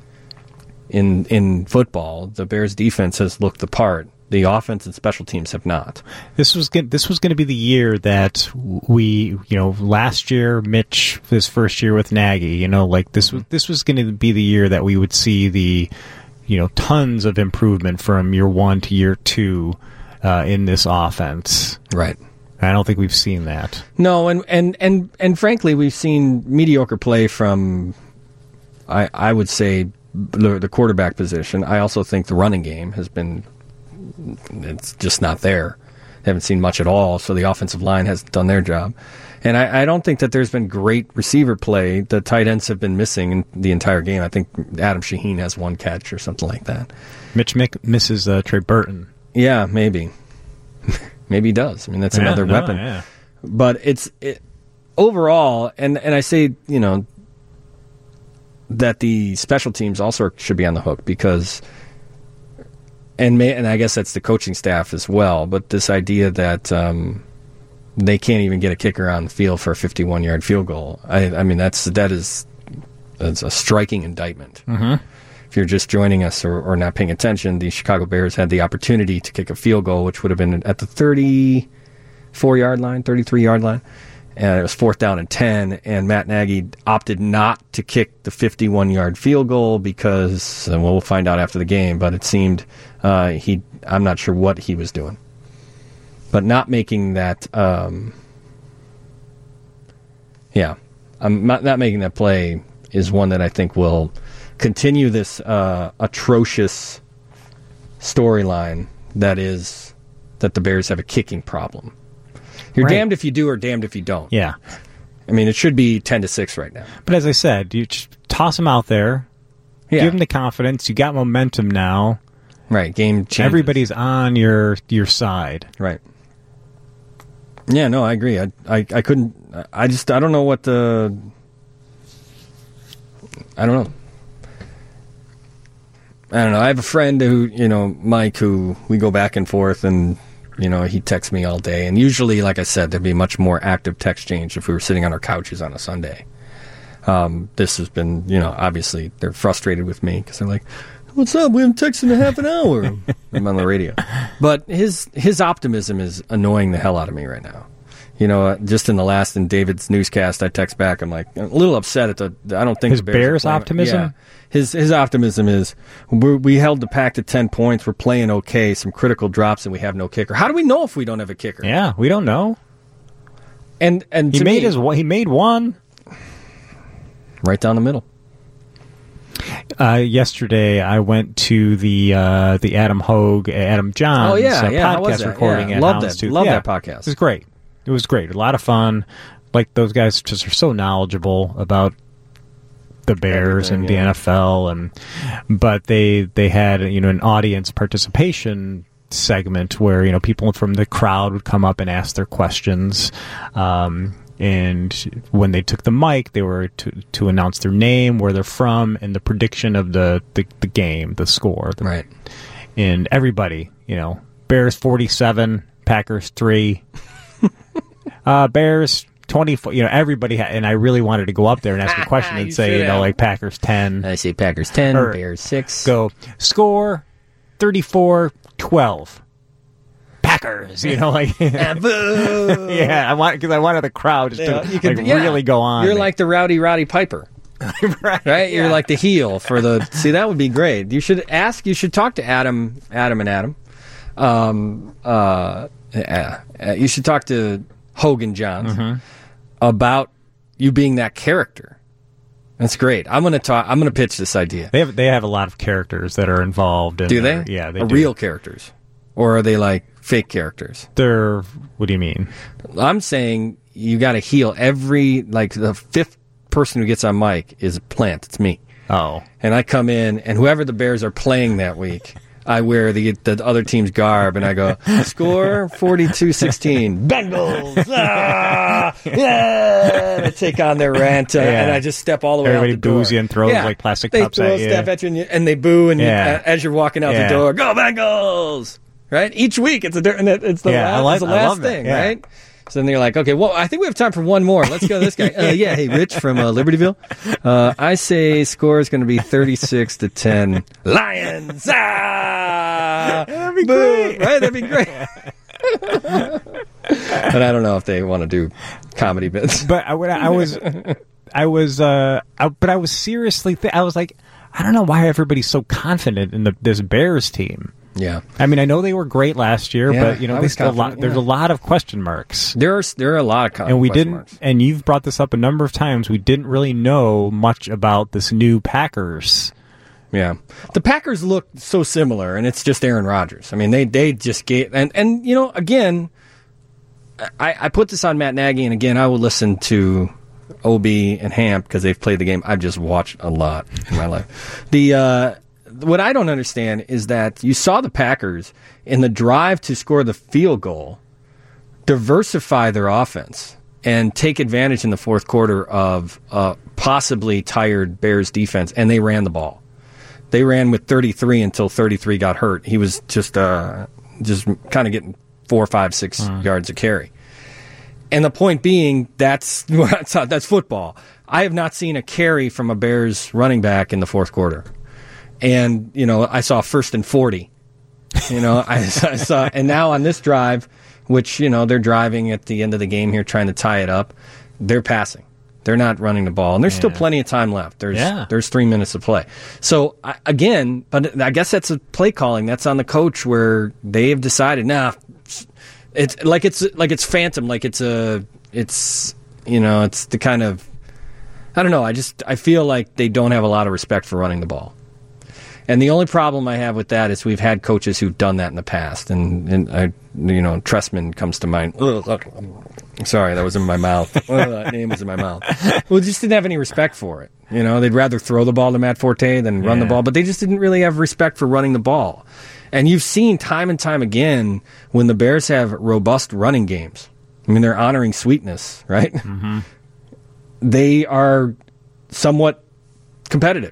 in football, the Bears defense has looked the part. The offense and special teams have not. This was going to be the year that we, last year, Mitch, his first year with Nagy, this was going to be the year that we would see the, tons of improvement from year one to year two in this offense. Right. I don't think we've seen that. No, and frankly, we've seen mediocre play from, I would say, the quarterback position. I also think the running game has been, it's just not there. They haven't seen much at all, so the offensive line hasn't done their job. And I don't think that there's been great receiver play. The tight ends have been missing in the entire game. I think Adam Shaheen has one catch or something like that. Mitch misses Trey Burton. Yeah, maybe. Maybe he does. I mean, that's another weapon. Yeah. But it's overall, and I say, that the special teams also should be on the hook because, and I guess that's the coaching staff as well, but this idea that they can't even get a kicker on the field for a 51-yard field goal, I mean, that's a striking indictment. Mm-hmm. If you're just joining us or not paying attention, the Chicago Bears had the opportunity to kick a field goal, which would have been at the 34-yard line, 33-yard line. And it was 4th down and 10, and Matt Nagy opted not to kick the 51-yard field goal because, and we'll find out after the game, but it seemed I'm not sure what he was doing. But not making that, not making that play is one that I think will continue this atrocious storyline that the Bears have a kicking problem. You're damned if you do or damned if you don't. Yeah. I mean, it should be 10-6 right now. But as I said, you just toss them out there. Yeah. Give them the confidence. You got momentum now. Right. Game changes. Everybody's on your side. Right. Yeah, no, I agree. I couldn't... I don't know what the... I don't know. I have a friend who, Mike, who we go back and forth, and... he texts me all day. And usually, like I said, there'd be much more active text exchange if we were sitting on our couches on a Sunday. This has been, obviously, they're frustrated with me because they're like, what's up? We haven't texted in a half an hour. I'm on the radio. But his optimism is annoying the hell out of me right now. Just in David's newscast, I text back. I'm like, a little upset at I don't think his the Bears optimism? Yeah. His optimism is, we held the Pack to 10 points. We're playing okay. Some critical drops, and we have no kicker. How do we know if we don't have a kicker? Yeah, we don't know. And he made one right down the middle. Yesterday, I went to the Adam Johns podcast recording at Houndstooth. Love that podcast. It was great. It was great. A lot of fun. Like, those guys just are so knowledgeable about the Bears and the NFL, but they had an audience participation segment where people from the crowd would come up and ask their questions. And when they took the mic, they were to announce their name, where they're from, and the prediction of the game, the score. Right. And everybody, Bears 47, Packers 3, Bears 24. Everybody and I really wanted to go up there and ask a question and say, like Packers 10. I say Packers 10, Bears 6. Go score 34-12. Packers, like Boo! yeah, I wanted the crowd just to really go on. You're like the Rowdy Piper. right? Yeah. You're like the heel for the. See, that would be great. You should talk to Adam. You should talk to Hogan Johns about you being that character. That's great. I'm gonna pitch this idea. They have a lot of characters that are involved. Do they? Yeah, they are do. Real characters, or are they like fake characters? They're. What do you mean? I'm saying you got to heel the fifth person who gets on mic is a plant. It's me. Oh. And I come in, and whoever the Bears are playing that week, I wear the other team's garb, and I go, score 42-16, Bengals, yeah! And I take on their rant, and I just step all the way Everybody out the door. boos you and throws plastic cups at you. They throw stuff at you, and they boo, and as you're walking out the door, go Bengals! Right? Each week, it's the last thing, right? So then you're like, okay, well, I think we have time for one more. Let's go to this guy. Hey, Rich from Libertyville. I say score is going to be 36-10. Lions! That'd be great. Right? That'd be great. But I don't know if they want to do comedy bits. But I was seriously, I was like, I don't know why everybody's so confident in this Bears team. Yeah, I mean, I know they were great last year, but there's a lot of question marks. There are a lot of question marks. And you've brought this up a number of times. We didn't really know much about this new Packers. Yeah, the Packers look so similar, and it's just Aaron Rodgers. I mean, they just gave and again, I put this on Matt Nagy, and again, I will listen to OB and Hamp because they've played the game. I've just watched a lot in my life. What I don't understand is that you saw the Packers in the drive to score the field goal diversify their offense and take advantage in the fourth quarter of possibly tired Bears defense, and they ran the ball. They ran with 33 until 33 got hurt. He was just kind of getting 4, 5, 6 yards a carry. And the point being, that's football. I have not seen a carry from a Bears running back in the fourth quarter. And, I saw 1st and 40. I saw, and now on this drive, which, they're driving at the end of the game here trying to tie it up, they're passing. They're not running the ball. And there's still plenty of time left. There's 3 minutes to play. So, but I guess that's a play calling. That's on the coach where they've decided, it's phantom. Like it's the kind of, I don't know. I feel like they don't have a lot of respect for running the ball. And the only problem I have with that is we've had coaches who've done that in the past, and Trestman comes to mind. Sorry, that was in my mouth. That name was in my mouth. Well, just didn't have any respect for it. They'd rather throw the ball to Matt Forte than run the ball, but they just didn't really have respect for running the ball. And you've seen time and time again when the Bears have robust running games. I mean, they're honoring sweetness, right? Mm-hmm. They are somewhat competitive.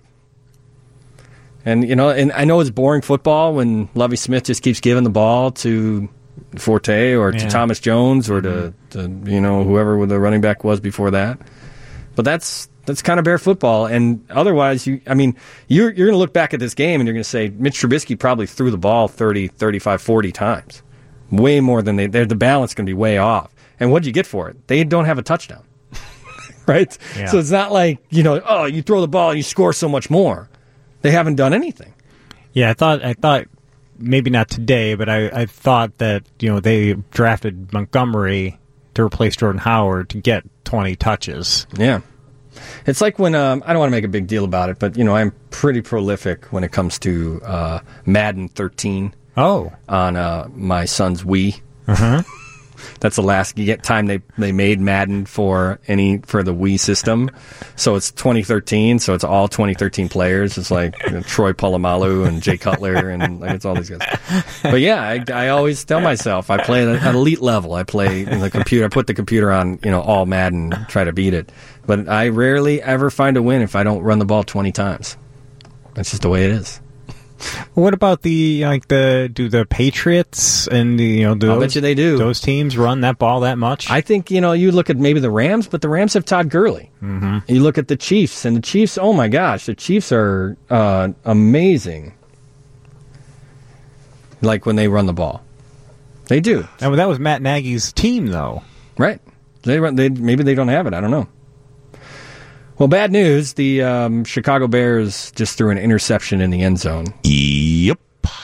And, and I know it's boring football when Lovie Smith just keeps giving the ball to Forte or to Thomas Jones or to whoever the running back was before that. But that's kind of Bear football. And otherwise, you're going to look back at this game and you're going to say Mitch Trubisky probably threw the ball 30, 35, 40 times. Way more than the balance going to be way off. And what'd you get for it? They don't have a touchdown. Right? Yeah. So it's not like, you throw the ball and you score so much more. They haven't done anything. Yeah, I thought maybe not today, but I thought that they drafted Montgomery to replace Jordan Howard to get 20 touches. Yeah, it's like when I don't want to make a big deal about it, but I'm pretty prolific when it comes to Madden 13. Oh, on my son's Wii. Uh-huh. That's the last time they made Madden for the Wii system. So it's 2013, so it's all 2013 players. It's like Troy Polamalu and Jay Cutler and it's all these guys. But yeah, I always tell myself I play at an elite level. I play in the computer. I put the computer on, all Madden, try to beat it. But I rarely ever find a win if I don't run the ball 20 times. That's just the way it is. What about do the Patriots and I bet you they do. Those teams run that ball that much? I think you look at maybe the Rams, but the Rams have Todd Gurley. Mm-hmm. You look at the Chiefs, and the Chiefs. Oh my gosh, the Chiefs are amazing. Like when they run the ball, They do. And that was Matt Nagy's team, though. Right. Maybe they don't have it. I don't know. Well, bad news. The Chicago Bears just threw an interception in the end zone. Yep.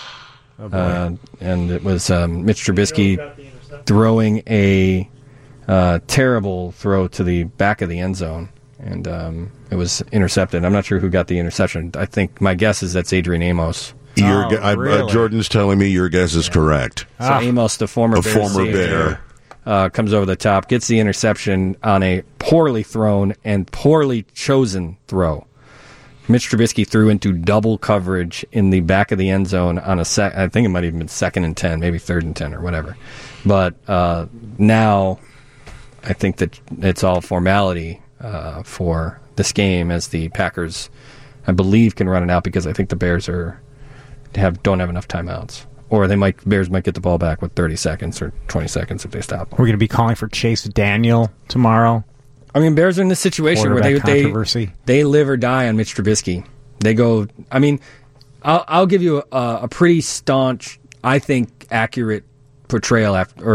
And it was Mitch Trubisky throwing a terrible throw to the back of the end zone. And it was intercepted. I'm not sure who got the interception. I think my guess is that's Adrian Amos. Really? Jordan's telling me your guess is correct. So Amos, the former Bear, comes over the top, gets the interception on a poorly thrown and poorly chosen throw. Mitch Trubisky threw into double coverage in the back of the end zone on I think it might have even been 2nd and 10, maybe 3rd and 10 or whatever. But now I think that it's all formality for this game, as the Packers, I believe, can run it out, because I think the Bears don't have enough timeouts. Or Bears might get the ball back with 30 seconds or 20 seconds if they stop. We're going to be calling for Chase Daniel tomorrow. I mean, Bears are in this situation where they live or die on Mitch Trubisky. They go. I mean, I'll give you a pretty staunch, I think, accurate portrayal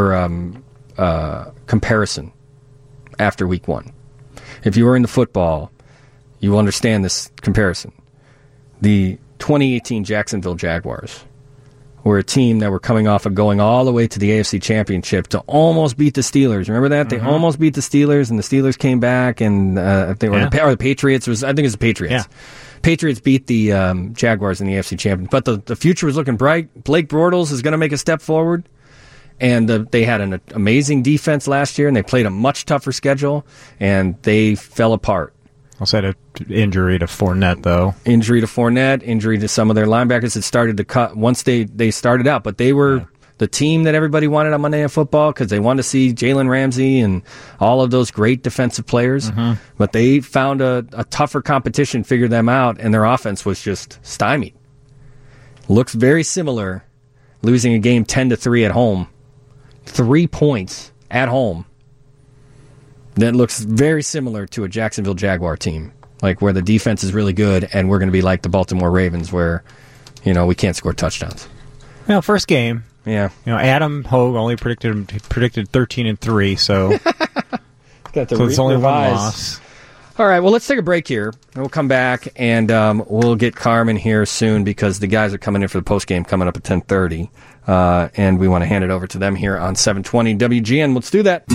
comparison after week 1. If you were into football, you will understand this comparison. The 2018 Jacksonville Jaguars were a team that were coming off of going all the way to the AFC Championship to almost beat the Steelers. Remember that? They almost beat the Steelers, and the Steelers came back, and they were the Patriots. I think it was the Patriots. Yeah. Patriots beat the Jaguars in the AFC Championship. But the future was looking bright. Blake Bortles is going to make a step forward. And they had an amazing defense last year, and they played a much tougher schedule, and they fell apart. Also had an injury to Fournette, though. Injury to some of their linebackers. It started to cut once they started out, but they were the team that everybody wanted on Monday Night Football because they wanted to see Jalen Ramsey and all of those great defensive players. Mm-hmm. But they found a tougher competition, figured them out, and their offense was just stymied. Looks very similar, losing a game 10-3 at home. 3 points at home. That looks very similar to a Jacksonville Jaguar team, like where the defense is really good, and we're going to be like the Baltimore Ravens, where we can't score touchdowns. Well, first game, Adam Hogue only predicted 13-3, so it's only one loss. All right, well, let's take a break here, and we'll come back, and we'll get Carmen here soon because the guys are coming in for the postgame coming up at 10:30, and we want to hand it over to them here on 720 WGN. Let's do that.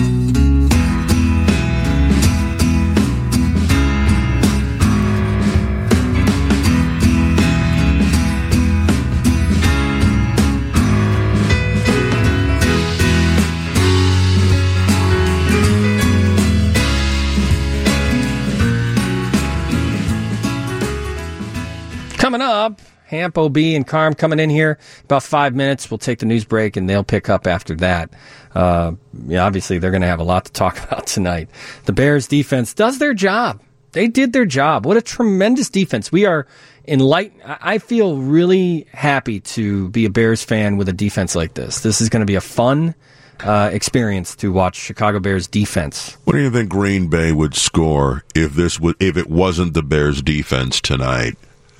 Coming up, Hamp, OB, and Carm coming in here. About 5 minutes. We'll take the news break, and they'll pick up after that. Obviously, they're going to have a lot to talk about tonight. The Bears defense does their job. They did their job. What a tremendous defense. We are enlightened. I feel really happy to be a Bears fan with a defense like this. This is going to be a fun experience to watch Chicago Bears defense. What do you think Green Bay would score if it wasn't the Bears defense tonight?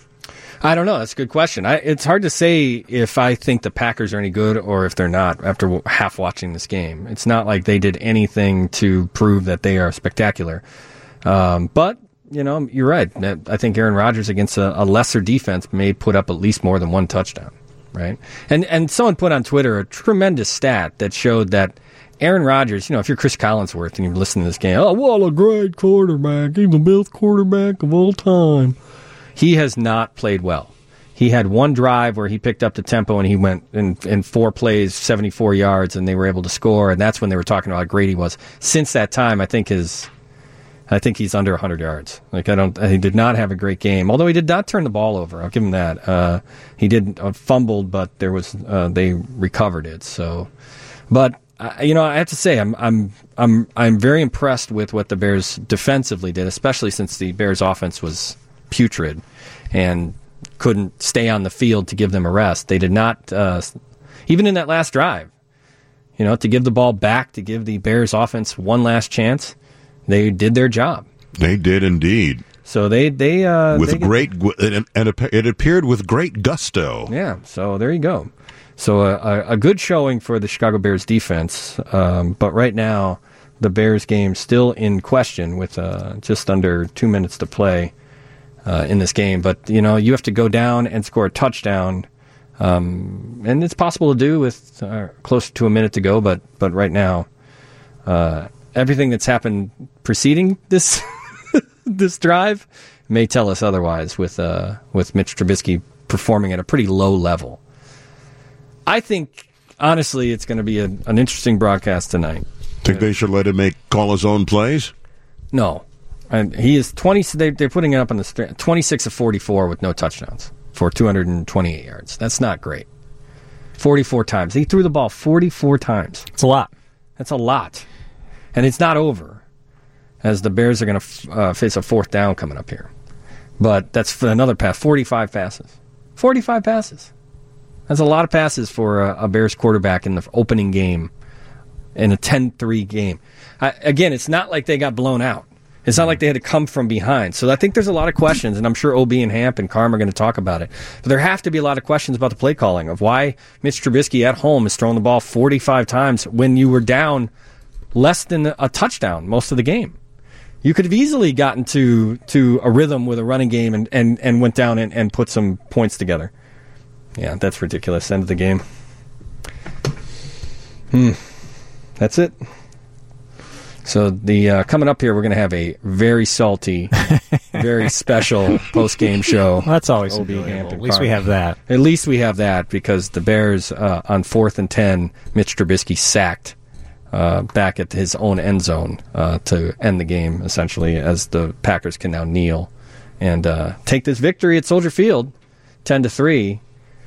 I don't know. That's a good question. It's hard to say if I think the Packers are any good or if they're not after half watching this game. It's not like they did anything to prove that they are spectacular. But, you're right. I think Aaron Rodgers against a lesser defense may put up at least more than one touchdown, right? And someone put on Twitter a tremendous stat that showed that Aaron Rodgers, if you're Chris Collinsworth and you're listening to this game, oh, what a great quarterback. He's the best quarterback of all time. He has not played well. He had one drive where he picked up the tempo and he went in 4 plays, 74 yards, and they were able to score. And that's when they were talking about how great he was. Since that time, I think he's under 100 yards. He did not have a great game. Although he did not turn the ball over, I'll give him that. He did fumbled, but they recovered it. So, but I have to say I'm very impressed with what the Bears defensively did, especially since the Bears offense was putrid and couldn't stay on the field to give them a rest. They did not, even in that last drive, to give the ball back, to give the Bears offense one last chance. They did their job. They did indeed. So it appeared with great gusto. Yeah. So there you go. So a good showing for the Chicago Bears defense. But right now, the Bears game still in question with just under 2 minutes to play in this game. But, you have to go down and score a touchdown. And it's possible to do with close to a minute to go. But right now, everything that's happened preceding this this drive may tell us otherwise with Mitch Trubisky performing at a pretty low level. I think, honestly, it's going to be an interesting broadcast tonight. Think they should let him call his own plays? No. And he is 20. They're putting it up on the 26 of 44 with no touchdowns for 228 yards. That's not great. 44 times. He threw the ball 44 times. It's a lot. That's a lot. And it's not over, as the Bears are going to face a fourth down coming up here. But that's for another pass. 45 passes. 45 passes. That's a lot of passes for a Bears quarterback in the opening game, in a 10-3 game. Again, it's not like they got blown out. It's not like they had to come from behind. So I think there's a lot of questions, and I'm sure OB and Hamp and Carm are going to talk about it. But there have to be a lot of questions about the play calling of why Mitch Trubisky at home is throwing the ball 45 times when you were down less than a touchdown most of the game. You could have easily gotten to a rhythm with a running game and went down and put some points together. Yeah, that's ridiculous. End of the game. That's it. So the coming up here, we're going to have a very salty, very special post-game show. Well, that's always enjoyable. At least we have that. At least we have that, because the Bears on 4th and 10, Mitch Trubisky sacked back at his own end zone to end the game, essentially, as the Packers can now kneel and take this victory at Soldier Field, 10-3.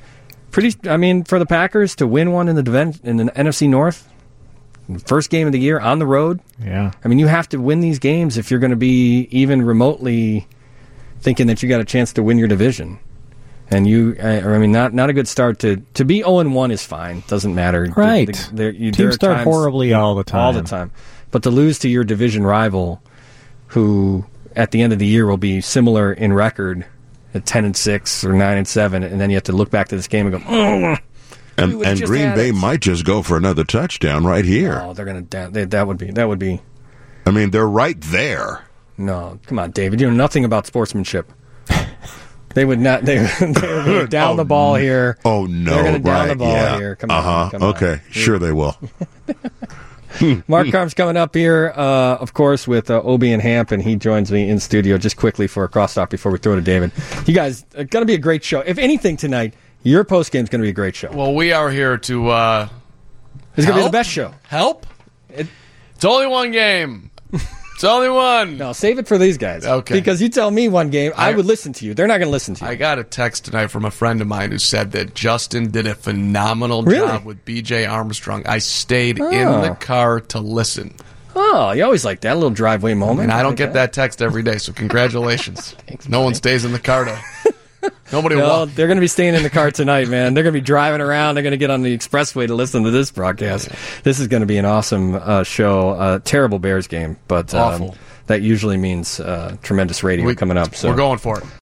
For the Packers to win one in the NFC North, first game of the year on the road. Yeah. You have to win these games if you're going to be even remotely thinking that you got a chance to win your division. And not a good start to be 0-1 is fine. Doesn't matter. Right. Teams start horribly all the time. All the time. But to lose to your division rival, who at the end of the year will be similar in record at 10-6 or 9-7, and then you have to look back to this game and go, oh. And Green Bay might just go for another touchdown right here. Oh, they're going to. That would be. They're right there. No, come on, David. You know nothing about sportsmanship. They would not. They're going to down the ball here. Oh no! They're going to down the ball here. Come on. Come okay. on. Sure, they will. Mark Carm's coming up here, of course, with Obie and Hamp, and he joins me in studio just quickly for a cross-talk before we throw to David. You guys, it's going to be a great show. If anything tonight, your post-game is going to be a great show. Well, we are here to it's going to be the best show. Help? It's only one game. It's only one. No, save it for these guys. Okay. Because you tell me one game, I would listen to you. They're not going to listen to you. I got a text tonight from a friend of mine who said that Justin did a phenomenal job with B.J. Armstrong. I stayed in the car to listen. Oh, you always like that little driveway moment. And I don't get that text every day, so congratulations. Thanks, no one stays in the car to... Nobody will. They're going to be staying in the car tonight, man. They're going to be driving around. They're going to get on the expressway to listen to this broadcast. Yeah. This is going to be an awesome show. Terrible Bears game, but awful. That usually means tremendous radio coming up. So we're going for it.